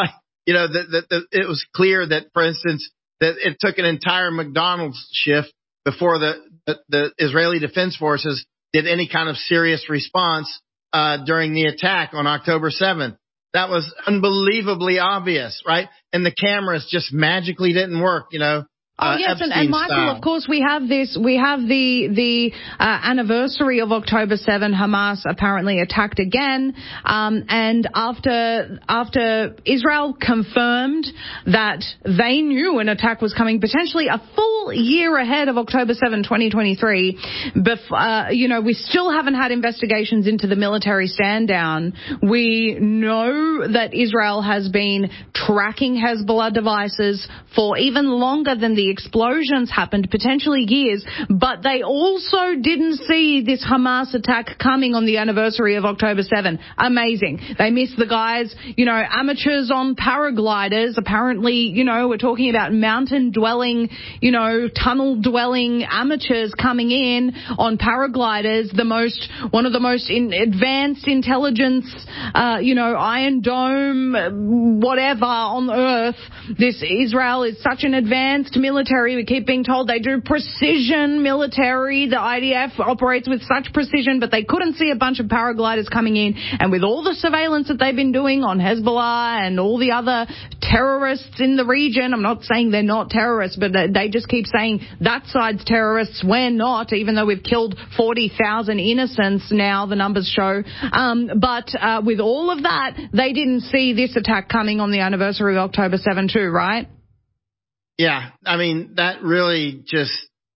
[SPEAKER 5] you know, that, that, that it was clear that, for instance, that it took an entire McDonald's shift before the, the, the Israeli Defense Forces did any kind of serious response uh, during the attack on October seventh. That was unbelievably obvious, right? And the cameras just magically didn't work, you know.
[SPEAKER 14] Oh,
[SPEAKER 5] Uh,
[SPEAKER 14] yes, and, and Michael,
[SPEAKER 5] style.
[SPEAKER 14] of course, we have this, we have the, the, uh, anniversary of October seventh. Hamas apparently attacked again. Um, and after, after Israel confirmed that they knew an attack was coming potentially a full year ahead of October seventh, twenty twenty-three, bef- uh, you know, we still haven't had investigations into the military stand down. We know that Israel has been tracking Hezbollah devices for even longer than the explosions happened, potentially years, but they also didn't see this Hamas attack coming on the anniversary of October seventh. Amazing. They missed the guys, you know, amateurs on paragliders. Apparently, you know, we're talking about mountain dwelling, you know, tunnel dwelling amateurs coming in on paragliders, the most, one of the most in advanced intelligence, uh, you know, Iron Dome, whatever on earth. This Israel is such an advanced military. Military. We keep being told they do precision military. The I D F operates with such precision, but they couldn't see a bunch of paragliders coming in. And with all the surveillance that they've been doing on Hezbollah and all the other terrorists in the region, I'm not saying they're not terrorists, but they just keep saying that side's terrorists, we're not, even though we've killed forty thousand innocents now, the numbers show. Um, but uh, with all of that, they didn't see this attack coming on the anniversary of October seventh too, right?
[SPEAKER 5] Yeah, I mean, that really just,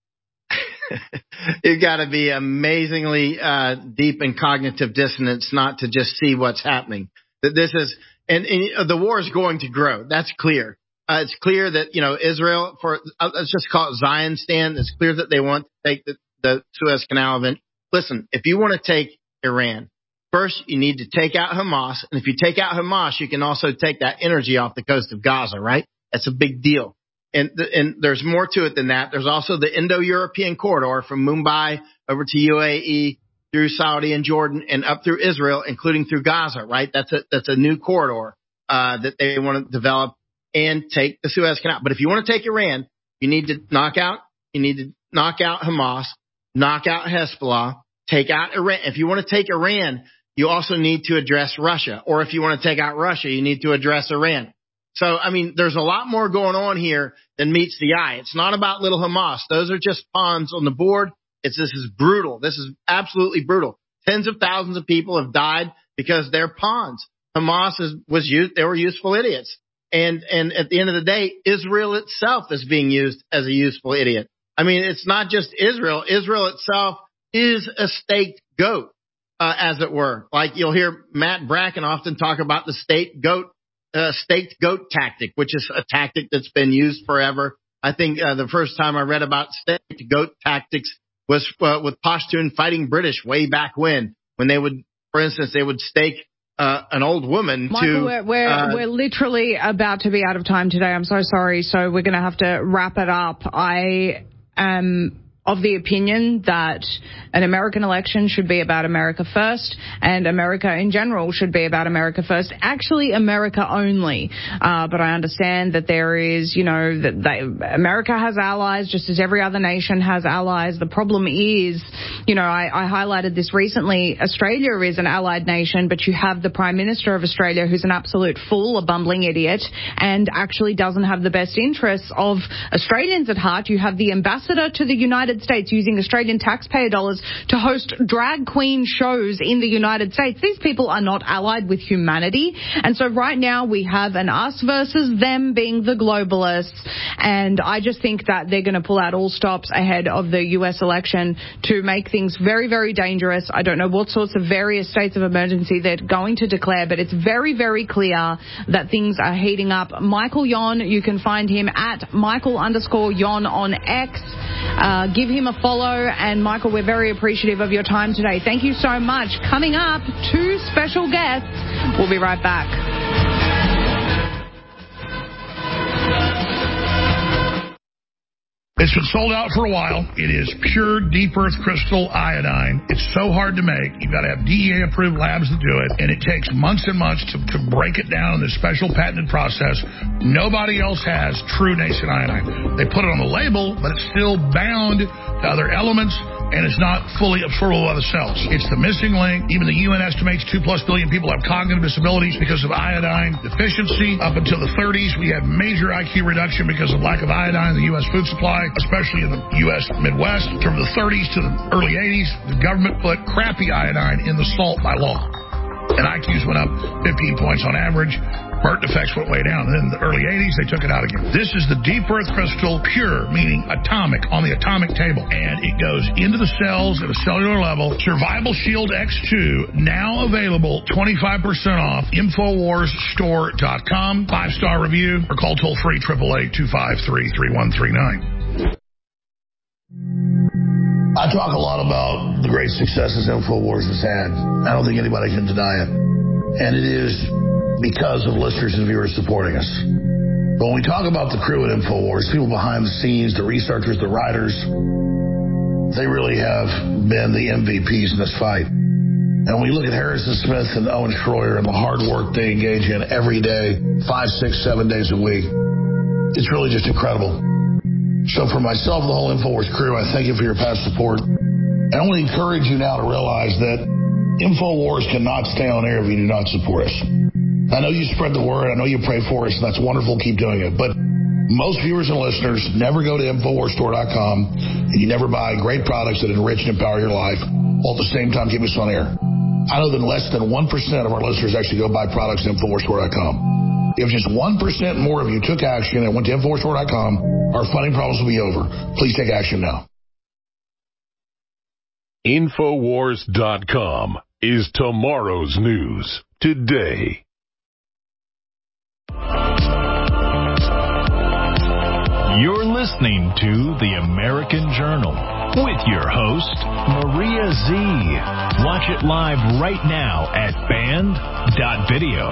[SPEAKER 5] you've got to be amazingly uh, deep in cognitive dissonance not to just see what's happening. That this is, and, and the war is going to grow. That's clear. Uh, it's clear that, you know, Israel, for uh, let's just call it Zion stand, it's clear that they want to take the, the Suez Canal event. Listen, if you want to take Iran, first you need to take out Hamas. And if you take out Hamas, you can also take that energy off the coast of Gaza, right? That's a big deal. And, the, and there's more to it than that. There's also the Indo-European corridor from Mumbai over to U A E through Saudi and Jordan and up through Israel, including through Gaza, right? That's a, that's a new corridor, uh, that they want to develop and take the Suez Canal. But if you want to take Iran, you need to knock out, you need to knock out Hamas, knock out Hezbollah, take out Iran. If you want to take Iran, you also need to address Russia. Or if you want to take out Russia, you need to address Iran. So, I mean, there's a lot more going on here than meets the eye. It's not about little Hamas. Those are just pawns on the board. It's, this is brutal. This is absolutely brutal. Tens of thousands of people have died because they're pawns. Hamas is, was used, they were useful idiots. And, and at the end of the day, Israel itself is being used as a useful idiot. I mean, it's not just Israel. Israel itself is a staked goat, uh, as it were. Like you'll hear Matt Bracken often talk about the state goat Uh, staked goat tactic, which is a tactic that's been used forever. I think uh, the first time I read about staked goat tactics was uh, with Pashtun fighting British way back when, when they would, for instance, they would stake uh, an old woman
[SPEAKER 14] Michael,
[SPEAKER 5] to.
[SPEAKER 14] We're we're,
[SPEAKER 5] uh,
[SPEAKER 14] we're literally about to be out of time today. I'm so sorry. So we're going to have to wrap it up. I am of the opinion that an American election should be about America first, and America in general should be about America first. Actually, America only. Uh, but I understand that there is, you know, that they, America has allies just as every other nation has allies. The problem is, you know, I, I highlighted this recently. Australia is an allied nation, but you have the Prime Minister of Australia who's an absolute fool, a bumbling idiot, and actually doesn't have the best interests of Australians at heart. You have the ambassador to the United States using Australian taxpayer dollars to host drag queen shows in the United States. These people are not allied with humanity. And so right now we have an us versus them being the globalists. And I just think that they're going to pull out all stops ahead of the U S election to make things very, very dangerous. I don't know what sorts of various states of emergency they're going to declare, but it's very, very clear that things are heating up. Michael Yon, you can find him at Michael underscore Yon on X. Uh, give him a follow. And Michael, we're very appreciative of your time today. Thank you so much. Coming up, two special guests. We'll be right back.
[SPEAKER 7] It's been sold out for a while. It is pure deep earth crystal iodine. It's so hard to make. You've got to have D E A-approved labs that do it, and it takes months and months to, to break it down in this special patented process. Nobody else has true nascent iodine. They put it on the label, but it's still bound to other elements, and it's not fully absorbable by the cells. It's the missing link. Even the U N estimates two plus billion people have cognitive disabilities because of iodine deficiency. Up until the thirties, we had major I Q reduction because of lack of iodine in the U S food supply, especially in the U S Midwest. From the thirties to the early eighties, the government put crappy iodine in the salt by law. And I Qs went up fifteen points on average. Birth defects went way down. And then in the early eighties, they took it out again. This is the deep earth crystal, pure, meaning atomic, on the atomic table. And it goes into the cells at a cellular level. Survival Shield X two, now available twenty-five percent off. Infowars Store dot com. Five-star review, or call toll-free, eight eight eight, two five three, three one three nine. I talk a lot about the great successes InfoWars has had. I don't think anybody can deny it. And it is because of listeners and viewers supporting us. But when we talk about the crew at InfoWars, people behind the scenes, the researchers, the writers, they really have been the M V Ps in this fight. And when you look at Harrison Smith and Owen Schroyer and the hard work they engage in every day, five, six, seven days a week, it's really just incredible. So for myself and the whole InfoWars crew, I thank you for your past support. And I want to encourage you now to realize that InfoWars cannot stay on air if you do not support us. I know you spread the word. I know you pray for us, and that's wonderful. Keep doing it. But most viewers and listeners never go to Infowars Store dot com, and you never buy great products that enrich and empower your life, while at the same time keep us on air. I know that less than one percent of our listeners actually go buy products at Infowars Store dot com. If just one percent more of you took action and went to Infowars Store dot com, our funding problems will be over. Please take action now.
[SPEAKER 17] Infowars dot com is tomorrow's news today.
[SPEAKER 8] You're listening to The American Journal with your host, Maria Z. Watch it live right now at band dot video.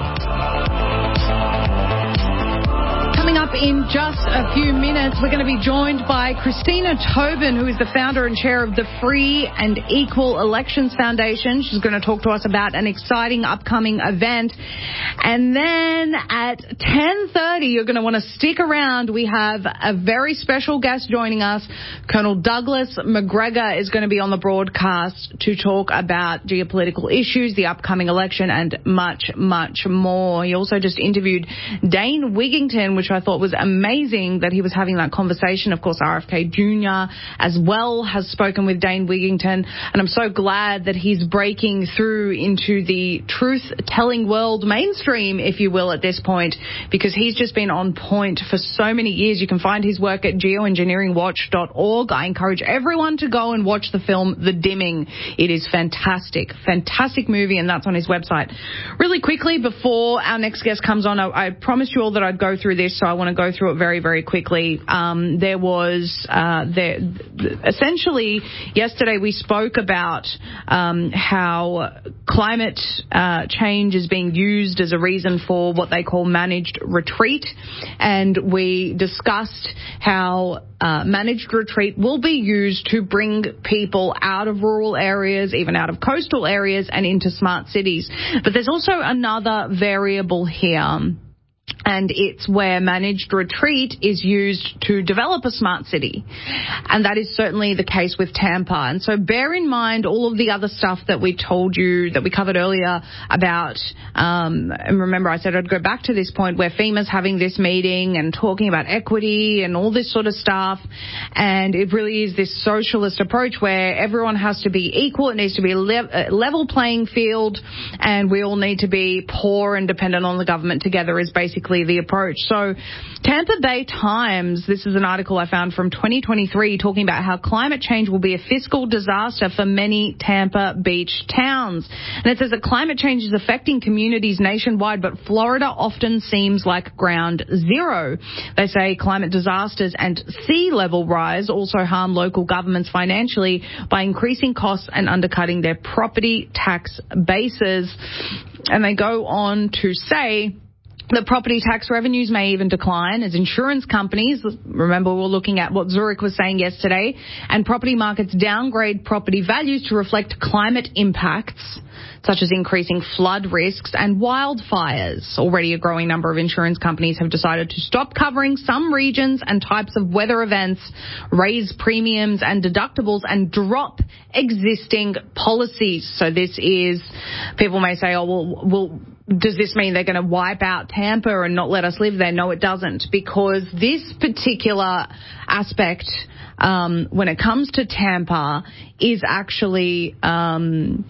[SPEAKER 14] Coming up in just a few minutes, we're going to be joined by Christina Tobin, who is the founder and chair of the Free and Equal Elections Foundation. She's going to talk to us about an exciting upcoming event. And then at ten thirty, you're going to want to stick around. We have a very special guest joining us. Colonel Douglas Macgregor is going to be on the broadcast to talk about geopolitical issues, the upcoming election, and much, much more. He also just interviewed Dane Wigington, which I thought was amazing that he was having that conversation. Of course, R F K Junior as well has spoken with Dane Wigington, and I'm so glad that he's breaking through into the truth-telling world mainstream, if you will, at this point, because he's just been on point for so many years. You can find his work at geoengineering watch dot org. I encourage everyone to go and watch the film The Dimming. It is fantastic, fantastic movie, and that's on his website. Really quickly, before our next guest comes on, I, I promised you all that I'd go through this, so I want to go through it very, very quickly. Um, there was, uh, there, essentially, yesterday we spoke about um, how climate uh, change is being used as a reason for what they call managed retreat, and we discussed how uh, managed retreat will be used to bring people out of rural areas, even out of coastal areas, and into smart cities. But there's also another variable here, and it's where managed retreat is used to develop a smart city. And that is certainly the case with Tampa. And so bear in mind all of the other stuff that we told you, that we covered earlier about, um, and remember I said I'd go back to this point where FEMA's having this meeting and talking about equity and all this sort of stuff. And it really is this socialist approach where everyone has to be equal. It needs to be a le- level playing field, and we all need to be poor and dependent on the government together is basically the approach. So Tampa Bay Times, this is an article I found from twenty twenty-three talking about how climate change will be a fiscal disaster for many Tampa Beach towns. And it says that climate change is affecting communities nationwide, but Florida often seems like ground zero. They say climate disasters and sea level rise also harm local governments financially by increasing costs and undercutting their property tax bases. And they go on to say The property tax revenues may even decline as insurance companies, remember we were looking at what Zurich was saying yesterday, and property markets downgrade property values to reflect climate impacts, such as increasing flood risks and wildfires. Already a growing number of insurance companies have decided to stop covering some regions and types of weather events, raise premiums and deductibles, and drop existing policies. So this is, people may say, oh, well, well does this mean they're going to wipe out Tampa and not let us live there? No, it doesn't, because this particular aspect, um, when it comes to Tampa, is actually um,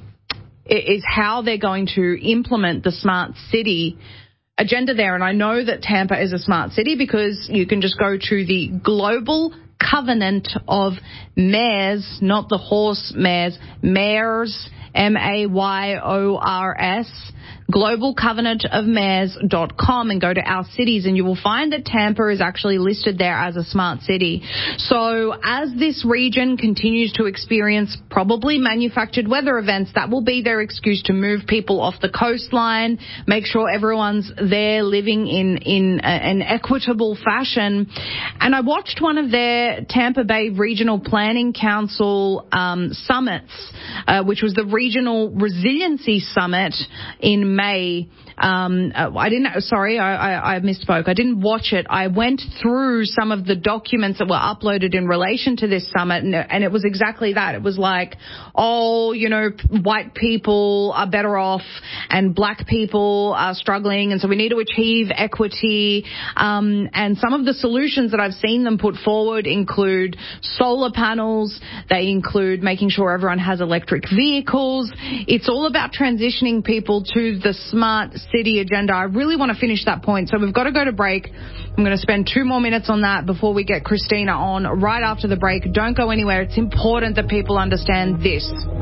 [SPEAKER 14] is how they're going to implement the smart city agenda there. And I know that Tampa is a smart city because you can just go to the Global Covenant of Mayors, not the horse mayors, mayors, M A Y O R S, global covenant of mayors dot com, and go to our cities, and you will find that Tampa is actually listed there as a smart city. So as this region continues to experience probably manufactured weather events, that will be their excuse to move people off the coastline, make sure everyone's there living in, in a, an equitable fashion. And I watched one of their Tampa Bay Regional Planning Council um, summits, uh, which was the Regional Resiliency Summit in May. Um, I didn't, sorry, I, I, I misspoke. I didn't watch it. I went through some of the documents that were uploaded in relation to this summit, and, and it was exactly that. It was like, oh, you know, white people are better off and black people are struggling, and so we need to achieve equity. Um, and some of the solutions that I've seen them put forward include solar panels. They include making sure everyone has electric vehicles. It's all about transitioning people to the smart city agenda. I really want to finish that point, so we've got to go to break. I'm going to spend two more minutes on that before we get Christina on right after the break. Don't go anywhere. It's important that people understand this.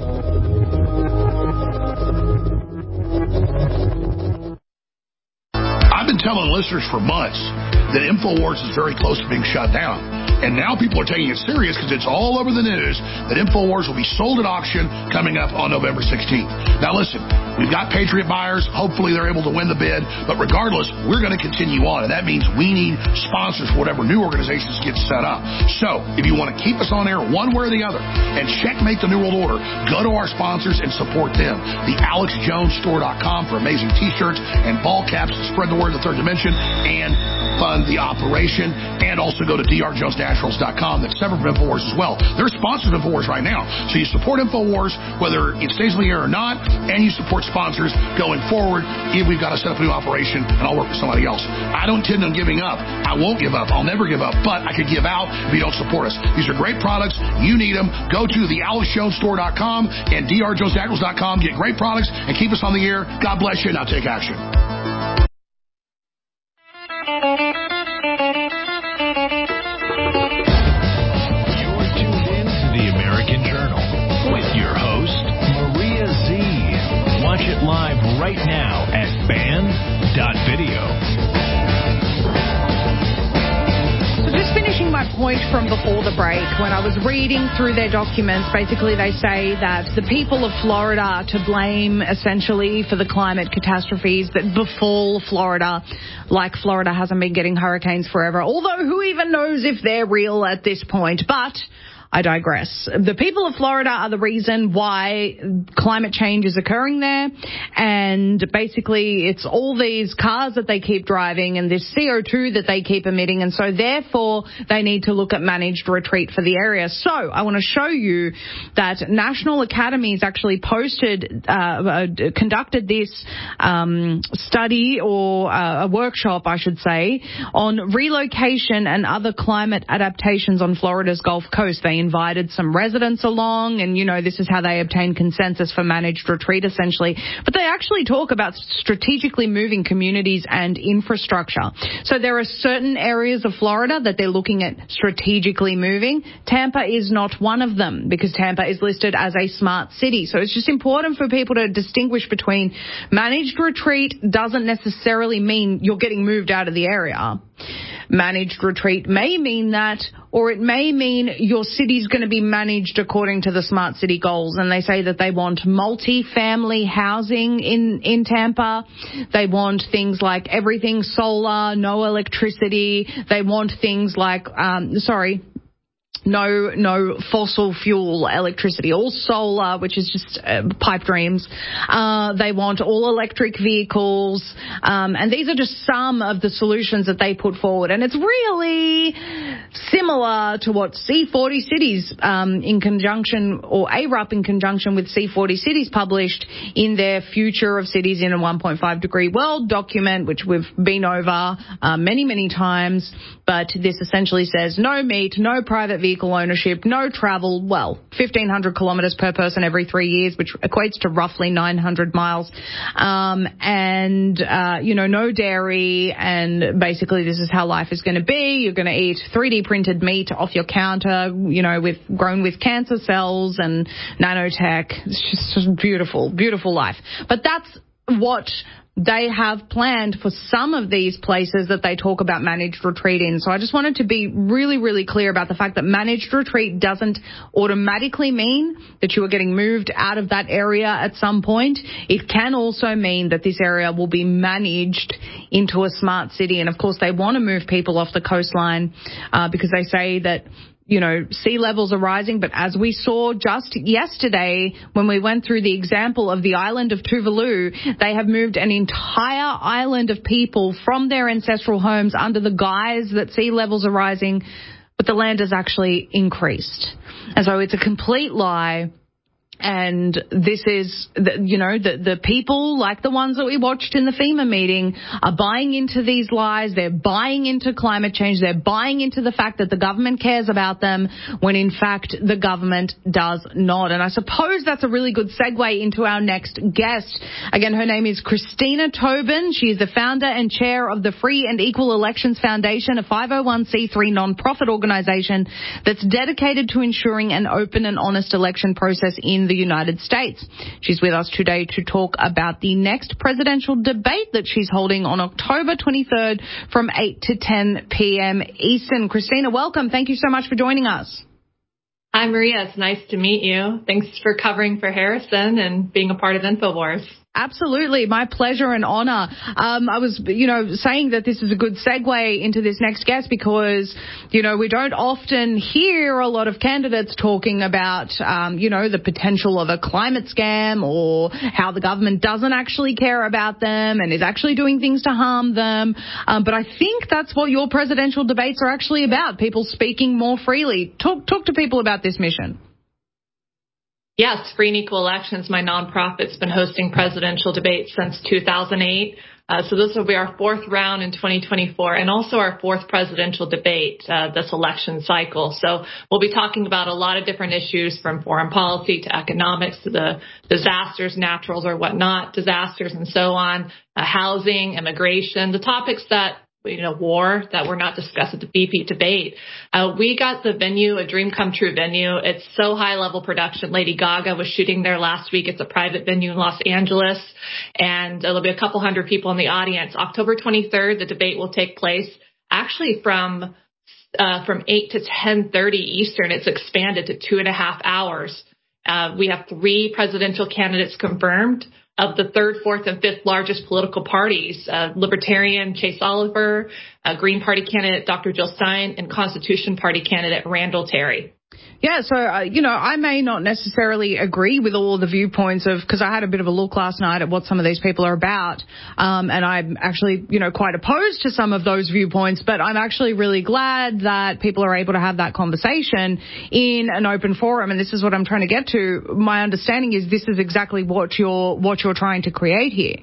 [SPEAKER 7] I've been telling listeners for months that InfoWars is very close to being shut down. And now people are taking it serious because it's all over the news that InfoWars will be sold at auction coming up on November sixteenth. Now listen, we've got Patriot buyers. Hopefully they're able to win the bid. But regardless, we're going to continue on. And that means we need sponsors for whatever new organizations get set up. So if you want to keep us on air one way or the other and checkmate the New World Order, go to our sponsors and support them. The alex jones store dot com for amazing t-shirts and ball caps to spread the word of the third dimension and fund the operation. And also go to d r jones naturals dot com. That's separate from InfoWars as well. They're sponsors of InfoWars right now. So you support InfoWars whether it stays in the air or not, and you support sponsors going forward if we've got to set up a new operation and I'll work with somebody else. I don't intend on giving up. I won't give up. I'll never give up. But I could give out if you don't support us. These are great products. You need them. Go to the alex jones store dot com and d r jones naturals dot com. Get great products and keep us on the air. God bless you. Now take action.
[SPEAKER 8] Live right now at band dot video.
[SPEAKER 14] So just finishing my point from before the break, when I was reading through their documents, basically they say that the people of Florida are to blame essentially for the climate catastrophes that befall Florida, like Florida hasn't been getting hurricanes forever, although who even knows if they're real at this point. But I digress. The people of Florida are the reason why climate change is occurring there, and basically it's all these cars that they keep driving and this C O two that they keep emitting, and so therefore they need to look at managed retreat for the area. So I want to show you that National Academies actually posted, uh, uh, conducted this um, study or uh, a workshop, I should say, on relocation and other climate adaptations on Florida's Gulf Coast. They invited some residents along, and, you know, this is how they obtain consensus for managed retreat, essentially. But they actually talk about strategically moving communities and infrastructure. So there are certain areas of Florida that they're looking at strategically moving. Tampa is not one of them because Tampa is listed as a smart city. So it's just important for people to distinguish between managed retreat doesn't necessarily mean you're getting moved out of the area. Managed retreat may mean that or it may mean your city's going to be managed according to the smart city goals. And they say that they want multi-family housing in, in Tampa. They want things like everything solar, no electricity. They want things like, um, sorry, No, no fossil fuel electricity, all solar, which is just uh, pipe dreams. Uh, they want all electric vehicles. Um, and these are just some of the solutions that they put forward. And it's really similar to what C forty Cities, um, in conjunction, or A R U P in conjunction with C forty Cities published in their Future of Cities in a one point five degree world document, which we've been over uh, many, many times. But this essentially says no meat, no private vehicle ownership, no travel, well, fifteen hundred kilometres per person every three years, which equates to roughly nine hundred miles, um, and, uh, you know, no dairy, and basically this is how life is going to be. You're going to eat three D printed meat off your counter, you know, with grown with cancer cells and nanotech. It's just a beautiful, beautiful life. But that's what they have planned for some of these places that they talk about managed retreat in. So I just wanted to be really, really clear about the fact that managed retreat doesn't automatically mean that you are getting moved out of that area at some point. It can also mean that this area will be managed into a smart city. And of course, they want to move people off the coastline uh, because they say that, you know, sea levels are rising, but as we saw just yesterday when we went through the example of the island of Tuvalu, they have moved an entire island of people from their ancestral homes under the guise that sea levels are rising, but the land has actually increased. And so it's a complete lie. And this is, the, you know, the, the people like the ones that we watched in the FEMA meeting are buying into these lies. They're buying into climate change. They're buying into the fact that the government cares about them when, in fact, the government does not. And I suppose that's a really good segue into our next guest. Again, her name is Christina Tobin. She is the founder and chair of the Free and Equal Elections Foundation, a five oh one c three nonprofit organization that's dedicated to ensuring an open and honest election process in the United States. She's with us today to talk about the next presidential debate that she's holding on October twenty-third from eight to ten p.m. Eastern. Christina, welcome. Thank you so much for joining us.
[SPEAKER 3] Hi, Maria. It's nice to meet you. Thanks for covering for Harrison and being a part of InfoWars.
[SPEAKER 14] Absolutely. My pleasure and honor. Um, I was, you know, saying that this is a good segue into this next guest because, you know, we don't often hear a lot of candidates talking about, um, you know, the potential of a climate scam or how the government doesn't actually care about them and is actually doing things to harm them. Um, but I think that's what your presidential debates are actually about, people speaking more freely. Talk, talk to people about this mission.
[SPEAKER 3] Yes, Free and Equal Elections, my nonprofit's been hosting presidential debates since two thousand eight. Uh, so this will be our fourth round in twenty twenty-four and also our fourth presidential debate uh, this election cycle. So we'll be talking about a lot of different issues from foreign policy to economics to the disasters, naturals or whatnot, disasters and so on, uh, housing, immigration, the topics that you know, war that were not discussed at the B P debate. Uh, we got the venue, a dream come true venue. It's so high level production. Lady Gaga was shooting there last week. It's a private venue in Los Angeles, and there'll be a couple hundred people in the audience. October twenty-third, the debate will take place actually from uh, from eight to ten thirty Eastern. It's expanded to two and a half hours. Uh, we have three presidential candidates confirmed. Of the third, fourth, and fifth largest political parties, uh, Libertarian Chase Oliver, uh, Green Party candidate Doctor Jill Stein, and Constitution Party candidate Randall Terry.
[SPEAKER 14] Yeah, so, uh, you know, I may not necessarily agree with all the viewpoints of, because I had a bit of a look last night at what some of these people are about, um, and I'm actually, you know, quite opposed to some of those viewpoints, but I'm actually really glad that people are able to have that conversation in an open forum, and this is what I'm trying to get to. My understanding is this is exactly what you're, what you're trying to create here.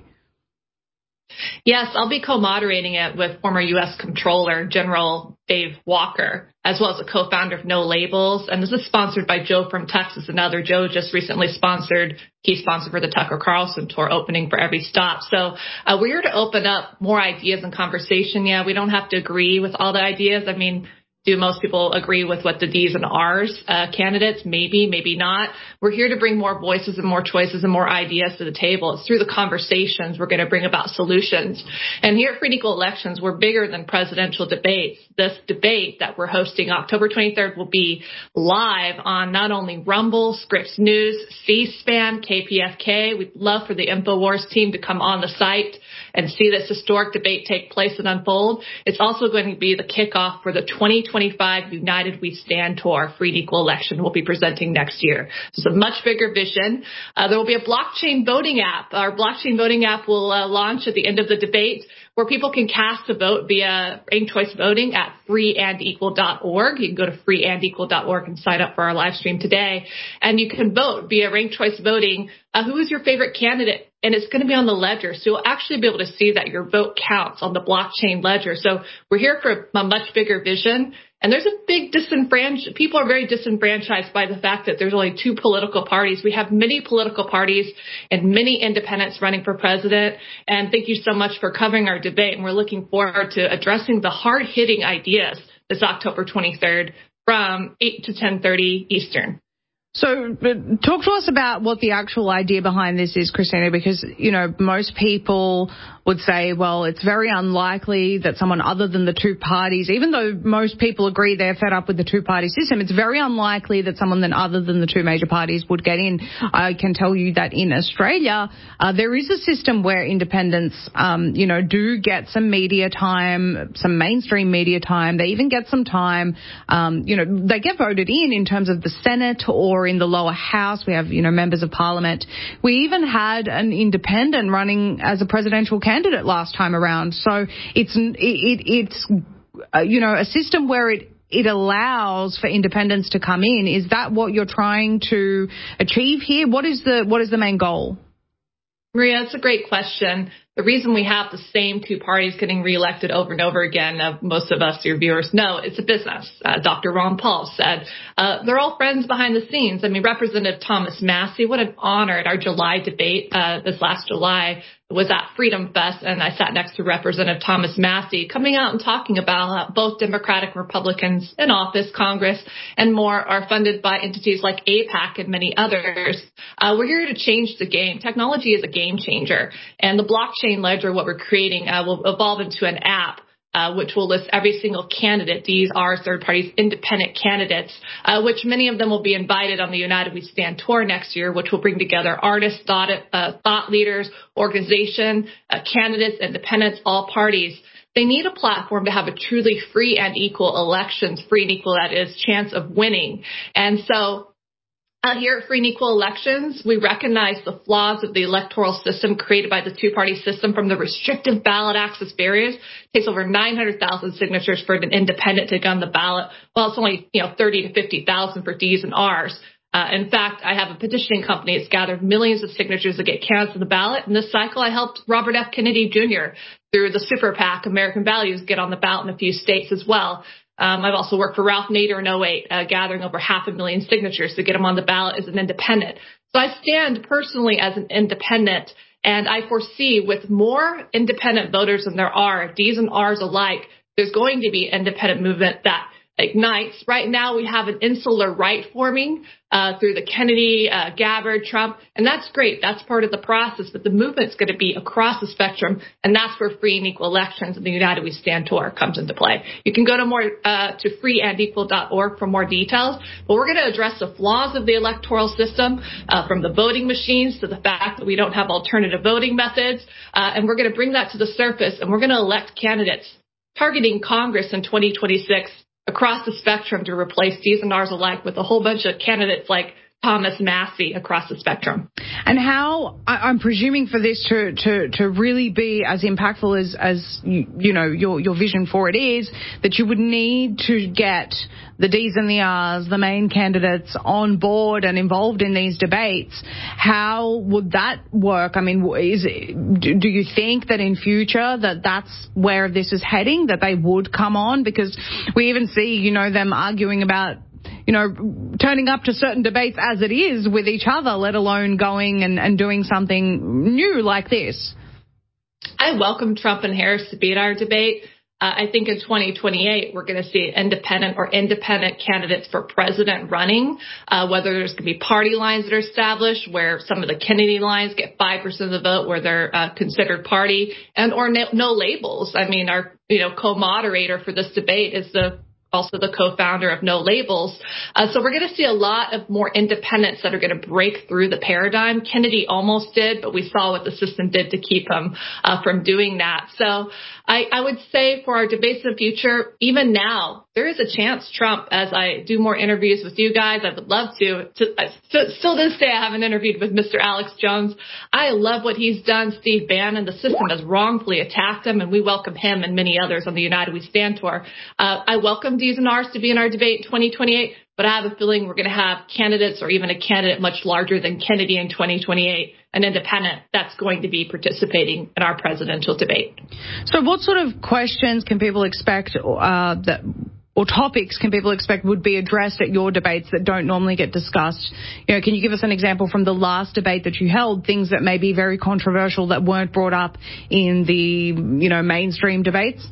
[SPEAKER 3] Yes, I'll be co-moderating it with former U S Comptroller General Dave Walker, as well as a co-founder of No Labels. And this is sponsored by Joe from Texas. Another Joe just recently sponsored, key sponsor for the Tucker Carlson tour, opening for every stop. So uh, we're here to open up more ideas and conversation. Yeah, we don't have to agree with all the ideas. I mean, Do most people agree with what the D's and R's uh, candidates? Maybe, maybe not. We're here to bring more voices and more choices and more ideas to the table. It's through the conversations we're going to bring about solutions. And here at Free and Equal Elections, we're bigger than presidential debates. This debate that we're hosting October twenty-third will be live on not only Rumble, Scripps News, C-SPAN, K P F K. We'd love for the InfoWars team to come on the site and see this historic debate take place and unfold. It's also going to be the kickoff for the twenty twenty-five United We Stand Tour, Free and Equal Election we'll be presenting next year. It's a much bigger vision. Uh, there will be a blockchain voting app. Our blockchain voting app will uh, launch at the end of the debate, where people can cast a vote via ranked choice voting at free and equal dot org. You can go to free and equal dot org and sign up for our live stream today. And you can vote via ranked choice voting. Uh, who is your favorite candidate? And it's going to be on the ledger. So you'll actually be able to see that your vote counts on the blockchain ledger. So we're here for a much bigger vision. And there's a big disenfranchised, people are very disenfranchised by the fact that there's only two political parties. We have many political parties and many independents running for president. And thank you so much for covering our debate. And we're looking forward to addressing the hard-hitting ideas this October twenty-third from eight to ten thirty Eastern.
[SPEAKER 14] So talk to us about what the actual idea behind this is, Christina, because, you know, most people would say, well, it's very unlikely that someone other than the two parties, even though most people agree they're fed up with the two-party system, it's very unlikely that someone then other than the two major parties would get in. I can tell you that in Australia, uh, there is a system where independents, um, you know, do get some media time, some mainstream media time. They even get some time, um, you know, they get voted in in terms of the Senate or in the lower house. We have, you know, members of parliament. We even had an independent running as a presidential candidate last time around. So it's, it, it's, uh, you know, a system where it, it allows for independents to come in. Is that what you're trying to achieve here? What is the, what is the main goal?
[SPEAKER 3] Maria, that's a great question. The reason we have the same two parties getting reelected over and over again, uh, most of us, your viewers, know it's a business. Uh, Doctor Ron Paul said uh, they're all friends behind the scenes. I mean, Representative Thomas Massie, what an honor at our July debate uh, this last July was at Freedom Fest, and I sat next to Representative Thomas Massie coming out and talking about how both Democratic and Republicans in office, Congress, and more are funded by entities like AIPAC and many others. Uh, we're here to change the game. Technology is a game changer, and the blockchain ledger, what we're creating, uh, will evolve into an app Uh, which will list every single candidate. These are third parties, independent candidates, uh, which many of them will be invited on the United We Stand tour next year, which will bring together artists, thought, uh, thought leaders, organization, uh, candidates, independents, all parties. They need a platform to have a truly free and equal elections, free and equal, that is, chance of winning. And so Uh, here at Free and Equal Elections, we recognize the flaws of the electoral system created by the two-party system, from the restrictive ballot access barriers. It takes over nine hundred thousand signatures for an independent to get on the ballot. Well, it's only, you know, thirty to fifty thousand for D's and R's. Uh, in fact, I have a petitioning company that's gathered millions of signatures to get candidates on the ballot. And this cycle, I helped Robert F. Kennedy Junior through the Super PAC, American Values, get on the ballot in a few states as well. Um, I've also worked for Ralph Nader in oh eight, uh, gathering over half a million signatures to get him on the ballot as an independent. So I stand personally as an independent, and I foresee with more independent voters than there are, D's and R's alike, there's going to be an independent movement that ignites. Right now, we have an insular right forming uh, through the Kennedy, uh, Gabbard, Trump, and that's great. That's part of the process, but the movement's going to be across the spectrum, and that's where Free and Equal Elections and the United We Stand tour comes into play. You can go to more uh, to free and equal dot org for more details, but we're going to address the flaws of the electoral system, uh, from the voting machines to the fact that we don't have alternative voting methods, uh, and we're going to bring that to the surface, and we're going to elect candidates targeting Congress in twenty twenty-six across the spectrum to replace D's and R's alike with a whole bunch of candidates like Thomas Massie across the spectrum.
[SPEAKER 14] And how, I'm presuming for this to, to, to really be as impactful as, as you, you know, your, your vision for it is, that you would need to get the D's and the R's, the main candidates, on board and involved in these debates. How would that work? I mean, is it, do, do you think that in future that that's where this is heading, that they would come on? Because we even see, you know, them arguing about, you know, turning up to certain debates as it is with each other, let alone going and, and doing something new like this.
[SPEAKER 3] I welcome Trump and Harris to be at our debate. Uh, I think in twenty twenty-eight, we're going to see independent or independent candidates for president running, uh, whether there's going to be party lines that are established where some of the Kennedy lines get five percent of the vote where they're uh, considered party, and or no, no labels. I mean, our you know co-moderator for this debate is the also the co-founder of No Labels. Uh, so we're going to see a lot of more independents that are going to break through the paradigm. Kennedy almost did, but we saw what the system did to keep him uh, from doing that. So I, I would say for our debates in the future, even now, there is a chance Trump, as I do more interviews with you guys, I would love to, to I, still to this day, I haven't interviewed with Mister Alex Jones. I love what he's done. Steve Bannon, the system has wrongfully attacked him, and we welcome him and many others on the United We Stand tour. Uh, I welcome D's and R's to be in our debate in twenty twenty-eight, but I have a feeling we're going to have candidates or even a candidate much larger than Kennedy in twenty twenty-eight, an independent, that's going to be participating in our presidential debate.
[SPEAKER 14] So what sort of questions can people expect uh, that or topics can people expect would be addressed at your debates that don't normally get discussed? You know, can you give us an example from the last debate that you held, things that may be very controversial that weren't brought up in the, you know, mainstream debates?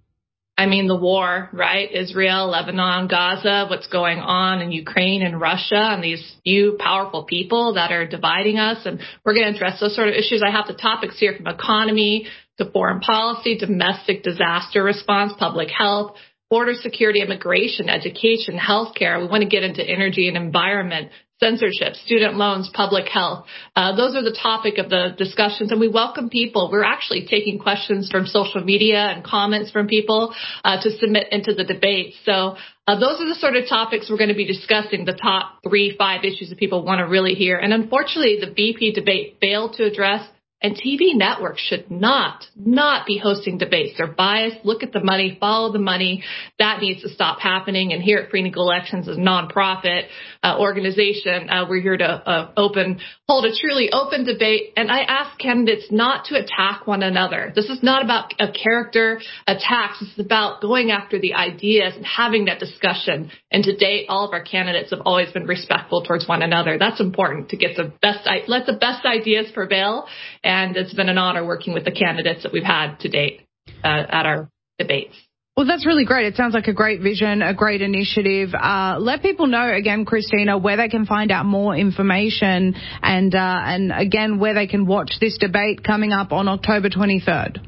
[SPEAKER 3] I mean, the war, right? Israel, Lebanon, Gaza, what's going on in Ukraine and Russia, and these few powerful people that are dividing us. And we're going to address those sort of issues. I have the topics here from economy to foreign policy, domestic disaster response, public health, border security, immigration, education, healthcare. We want to get into energy and environment, censorship, student loans, public health. Uh, those are the topic of the discussions, and we welcome people. We're actually taking questions from social media and comments from people uh, to submit into the debate. So uh, those are the sort of topics we're going to be discussing, the top three, five issues that people want to really hear. And unfortunately, the B P debate failed to address. And T V networks should not, not be hosting debates. They're biased. Look at the money. Follow the money. That needs to stop happening. And here at Free and Equal Elections, as a nonprofit uh, organization, uh, we're here to uh, open, hold a truly open debate. And I ask candidates not to attack one another. This is not about a character attacks. This is about going after the ideas and having that discussion. And to date, all of our candidates have always been respectful towards one another. That's important to get the best, let the best ideas prevail. And it's been an honor working with the candidates that we've had to date uh, at our debates.
[SPEAKER 14] Well, that's really great. It sounds like a great vision, a great initiative. Uh, let people know, again, Christina, where they can find out more information and, uh, and again, where they can watch this debate coming up on October twenty-third.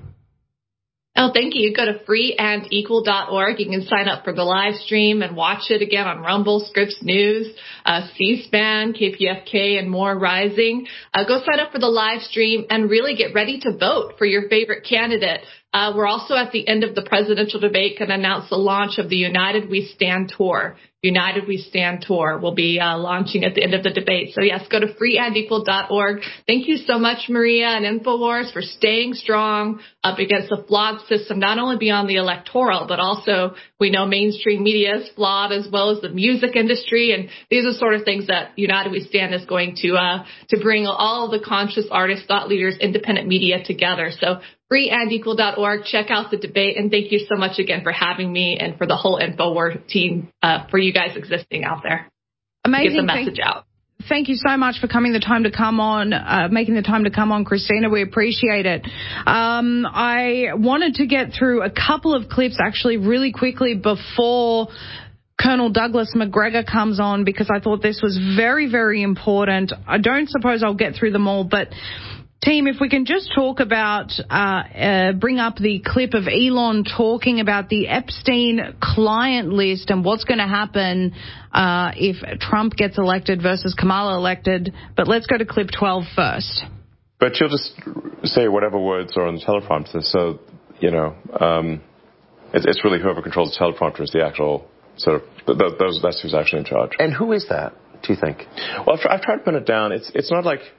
[SPEAKER 3] Oh, thank you. Go to free and equal dot org. You can sign up for the live stream and watch it again on Rumble, Scripps News, uh, C-SPAN, K P F K, and more rising. Uh, go sign up for the live stream and really get ready to vote for your favorite candidate. Uh, we're also at the end of the presidential debate going to announce the launch of the United We Stand tour. United We Stand tour will be uh, launching at the end of the debate. So, yes, go to free and equal dot org. Thank you so much, Maria and InfoWars, for staying strong up against the flawed system, not only beyond the electoral, but also we know mainstream media is flawed as well as the music industry. And these are sort of things that United We Stand is going to uh, to bring all of the conscious artists, thought leaders, independent media together. So free and equal dot org. Check out the debate. And thank you so much again for having me and for the whole InfoWars team uh, for you guys existing out there.
[SPEAKER 14] Amazing.
[SPEAKER 3] Get the message
[SPEAKER 14] thank,
[SPEAKER 3] out.
[SPEAKER 14] Thank you so much for coming the time to come on, uh, making the time to come on, Christina. We appreciate it. Um, I wanted to get through a couple of clips actually really quickly before Colonel Douglas Macgregor comes on because I thought this was very, very important. I don't suppose I'll get through them all, but team, if we can just talk about, uh, uh, bring up the clip of Elon talking about the Epstein client list and what's going to happen uh, if Trump gets elected versus Kamala elected. But let's go to clip twelve first.
[SPEAKER 6] But you'll just say whatever words are on the teleprompter. So, you know, um, it's, it's really whoever controls the teleprompter is the actual sort of, those, that's who's actually in charge.
[SPEAKER 21] And who is that, do you think?
[SPEAKER 6] Well, I've, I've tried to pin it down. It's, it's not like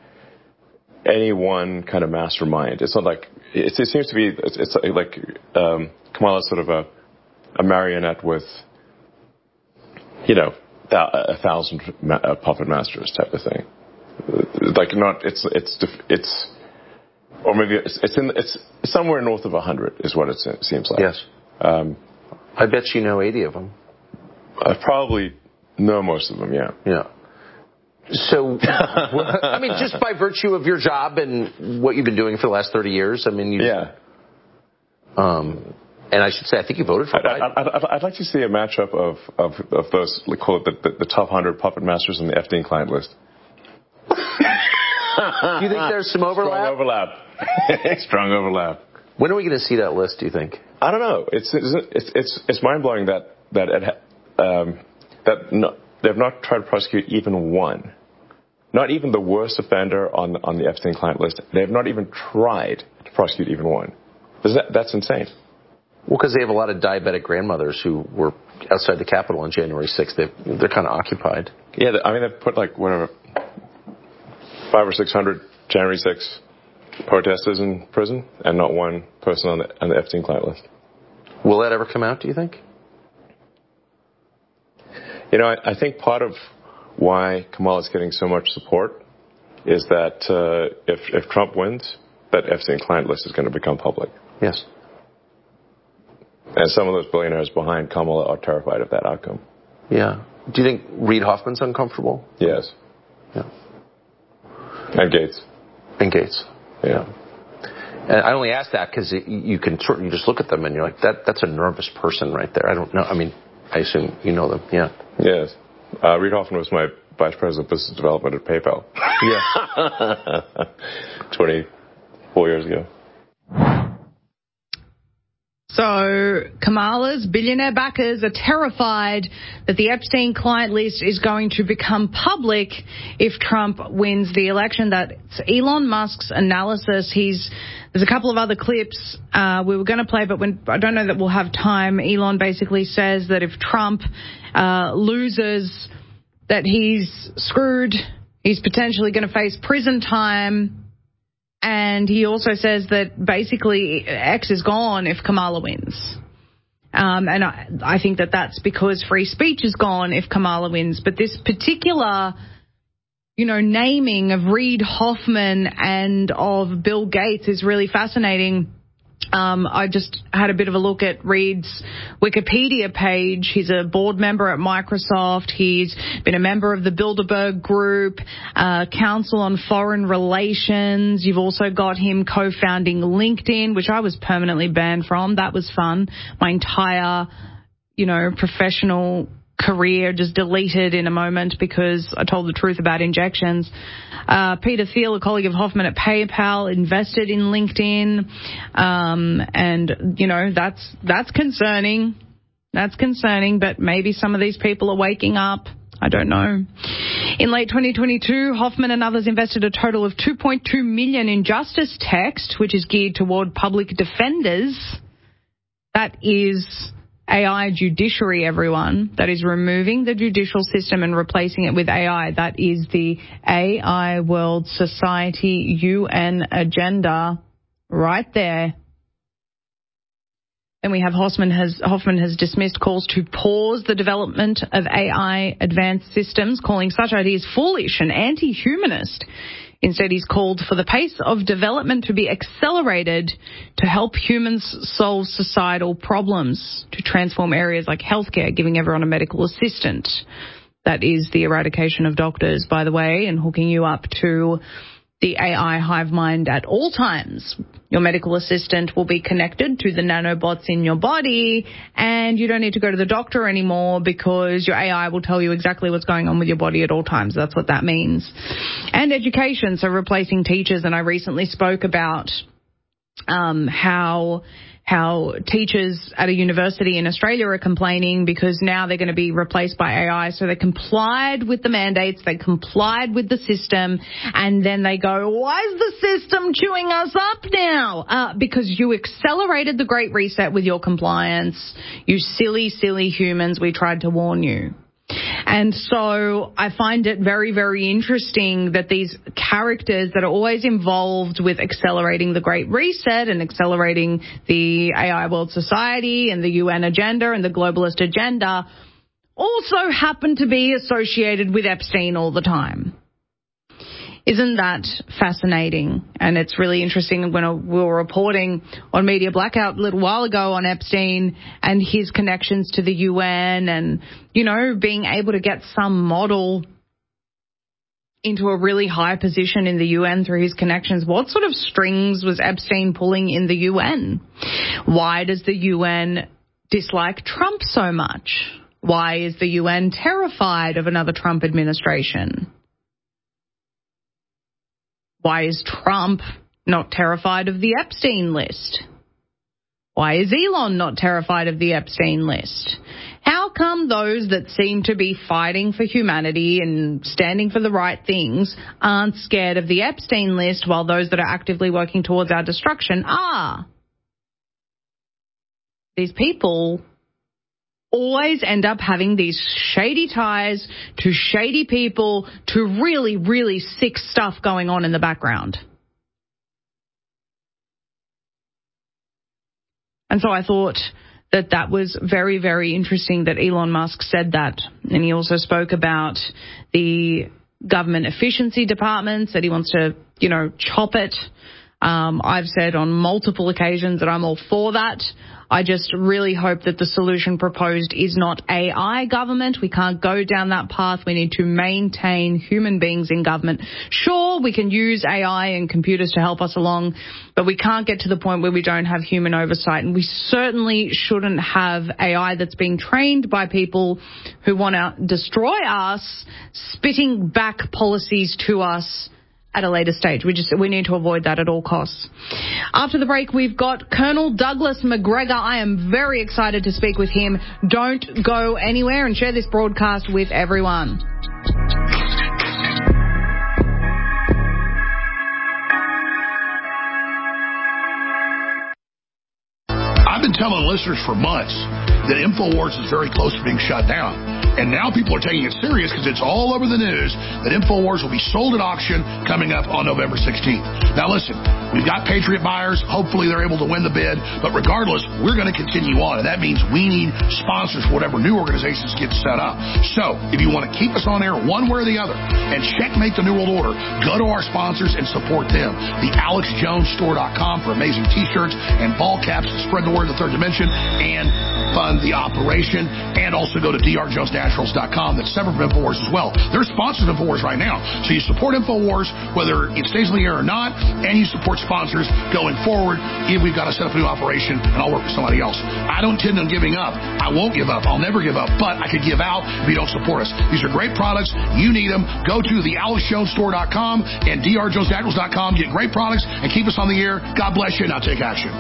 [SPEAKER 6] any one kind of mastermind. It's not like it, it seems to be. It's, it's like um, Kamala's sort of a, a marionette with, you know, a thousand ma- uh, puppet masters type of thing. Like not. It's it's it's, or maybe it's it's in it's somewhere north of a hundred is what it seems like.
[SPEAKER 21] Yes.
[SPEAKER 6] Um,
[SPEAKER 21] I bet you know eighty of them.
[SPEAKER 6] I probably know most of them. Yeah.
[SPEAKER 21] Yeah. So, I mean, just by virtue of your job and what you've been doing for the last thirty years, I mean, you,
[SPEAKER 6] yeah.
[SPEAKER 21] Um,
[SPEAKER 9] and I should say, I think you voted for
[SPEAKER 6] I'd,
[SPEAKER 9] Biden.
[SPEAKER 6] I'd, I'd, I'd like to see a matchup of, of, of those, we call it the, the, the top one hundred puppet masters on the Epstein client list.
[SPEAKER 9] Do you think there's some overlap?
[SPEAKER 6] Strong overlap. Strong overlap.
[SPEAKER 9] When are we going to see that list, do you think?
[SPEAKER 6] I don't know. It's it's it's, it's mind-blowing that that it, um, that no, they've not tried to prosecute even one. Not even the worst offender on on the Epstein client list. They have not even tried to prosecute even one. That, that's insane.
[SPEAKER 9] Well, because they have a lot of diabetic grandmothers who were outside the Capitol on January sixth. They, they're kind of occupied.
[SPEAKER 6] Yeah, I mean, they've put like whatever, five or six hundred January sixth protesters in prison, and not one person on the, on the Epstein client list.
[SPEAKER 9] Will that ever come out, do you think?
[SPEAKER 6] You know, I, I think part of why Kamala is getting so much support is that uh, if, if Trump wins, that Epstein client list is going to become public.
[SPEAKER 9] Yes.
[SPEAKER 6] And some of those billionaires behind Kamala are terrified of that outcome.
[SPEAKER 9] Yeah. Do you think Reid Hoffman's uncomfortable?
[SPEAKER 6] Yes.
[SPEAKER 9] Yeah.
[SPEAKER 6] And Gates.
[SPEAKER 9] And Gates.
[SPEAKER 6] Yeah.
[SPEAKER 9] And I only ask that because you can sort of, you just look at them and you're like, that that's a nervous person right there. I don't know. I mean, I assume you know them. Yeah.
[SPEAKER 6] Yes. Uh, Reid Hoffman was my vice president of business development at PayPal.
[SPEAKER 9] Yeah.
[SPEAKER 6] twenty-four years ago.
[SPEAKER 14] So Kamala's billionaire backers are terrified that the Epstein client list is going to become public if Trump wins the election. That's Elon Musk's analysis. He's There's a couple of other clips uh, we were going to play, but when, I don't know that we'll have time. Elon basically says that if Trump uh, loses, that he's screwed. He's potentially going to face prison time. And he also says that basically X is gone if Kamala wins. Um, and I, I think that that's because free speech is gone if Kamala wins. But this particular, you know, naming of Reid Hoffman and of Bill Gates is really fascinating. Um, I just had a bit of a look at Reid's Wikipedia page. He's a board member at Microsoft. He's been a member of the Bilderberg Group, uh, Council on Foreign Relations. You've also got him co-founding LinkedIn, which I was permanently banned from. That was fun. My entire, you know, professional career just deleted in a moment because I told the truth about injections. Uh, Peter Thiel, a colleague of Hoffman at PayPal, invested in LinkedIn. Um, and, you know, that's, that's concerning. That's concerning, but maybe some of these people are waking up. I don't know. In late twenty twenty-two, Hoffman and others invested a total of two point two million dollars in Justice Text, which is geared toward public defenders. That is A I judiciary, everyone. That is removing the judicial system and replacing it with A I. That is the A I World Society U N agenda right there. Then we have Hoffman has, Hoffman has dismissed calls to pause the development of A I advanced systems, calling such ideas foolish and anti-humanist. Instead, he's called for the pace of development to be accelerated to help humans solve societal problems, to transform areas like healthcare, giving everyone a medical assistant. That is the eradication of doctors, by the way, and hooking you up to the A I hive mind at all times. Your medical assistant will be connected to the nanobots in your body, and you don't need to go to the doctor anymore because your A I will tell you exactly what's going on with your body at all times. That's what that means. And education, so replacing teachers. And I recently spoke about um, how how teachers at a university in Australia are complaining because now they're going to be replaced by A I. So they complied with the mandates, they complied with the system, and then they go, why is the system chewing us up now? Uh, because you accelerated the Great Reset with your compliance. You silly, silly humans, we tried to warn you. And so I find it very, very interesting that these characters that are always involved with accelerating the Great Reset and accelerating the A I World Society and the U N agenda and the globalist agenda also happen to be associated with Epstein all the time. Isn't that fascinating? And it's really interesting when we were reporting on Media Blackout a little while ago on Epstein and his connections to the U N and, you know, being able to get some model into a really high position in the U N through his connections. What sort of strings was Epstein pulling in the U N? Why does the U N dislike Trump so much? Why is the U N terrified of another Trump administration? Why is Trump not terrified of the Epstein list? Why is Elon not terrified of the Epstein list? How come those that seem to be fighting for humanity and standing for the right things aren't scared of the Epstein list, while those that are actively working towards our destruction are? These people always end up having these shady ties to shady people to really, really sick stuff going on in the background. And so I thought that that was very, very interesting that Elon Musk said that. And he also spoke about the government efficiency departments, that he wants to, you know, chop it. Um, I've said on multiple occasions that I'm all for that. I just really hope that the solution proposed is not A I government. We can't go down that path. We need to maintain human beings in government. Sure, we can use A I and computers to help us along, but we can't get to the point where we don't have human oversight. And we certainly shouldn't have A I that's being trained by people who want to destroy us, spitting back policies to us at a later stage. We just we need to avoid that at all costs. After the break, we've got Colonel Douglas Macgregor. I am very excited to speak with him. Don't go anywhere and share this broadcast with everyone.
[SPEAKER 7] I've been telling listeners for months that InfoWars is very close to being shut down. And now people are taking it serious because it's all over the news that InfoWars will be sold at auction coming up on November sixteenth. Now listen, we've got Patriot buyers. Hopefully they're able to win the bid. But regardless, we're going to continue on. And that means we need sponsors for whatever new organizations get set up. So if you want to keep us on air one way or the other and checkmate the New World Order, go to our sponsors and support them. The alex jones store dot com for amazing t-shirts and ball caps to spread the word of the third dimension and fund the operation. And also go to d r jones naturals dot com. That's separate from InfoWars as well. They're sponsors of InfoWars right now. So you support InfoWars whether it stays in the air or not, and you support sponsors going forward if we've got to set up a new operation and I'll work with somebody else. I don't intend on giving up. I won't give up. I'll never give up. But I could give out if you don't support us. These are great products. You need them. Go to the alex jones store dot com and d r jones naturals dot com. Get great products and keep us on the air. God bless you. Now take action.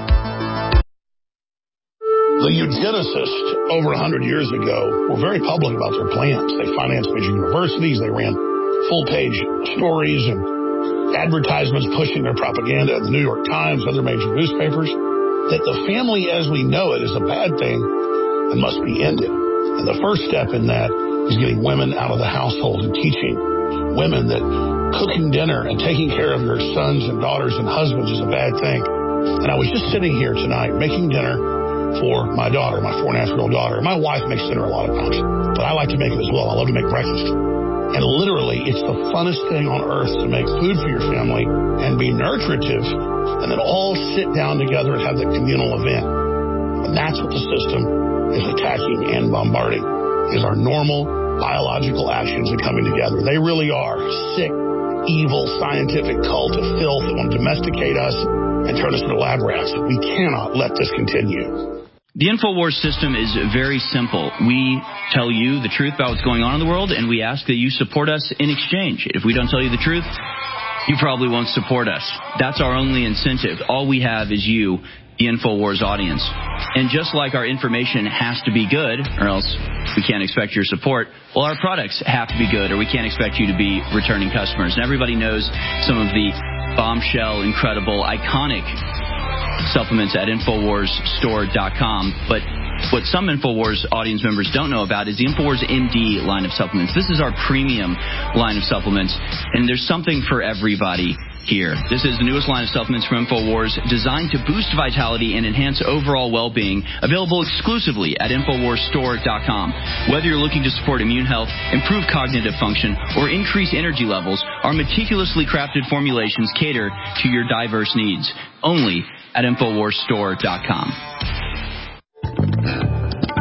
[SPEAKER 7] The eugenicists over one hundred years ago were very public about their plans. They financed major universities. They ran full-page stories and advertisements pushing their propaganda in the New York Times, other major newspapers, that the family as we know it is a bad thing and must be ended. And the first step in that is getting women out of the household and teaching women that cooking dinner and taking care of your sons and daughters and husbands is a bad thing. And I was just sitting here tonight making dinner for my daughter, my four and a half year old daughter. My wife makes dinner a lot of times, but I like to make it as well. I love to make breakfast. And literally, it's the funnest thing on earth to make food for your family and be nurturative and then all sit down together and have that communal event. And that's what the system is attacking and bombarding, is our normal biological actions and coming together. They really are sick, evil, scientific cult of filth that want to domesticate us and turn us into lab rats. We cannot let this continue.
[SPEAKER 2] The InfoWars system is very simple. We tell you the truth about what's going on in the world, and we ask that you support us in exchange. If we don't tell you the truth, you probably won't support us. That's our only incentive. All we have is you, the InfoWars audience. And just like our information has to be good, or else we can't expect your support, well, our products have to be good, or we can't expect you to be returning customers. And everybody knows some of the bombshell, incredible, iconic supplements at InfoWars store dot com. But what some InfoWars audience members don't know about is the InfoWars M D line of supplements. This is our premium line of supplements, and there's something for everybody here. This is the newest line of supplements from InfoWars, designed to boost vitality and enhance overall well-being, available exclusively at InfoWars store dot com. Whether you're looking to support immune health, improve cognitive function, or increase energy levels, our meticulously crafted formulations cater to your diverse needs. Only at InfoWars store dot com.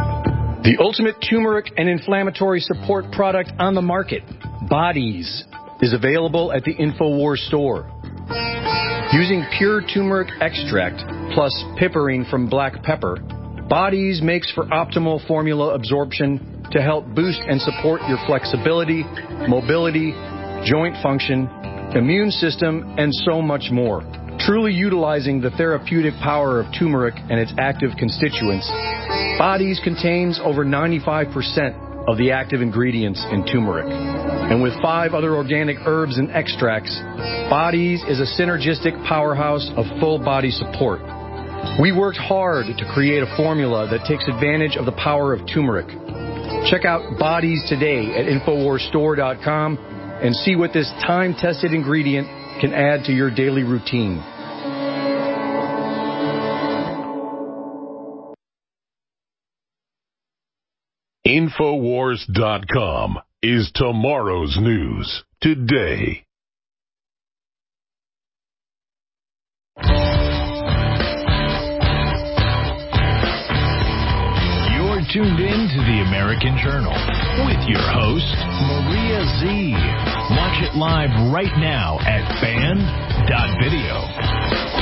[SPEAKER 1] The ultimate turmeric and inflammatory support product on the market, Body's is available at the InfoWars store. Using pure turmeric extract plus piperine from black pepper, Bodies makes for optimal formula absorption to help boost and support your flexibility, mobility, joint function, immune system, and so much more. Truly utilizing the therapeutic power of turmeric and its active constituents, Bodies contains over ninety-five percent of the active ingredients in turmeric. And with five other organic herbs and extracts, Bodies is a synergistic powerhouse of full body support. We worked hard to create a formula that takes advantage of the power of turmeric. Check out Bodies today at Infowars Store dot com and see what this time-tested ingredient can add to your daily routine.
[SPEAKER 17] Infowars dot com is tomorrow's news today.
[SPEAKER 8] You're tuned in to the American Journal with your host, Maria Z. Watch it live right now at band dot video.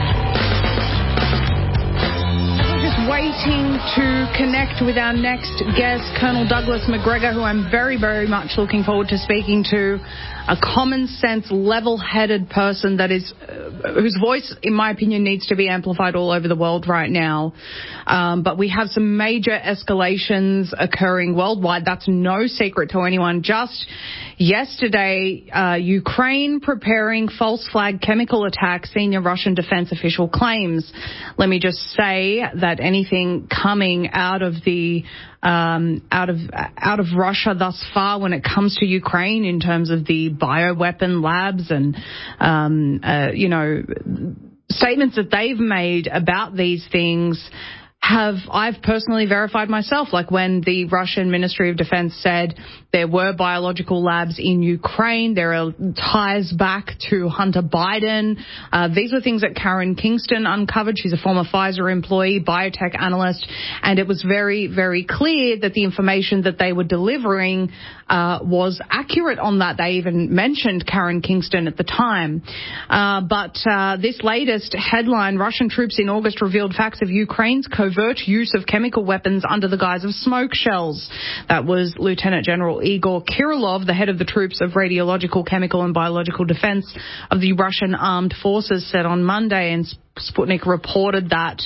[SPEAKER 14] Waiting to connect with our next guest, Colonel Douglas Macgregor, who I'm very, very much looking forward to speaking to. A common sense, level-headed person that is, uh, whose voice, in my opinion, needs to be amplified all over the world right now. Um, but we have some major escalations occurring worldwide. That's no secret to anyone. Just yesterday, uh, Ukraine preparing false flag chemical attack, senior Russian defense official claims. Let me just say that anything coming out of the Um, out of out of Russia thus far when it comes to Ukraine in terms of the bioweapon labs and, um, uh, you know, statements that they've made about these things have I've personally verified myself, like when the Russian Ministry of Defense said there were biological labs in Ukraine, there are ties back to Hunter Biden. Uh, these were things that Karen Kingston uncovered. She's a former Pfizer employee, biotech analyst, and it was very, very clear that the information that they were delivering uh, was accurate on that. They even mentioned Karen Kingston at the time. Uh, but uh, this latest headline, Russian troops in August revealed facts of Ukraine's covert use of chemical weapons under the guise of smoke shells. That was Lieutenant General Igor Kirillov, the head of the troops of radiological, chemical and biological defense of the Russian armed forces, said on Monday, and Sputnik reported that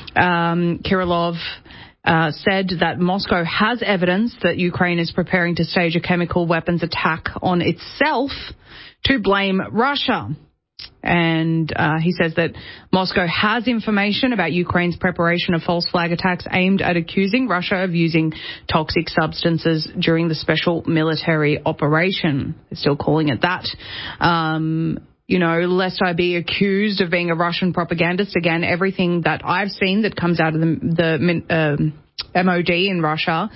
[SPEAKER 14] um, Kirillov uh, said that Moscow has evidence that Ukraine is preparing to stage a chemical weapons attack on itself to blame Russia. And uh, he says that Moscow has information about Ukraine's preparation of false flag attacks aimed at accusing Russia of using toxic substances during the special military operation. They're still calling it that. Um, you know, lest I be accused of being a Russian propagandist. Again, everything that I've seen that comes out of the, the um, M O D in Russia,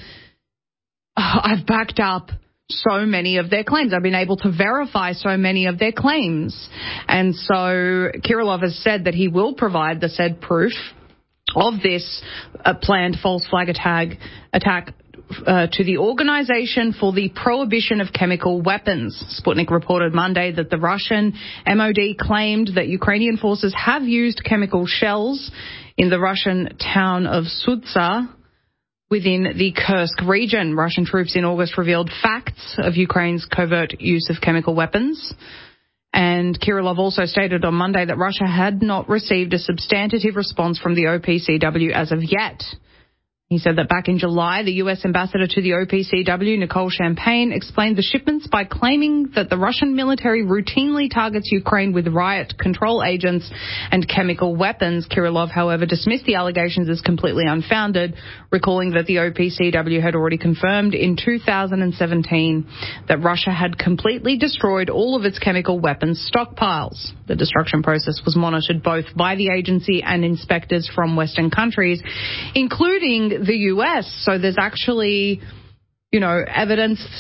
[SPEAKER 14] I've backed up so many of their claims. I've been able to verify so many of their claims. And so Kirillov has said that he will provide the said proof of this uh, planned false flag attack, attack uh, to the Organization for the Prohibition of Chemical Weapons. Sputnik reported Monday that the Russian M O D claimed that Ukrainian forces have used chemical shells in the Russian town of Sudza within the Kursk region. Russian troops in August revealed facts of Ukraine's covert use of chemical weapons. And Kirillov also stated on Monday that Russia had not received a substantive response from the O P C W as of yet. He said that back in July, the U S ambassador to the O P C W, Nicole Champagne, explained the shipments by claiming that the Russian military routinely targets Ukraine with riot control agents and chemical weapons. Kirillov, however, dismissed the allegations as completely unfounded, recalling that the O P C W had already confirmed in two thousand seventeen that Russia had completely destroyed all of its chemical weapons stockpiles. The destruction process was monitored both by the agency and inspectors from Western countries, including the U S. So there's actually, you know, evidence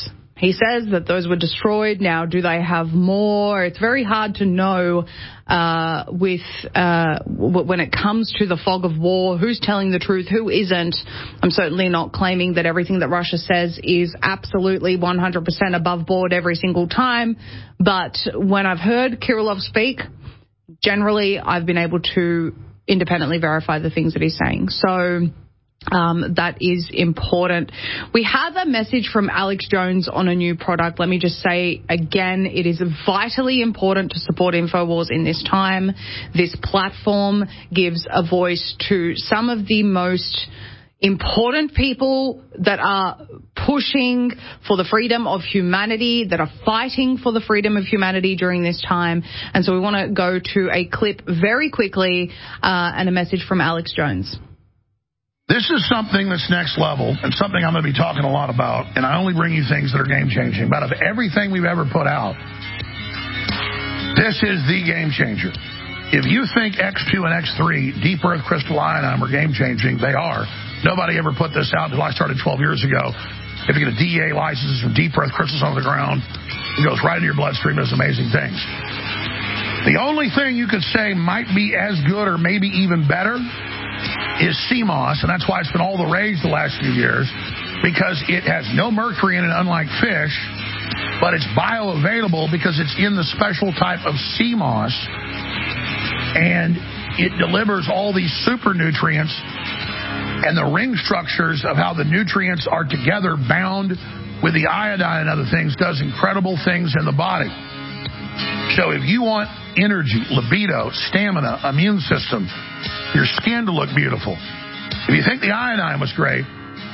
[SPEAKER 14] He says that those were destroyed. Now, do they have more? It's very hard to know uh, with uh, w- when it comes to the fog of war, who's telling the truth, who isn't. I'm certainly not claiming that everything that Russia says is absolutely one hundred percent above board every single time. But when I've heard Kirillov speak, generally I've been able to independently verify the things that he's saying. So Um, that is important. We have a message from Alex Jones on a new product. Let me just say again, it is vitally important to support InfoWars in this time. This platform gives a voice to some of the most important people that are pushing for the freedom of humanity, that are fighting for the freedom of humanity during this time. And so we want to go to a clip very quickly uh, and a message from Alex Jones.
[SPEAKER 7] This is something that's next level and something I'm going to be talking a lot about, and I only bring you things that are game-changing. But of everything we've ever put out, this is the game changer. If you think X two and X three, deep earth crystal iodine, are game-changing, they are. Nobody ever put this out until I started twelve years ago. If you get a D E A license from deep earth crystals on the ground, it goes right into your bloodstream. It does amazing things. The only thing you could say might be as good or maybe even better is C M O S, and that's why it's been all the rage the last few years, because it has no mercury in it, unlike fish, but it's bioavailable because it's in the special type of C M O S, and it delivers all these super nutrients, and the ring structures of how the nutrients are together bound with the iodine and other things does incredible things in the body. So if you want energy, libido, stamina, immune system, your skin to look beautiful, if you think the iodine was great,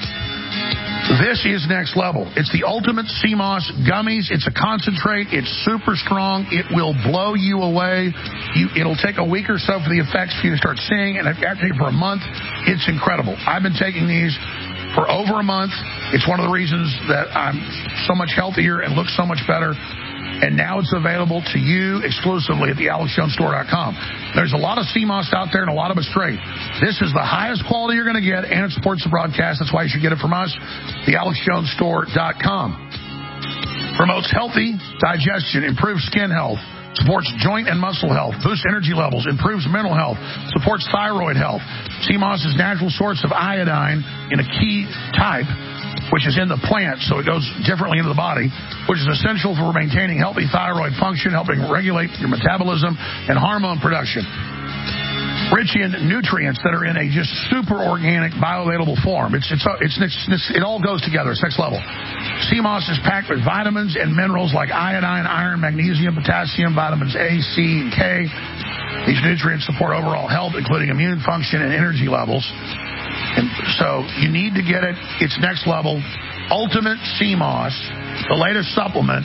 [SPEAKER 7] this is next level. It's the ultimate C M O S gummies. It's a concentrate. It's super strong. It will blow you away. You, it'll take a week or so for the effects for you to start seeing, and after you for a month, it's incredible. I've been taking these for over a month. It's one of the reasons that I'm so much healthier and look so much better. And now it's available to you exclusively at the alex jones store dot com. There's a lot of C M O S out there and a lot of it's straight. This is the highest quality you're going to get, and it supports the broadcast. That's why you should get it from us, the alex jones store dot com. Promotes healthy digestion, improves skin health, supports joint and muscle health, boosts energy levels, improves mental health, supports thyroid health. C M O S is natural source of iodine in a key type, which is in the plant, so it goes differently into the body, which is essential for maintaining healthy thyroid function, helping regulate your metabolism and hormone production. Rich in nutrients that are in a just super organic, bioavailable form. It's, it's, it's, it's, it's, it all goes together. It's next level. C M O S is packed with vitamins and minerals like iodine, iron, magnesium, potassium, vitamins A, C, and K. These nutrients support overall health, including immune function and energy levels. And so you need to get it. It's next level. Ultimate C M O S, the latest supplement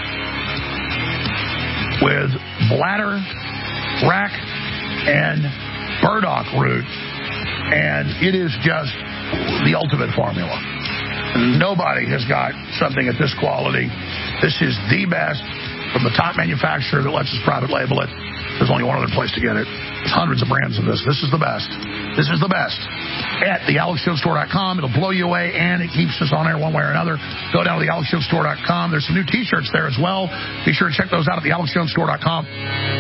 [SPEAKER 7] with bladder, rack, and burdock root. And it is just the ultimate formula. Nobody has got something at this quality. This is the best from the top manufacturer that lets us private label it. There's only one other place to get it. There's hundreds of brands of this. This is the best. This is the best. At the alex jones store dot com. It'll blow you away, and it keeps us on air one way or another. Go down to the alex jones store dot com. There's some new T-shirts there as well. Be sure to check those out at the alex jones store dot com.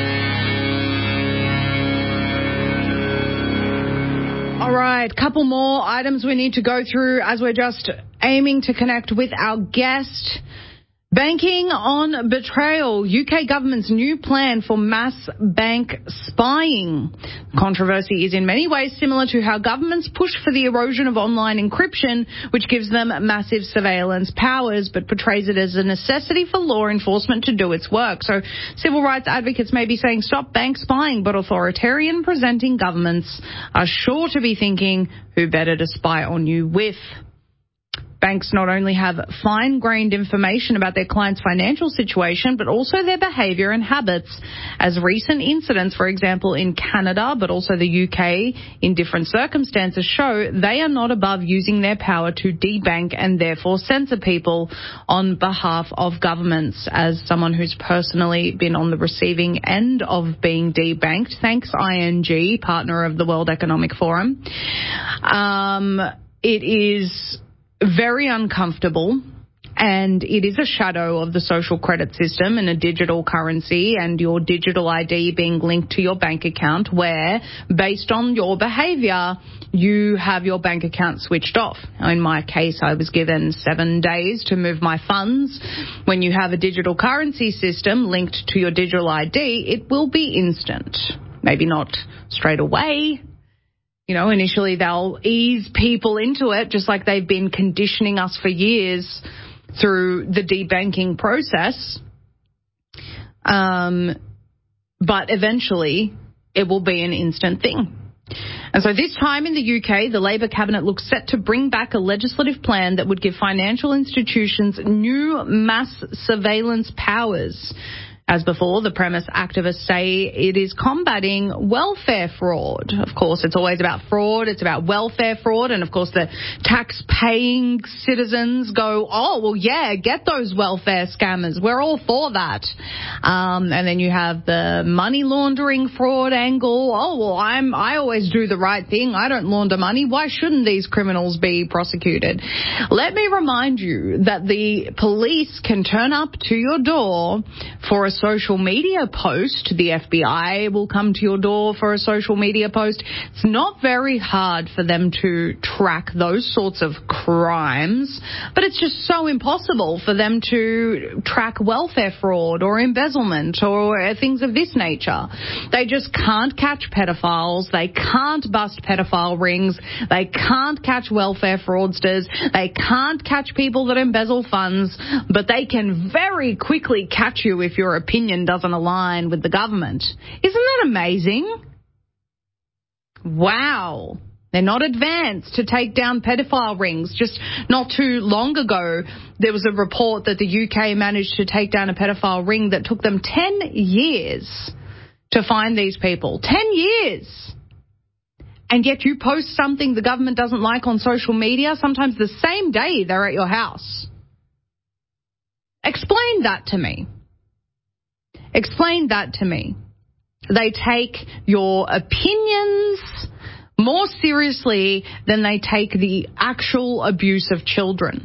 [SPEAKER 14] All right, couple more items we need to go through as we're just aiming to connect with our guest. Banking on betrayal. U K government's new plan for mass bank spying. Controversy is in many ways similar to how governments push for the erosion of online encryption, which gives them massive surveillance powers, but portrays it as a necessity for law enforcement to do its work. So civil rights advocates may be saying stop bank spying, but authoritarian presenting governments are sure to be thinking who better to spy on you with. Banks not only have fine-grained information about their clients' financial situation, but also their behaviour and habits. As recent incidents, for example, in Canada, but also the U K, in different circumstances show, they are not above using their power to debank and therefore censor people on behalf of governments. As someone who's personally been on the receiving end of being debanked, thanks I N G, partner of the World Economic Forum, um, it is very uncomfortable, And it is a shadow of the social credit system and a digital currency and your digital I D being linked to your bank account, where based on your behaviour, you have your bank account switched off. In my case, I was given seven days to move my funds. When you have a digital currency system linked to your digital I D, it will be instant. Maybe not straight away. You know, initially they'll ease people into it, just like they've been conditioning us for years through the debanking process. Um, but eventually it will be an instant thing. And so this time in the U K, the Labor cabinet looks set to bring back a legislative plan that would give financial institutions new mass surveillance powers. As before, the premise activists say it is combating welfare fraud. Of course, it's always about fraud. It's about welfare fraud. And, of course, the tax-paying citizens go, oh, well, yeah, get those welfare scammers. We're all for that. Um, and then you have the money laundering fraud angle. Oh, well, I'm, I always do the right thing. I don't launder money. Why shouldn't these criminals be prosecuted? Let me remind you that the police can turn up to your door for a social media post. The F B I will come to your door for a social media post. It's not very hard for them to track those sorts of crimes, but it's just so impossible for them to track welfare fraud or embezzlement or things of this nature. They just can't catch pedophiles. They can't bust pedophile rings. They can't catch welfare fraudsters. They can't catch people that embezzle funds, but they can very quickly catch you if you're a opinion doesn't align with the government. Isn't that amazing? Wow. They're not advanced to take down pedophile rings. Just not too long ago, there was a report that the U K managed to take down a pedophile ring that took them ten years to find these people. ten years. And yet you post something the government doesn't like on social media, sometimes the same day they're at your house. Explain that to me. Explain that to me. They take your opinions more seriously than they take the actual abuse of children.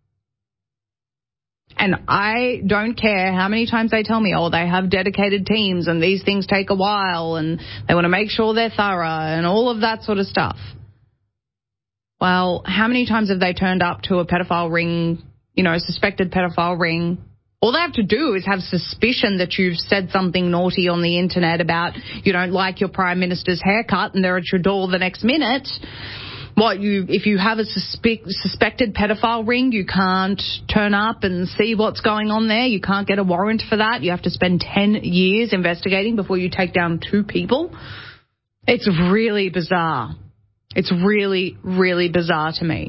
[SPEAKER 14] And I don't care how many times they tell me, oh, they have dedicated teams and these things take a while and they want to make sure they're thorough and all of that sort of stuff. Well, how many times have they turned up to a pedophile ring, you know, a suspected pedophile ring? All they have to do is have suspicion that you've said something naughty on the internet about you don't like your Prime Minister's haircut and they're at your door the next minute. What, you, if you have a suspect, suspected pedophile ring, you can't turn up and see what's going on there. You can't get a warrant for that. You have to spend ten years investigating before you take down two people. It's really bizarre. It's really, really bizarre to me.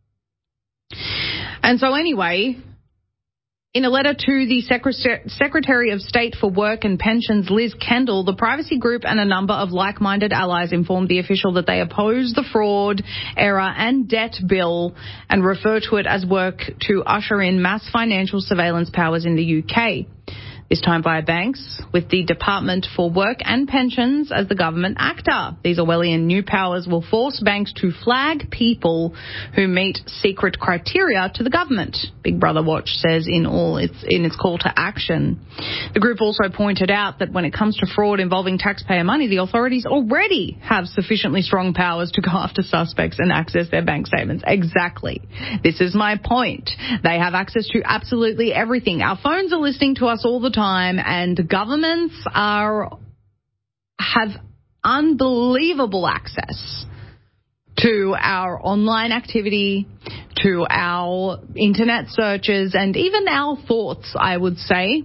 [SPEAKER 14] And so anyway, in a letter to the Secretary of State for Work and Pensions, Liz Kendall, the Privacy Group and a number of like-minded allies informed the official that they oppose the fraud, error and debt bill and refer to it as work to usher in mass financial surveillance powers in the U K. This time via banks, with the Department for Work and Pensions as the government actor. These Orwellian new powers will force banks to flag people who meet secret criteria to the government, Big Brother Watch says in all its in its call to action. The group also pointed out that when it comes to fraud involving taxpayer money, the authorities already have sufficiently strong powers to go after suspects and access their bank statements. Exactly. This is my point. They have access to absolutely everything. Our phones are listening to us all the time, and governments are have unbelievable access to our online activity, to our internet searches, and even our thoughts, I would say.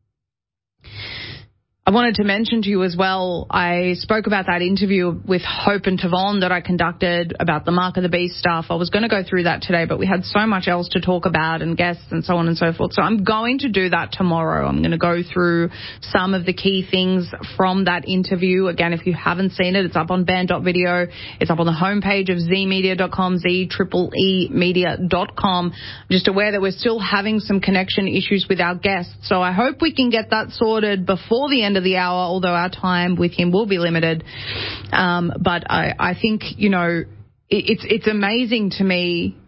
[SPEAKER 14] I wanted to mention to you as well, I spoke about that interview with Hope and Tavon that I conducted about the Mark of the Beast stuff. I was going to go through that today, but we had so much else to talk about and guests and so on and so forth. So I'm going to do that tomorrow. I'm going to go through some of the key things from that interview. Again, if you haven't seen it, it's up on band dot video. It's up on the homepage of z media dot com, z e e e media dot com. I'm just aware that we're still having some connection issues with our guests. So I hope we can get that sorted before the end of the hour, although our time with him will be limited. Um, but I, I think, you know, it, it's it's amazing to me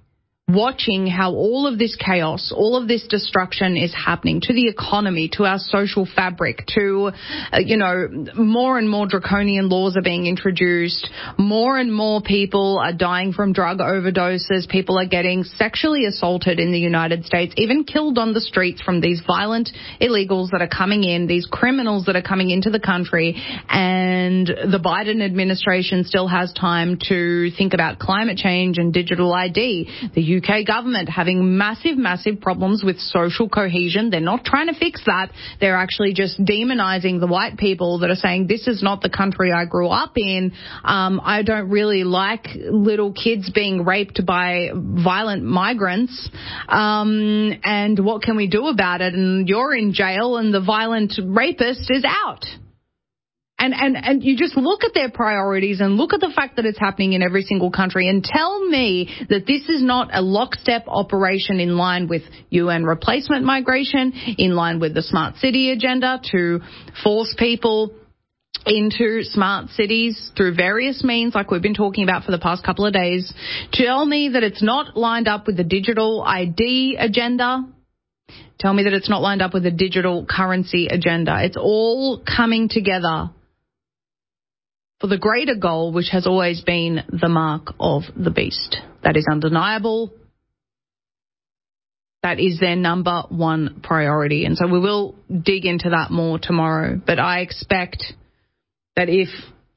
[SPEAKER 14] watching how all of this chaos, all of this destruction is happening to the economy, to our social fabric, to, uh, you know, more and more draconian laws are being introduced. More and more people are dying from drug overdoses. People are getting sexually assaulted in the United States, even killed on the streets from these violent illegals that are coming in, these criminals that are coming into the country. And the Biden administration still has time to think about climate change and digital I D. The U K government having massive, massive problems with social cohesion. They're not trying to fix that. They're actually just demonizing the white people that are saying, this is not the country I grew up in. Um, I don't really like little kids being raped by violent migrants. Um, and what can we do about it? And you're in jail and the violent rapist is out. And, and, and you just look at their priorities and look at the fact that it's happening in every single country and tell me that this is not a lockstep operation in line with U N replacement migration, in line with the smart city agenda to force people into smart cities through various means like we've been talking about for the past couple of days. Tell me that it's not lined up with the digital I D agenda. Tell me that it's not lined up with the digital currency agenda. It's all coming together for the greater goal, which has always been the mark of the beast. That is undeniable. That is their number one priority. And so we will dig into that more tomorrow. But I expect that if,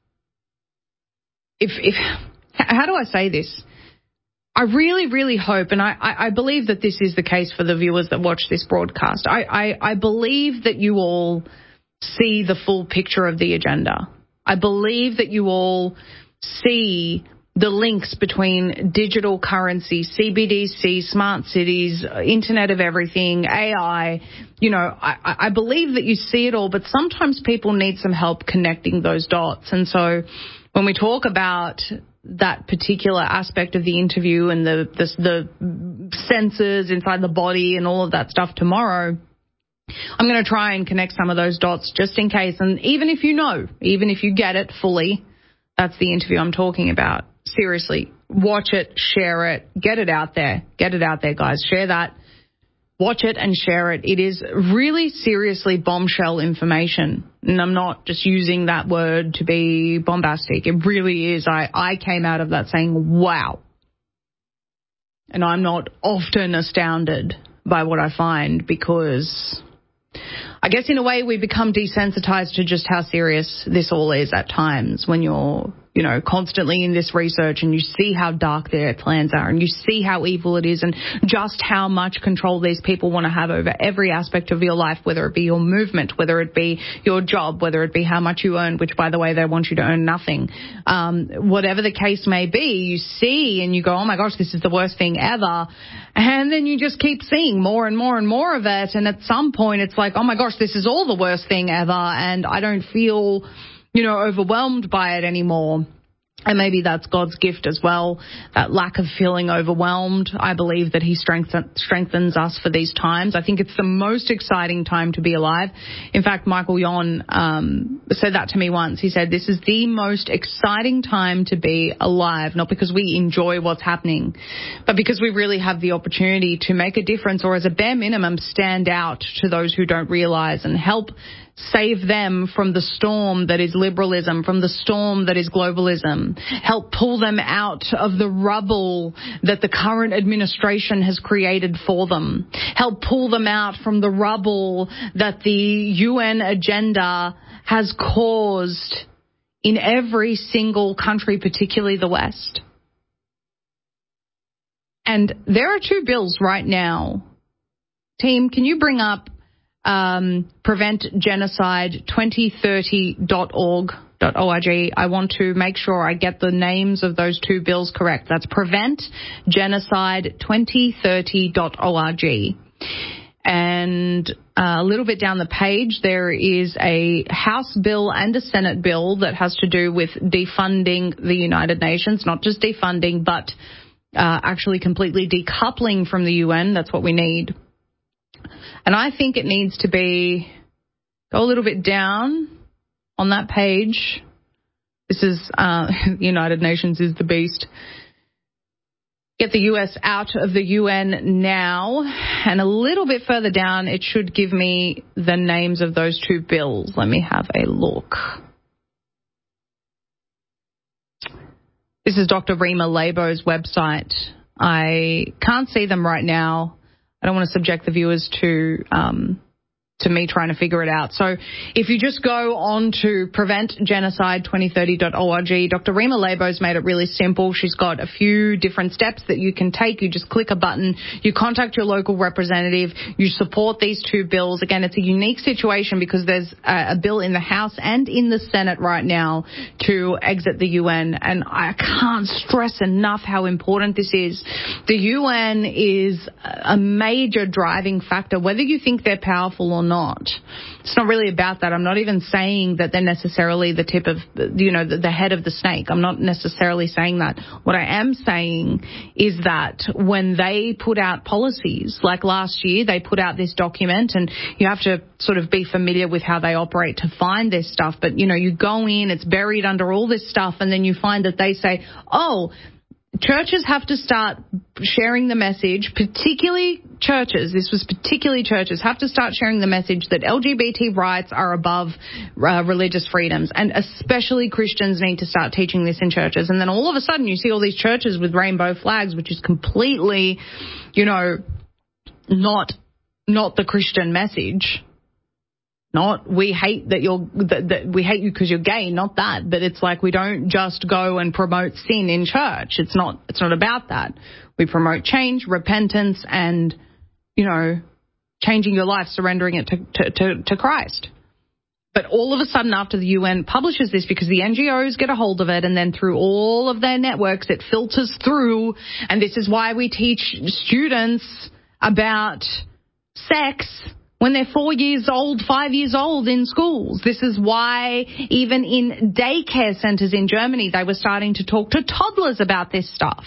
[SPEAKER 14] if, if, how do I say this? I really, really hope, and I, I believe that this is the case for the viewers that watch this broadcast. I, I, I believe that you all see the full picture of the agenda. I believe that you all see the links between digital currency, C B D C, smart cities, Internet of Everything, A I. You know, I, I believe that you see it all, but sometimes people need some help connecting those dots. And so when we talk about that particular aspect of the interview and the, the, the sensors inside the body and all of that stuff tomorrow, I'm going to try and connect some of those dots just in case. And even if you know, even if you get it fully, that's the interview I'm talking about. Seriously, watch it, share it, get it out there. Get it out there, guys. Share that. Watch it and share it. It is really seriously bombshell information. And I'm not just using that word to be bombastic. It really is. I, I came out of that saying, wow. And I'm not often astounded by what I find because I guess in a way we become desensitized to just how serious this all is at times when you're, you know, constantly in this research and you see how dark their plans are and you see how evil it is and just how much control these people want to have over every aspect of your life, whether it be your movement, whether it be your job, whether it be how much you earn, which, by the way, they want you to earn nothing. Um, whatever the case may be, you see and you go, oh, my gosh, this is the worst thing ever. And then you just keep seeing more and more and more of it. And at some point, it's like, oh, my gosh, this is all the worst thing ever. And I don't feel, you know, overwhelmed by it anymore. And maybe that's God's gift as well, that lack of feeling overwhelmed. I believe that he strengthen, strengthens us for these times. I think it's the most exciting time to be alive. In fact, Michael Yon um, said that to me once. He said, this is the most exciting time to be alive, not because we enjoy what's happening, but because we really have the opportunity to make a difference or as a bare minimum stand out to those who don't realize and help save them from the storm that is liberalism, from the storm that is globalism. Help pull them out of the rubble that the current administration has created for them. Help pull them out from the rubble that the U N agenda has caused in every single country, particularly the West. And there are two bills right now. Team, can you bring up Um, prevent genocide twenty thirty dot org. I want to make sure I get the names of those two bills correct. That's prevent genocide twenty thirty dot org. And uh, a little bit down the page, there is a House bill and a Senate bill that has to do with defunding the United Nations, not just defunding, but uh, actually completely decoupling from the U N. That's what we need. And I think it needs to be, go a little bit down on that page. This is, uh, United Nations is the beast. get the U S out of the U N now. And a little bit further down, it should give me the names of those two bills. Let me have a look. This is Doctor Rima Labo's website. I can't see them right now. I don't want to subject the viewers to um, to me trying to figure it out. So if you just go on to prevent genocide twenty thirty dot org, Doctor Rima Labo's made it really simple. She's got a few different steps that you can take. You just click a button, you contact your local representative, you support these two bills. Again, it's a unique situation because there's a, a bill in the House and in the Senate right now to exit the U N, and I can't stress enough how important this is. The U N is a major driving factor, whether you think they're powerful or not. Not. It's not really about that. I'm not even saying that they're necessarily the tip of, you know, the, the head of the snake. I'm not necessarily saying that. What I am saying is that when they put out policies, like last year, they put out this document, and you have to sort of be familiar with how they operate to find this stuff. But, you know, you go in, it's buried under all this stuff, and then you find that they say, oh, churches have to start sharing the message, particularly churches, this was particularly churches, have to start sharing the message that L G B T rights are above uh, religious freedoms, and especially Christians need to start teaching this in churches. And then all of a sudden you see all these churches with rainbow flags, which is completely, you know, not not the Christian message. Not we hate that you're that, that we hate you because you're gay, not that. But it's like we don't just go and promote sin in church. It's not it's not about that. We promote change, repentance, and, you know, changing your life, surrendering it to to, to, to Christ. But all of a sudden, after the U N publishes this, because the N G Os get a hold of it, and then through all of their networks, it filters through. And this is why we teach students about sex when they're four years old, five years old in schools. This is why even in daycare centers in Germany, they were starting to talk to toddlers about this stuff.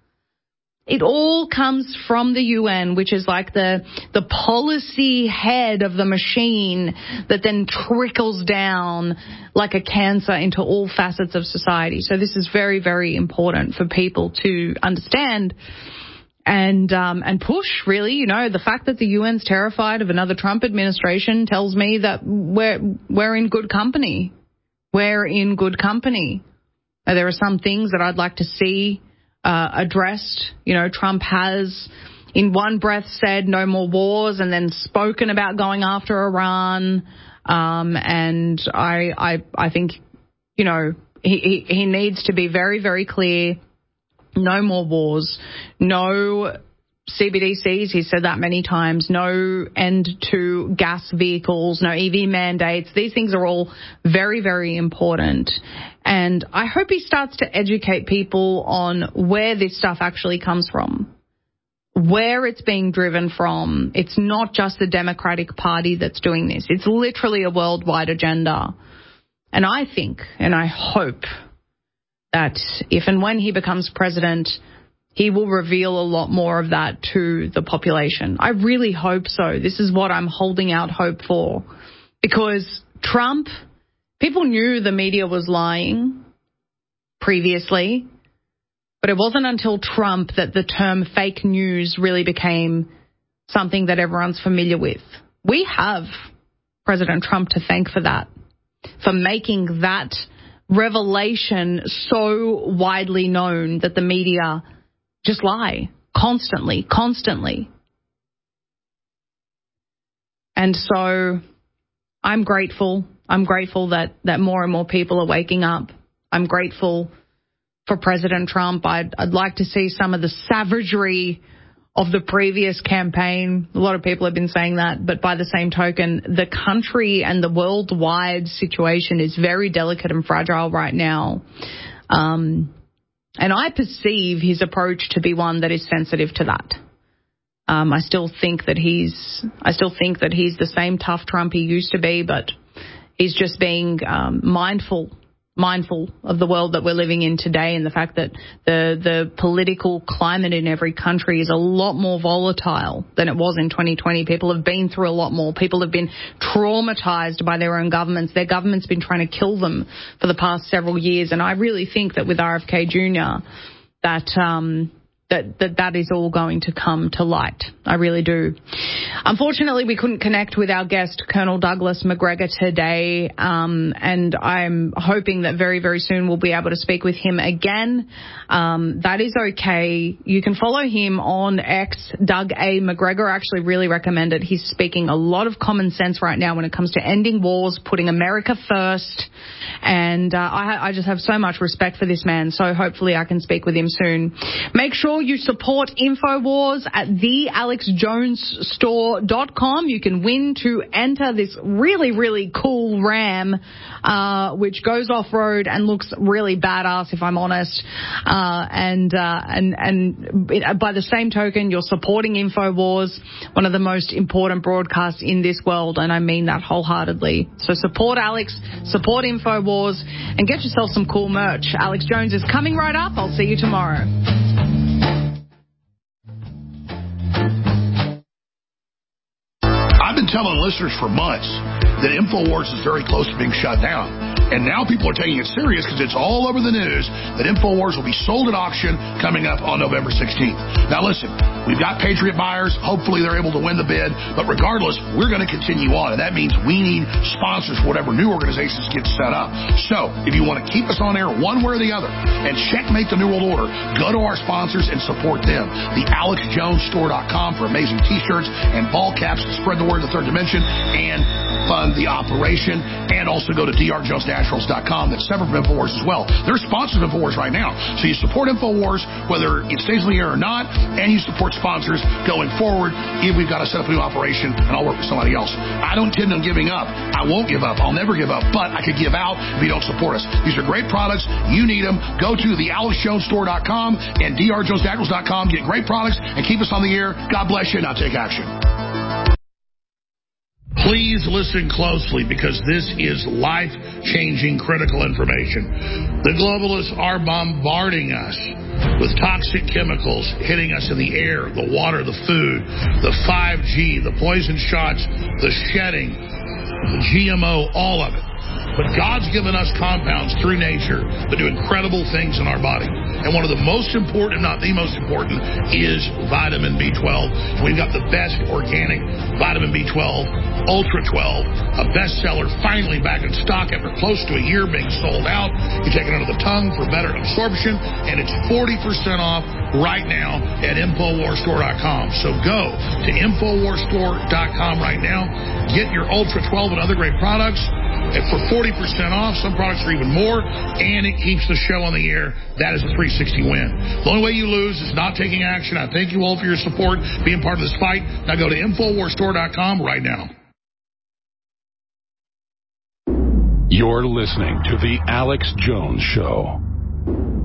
[SPEAKER 14] It all comes from the U N, which is like the the policy head of the machine that then trickles down like a cancer into all facets of society. So this is very, very important for people to understand. And um, and push, really. You know, the fact that the U N's terrified of another Trump administration tells me that we're we're in good company. We're in good company. Uh, there are some things that I'd like to see uh, addressed. You know, Trump has, in one breath, said no more wars, and then spoken about going after Iran. Um, and I I I think, you know, he, he he needs to be very, very clear. No more wars, no C B D Cs, he said that many times, no end to gas vehicles, no E V mandates. These things are all very, very important. And I hope he starts to educate people on where this stuff actually comes from, where it's being driven from. It's not just the Democratic Party that's doing this. It's literally a worldwide agenda. And I think, and I hope, that if and when he becomes president, he will reveal a lot more of that to the population. I really hope so. This is what I'm holding out hope for. Because Trump, people knew the media was lying previously, but it wasn't until Trump that the term fake news really became something that everyone's familiar with. We have President Trump to thank for that, for making that revelation so widely known that the media just lie constantly, constantly. And so I'm grateful. I'm grateful that, that more and more people are waking up. I'm grateful for President Trump. I'd, I'd like to see some of the savagery of the previous campaign. A lot of people have been saying that, but by the same token, the country and the worldwide situation is very delicate and fragile right now. Um, and I perceive his approach to be one that is sensitive to that. Um, I still think that he's, I still think that he's the same tough Trump he used to be, but he's just being um, mindful mindful of the world that we're living in today, and the fact that the the political climate in every country is a lot more volatile than it was in twenty twenty. People have been through a lot more. People have been traumatized by their own governments. Their government's been trying to kill them for the past several years. And I really think that with R F K Junior that um, that, that that is all going to come to light. I really do. Unfortunately, we couldn't connect with our guest, Colonel Douglas Macgregor, today, um, and I'm hoping that very, very soon we'll be able to speak with him again. Um, that is okay. You can follow him on X, Doug A. Macgregor. I actually really recommend it. He's speaking a lot of common sense right now when it comes to ending wars, putting America first, and uh, I, I just have so much respect for this man, so hopefully I can speak with him soon. Make sure you support InfoWars at the alex jones store dot com. You can win to enter this really, really cool Ram, uh, which goes off-road and looks really badass, if I'm honest. Uh, and, uh, and, and it, by the same token, you're supporting InfoWars, one of the most important broadcasts in this world, and I mean that wholeheartedly. So support Alex, support InfoWars, and get yourself some cool merch. Alex Jones is coming right up. I'll see you tomorrow.
[SPEAKER 7] I've been telling listeners for months that InfoWars is very close to being shut down. And now people are taking it serious because it's all over the news that InfoWars will be sold at auction coming up on November sixteenth. Now listen, we've got Patriot buyers. Hopefully they're able to win the bid. But regardless, we're going to continue on. And that means we need sponsors for whatever new organizations get set up. So if you want to keep us on air one way or the other and checkmate the New World Order, go to our sponsors and support them. The alex jones store dot com for amazing t-shirts and ball caps to spread the word of the third dimension and fund the operation. And also go to d r jones naturals dot com. That's separate from InfoWars as well. They're sponsors of InfoWars right now. So you support InfoWars whether it stays in the air or not, and you support sponsors going forward if we've got to set up a new operation and I'll work with somebody else. I don't intend on giving up. I won't give up. I'll never give up. But I could give out if you don't support us. These are great products. You need them. Go to the alex jones store dot com and d r jones naturals dot com. Get great products and keep us on the air. God bless you. Now take action. Please listen closely because this is life-changing critical information. The globalists are bombarding us with toxic chemicals hitting us in the air, the water, the food, the five G, the poison shots, the shedding, the G M O, all of it. But God's given us compounds through nature that do incredible things in our body. And one of the most important, not the most important, is vitamin B twelve. We've got the best organic vitamin B twelve, Ultra twelve, a bestseller, finally back in stock after close to a year being sold out. You take it under the tongue for better absorption, and it's forty percent off right now at infowars store dot com. So go to infowars store dot com right now. Get your Ultra twelve and other great products. And for forty percent off, some products are even more, and it keeps the show on the air. That is a three sixty win. The only way you lose is not taking action. I thank you all for your support, being part of this fight. Now go to infowars store dot com right now.
[SPEAKER 17] You're listening to The Alex Jones Show.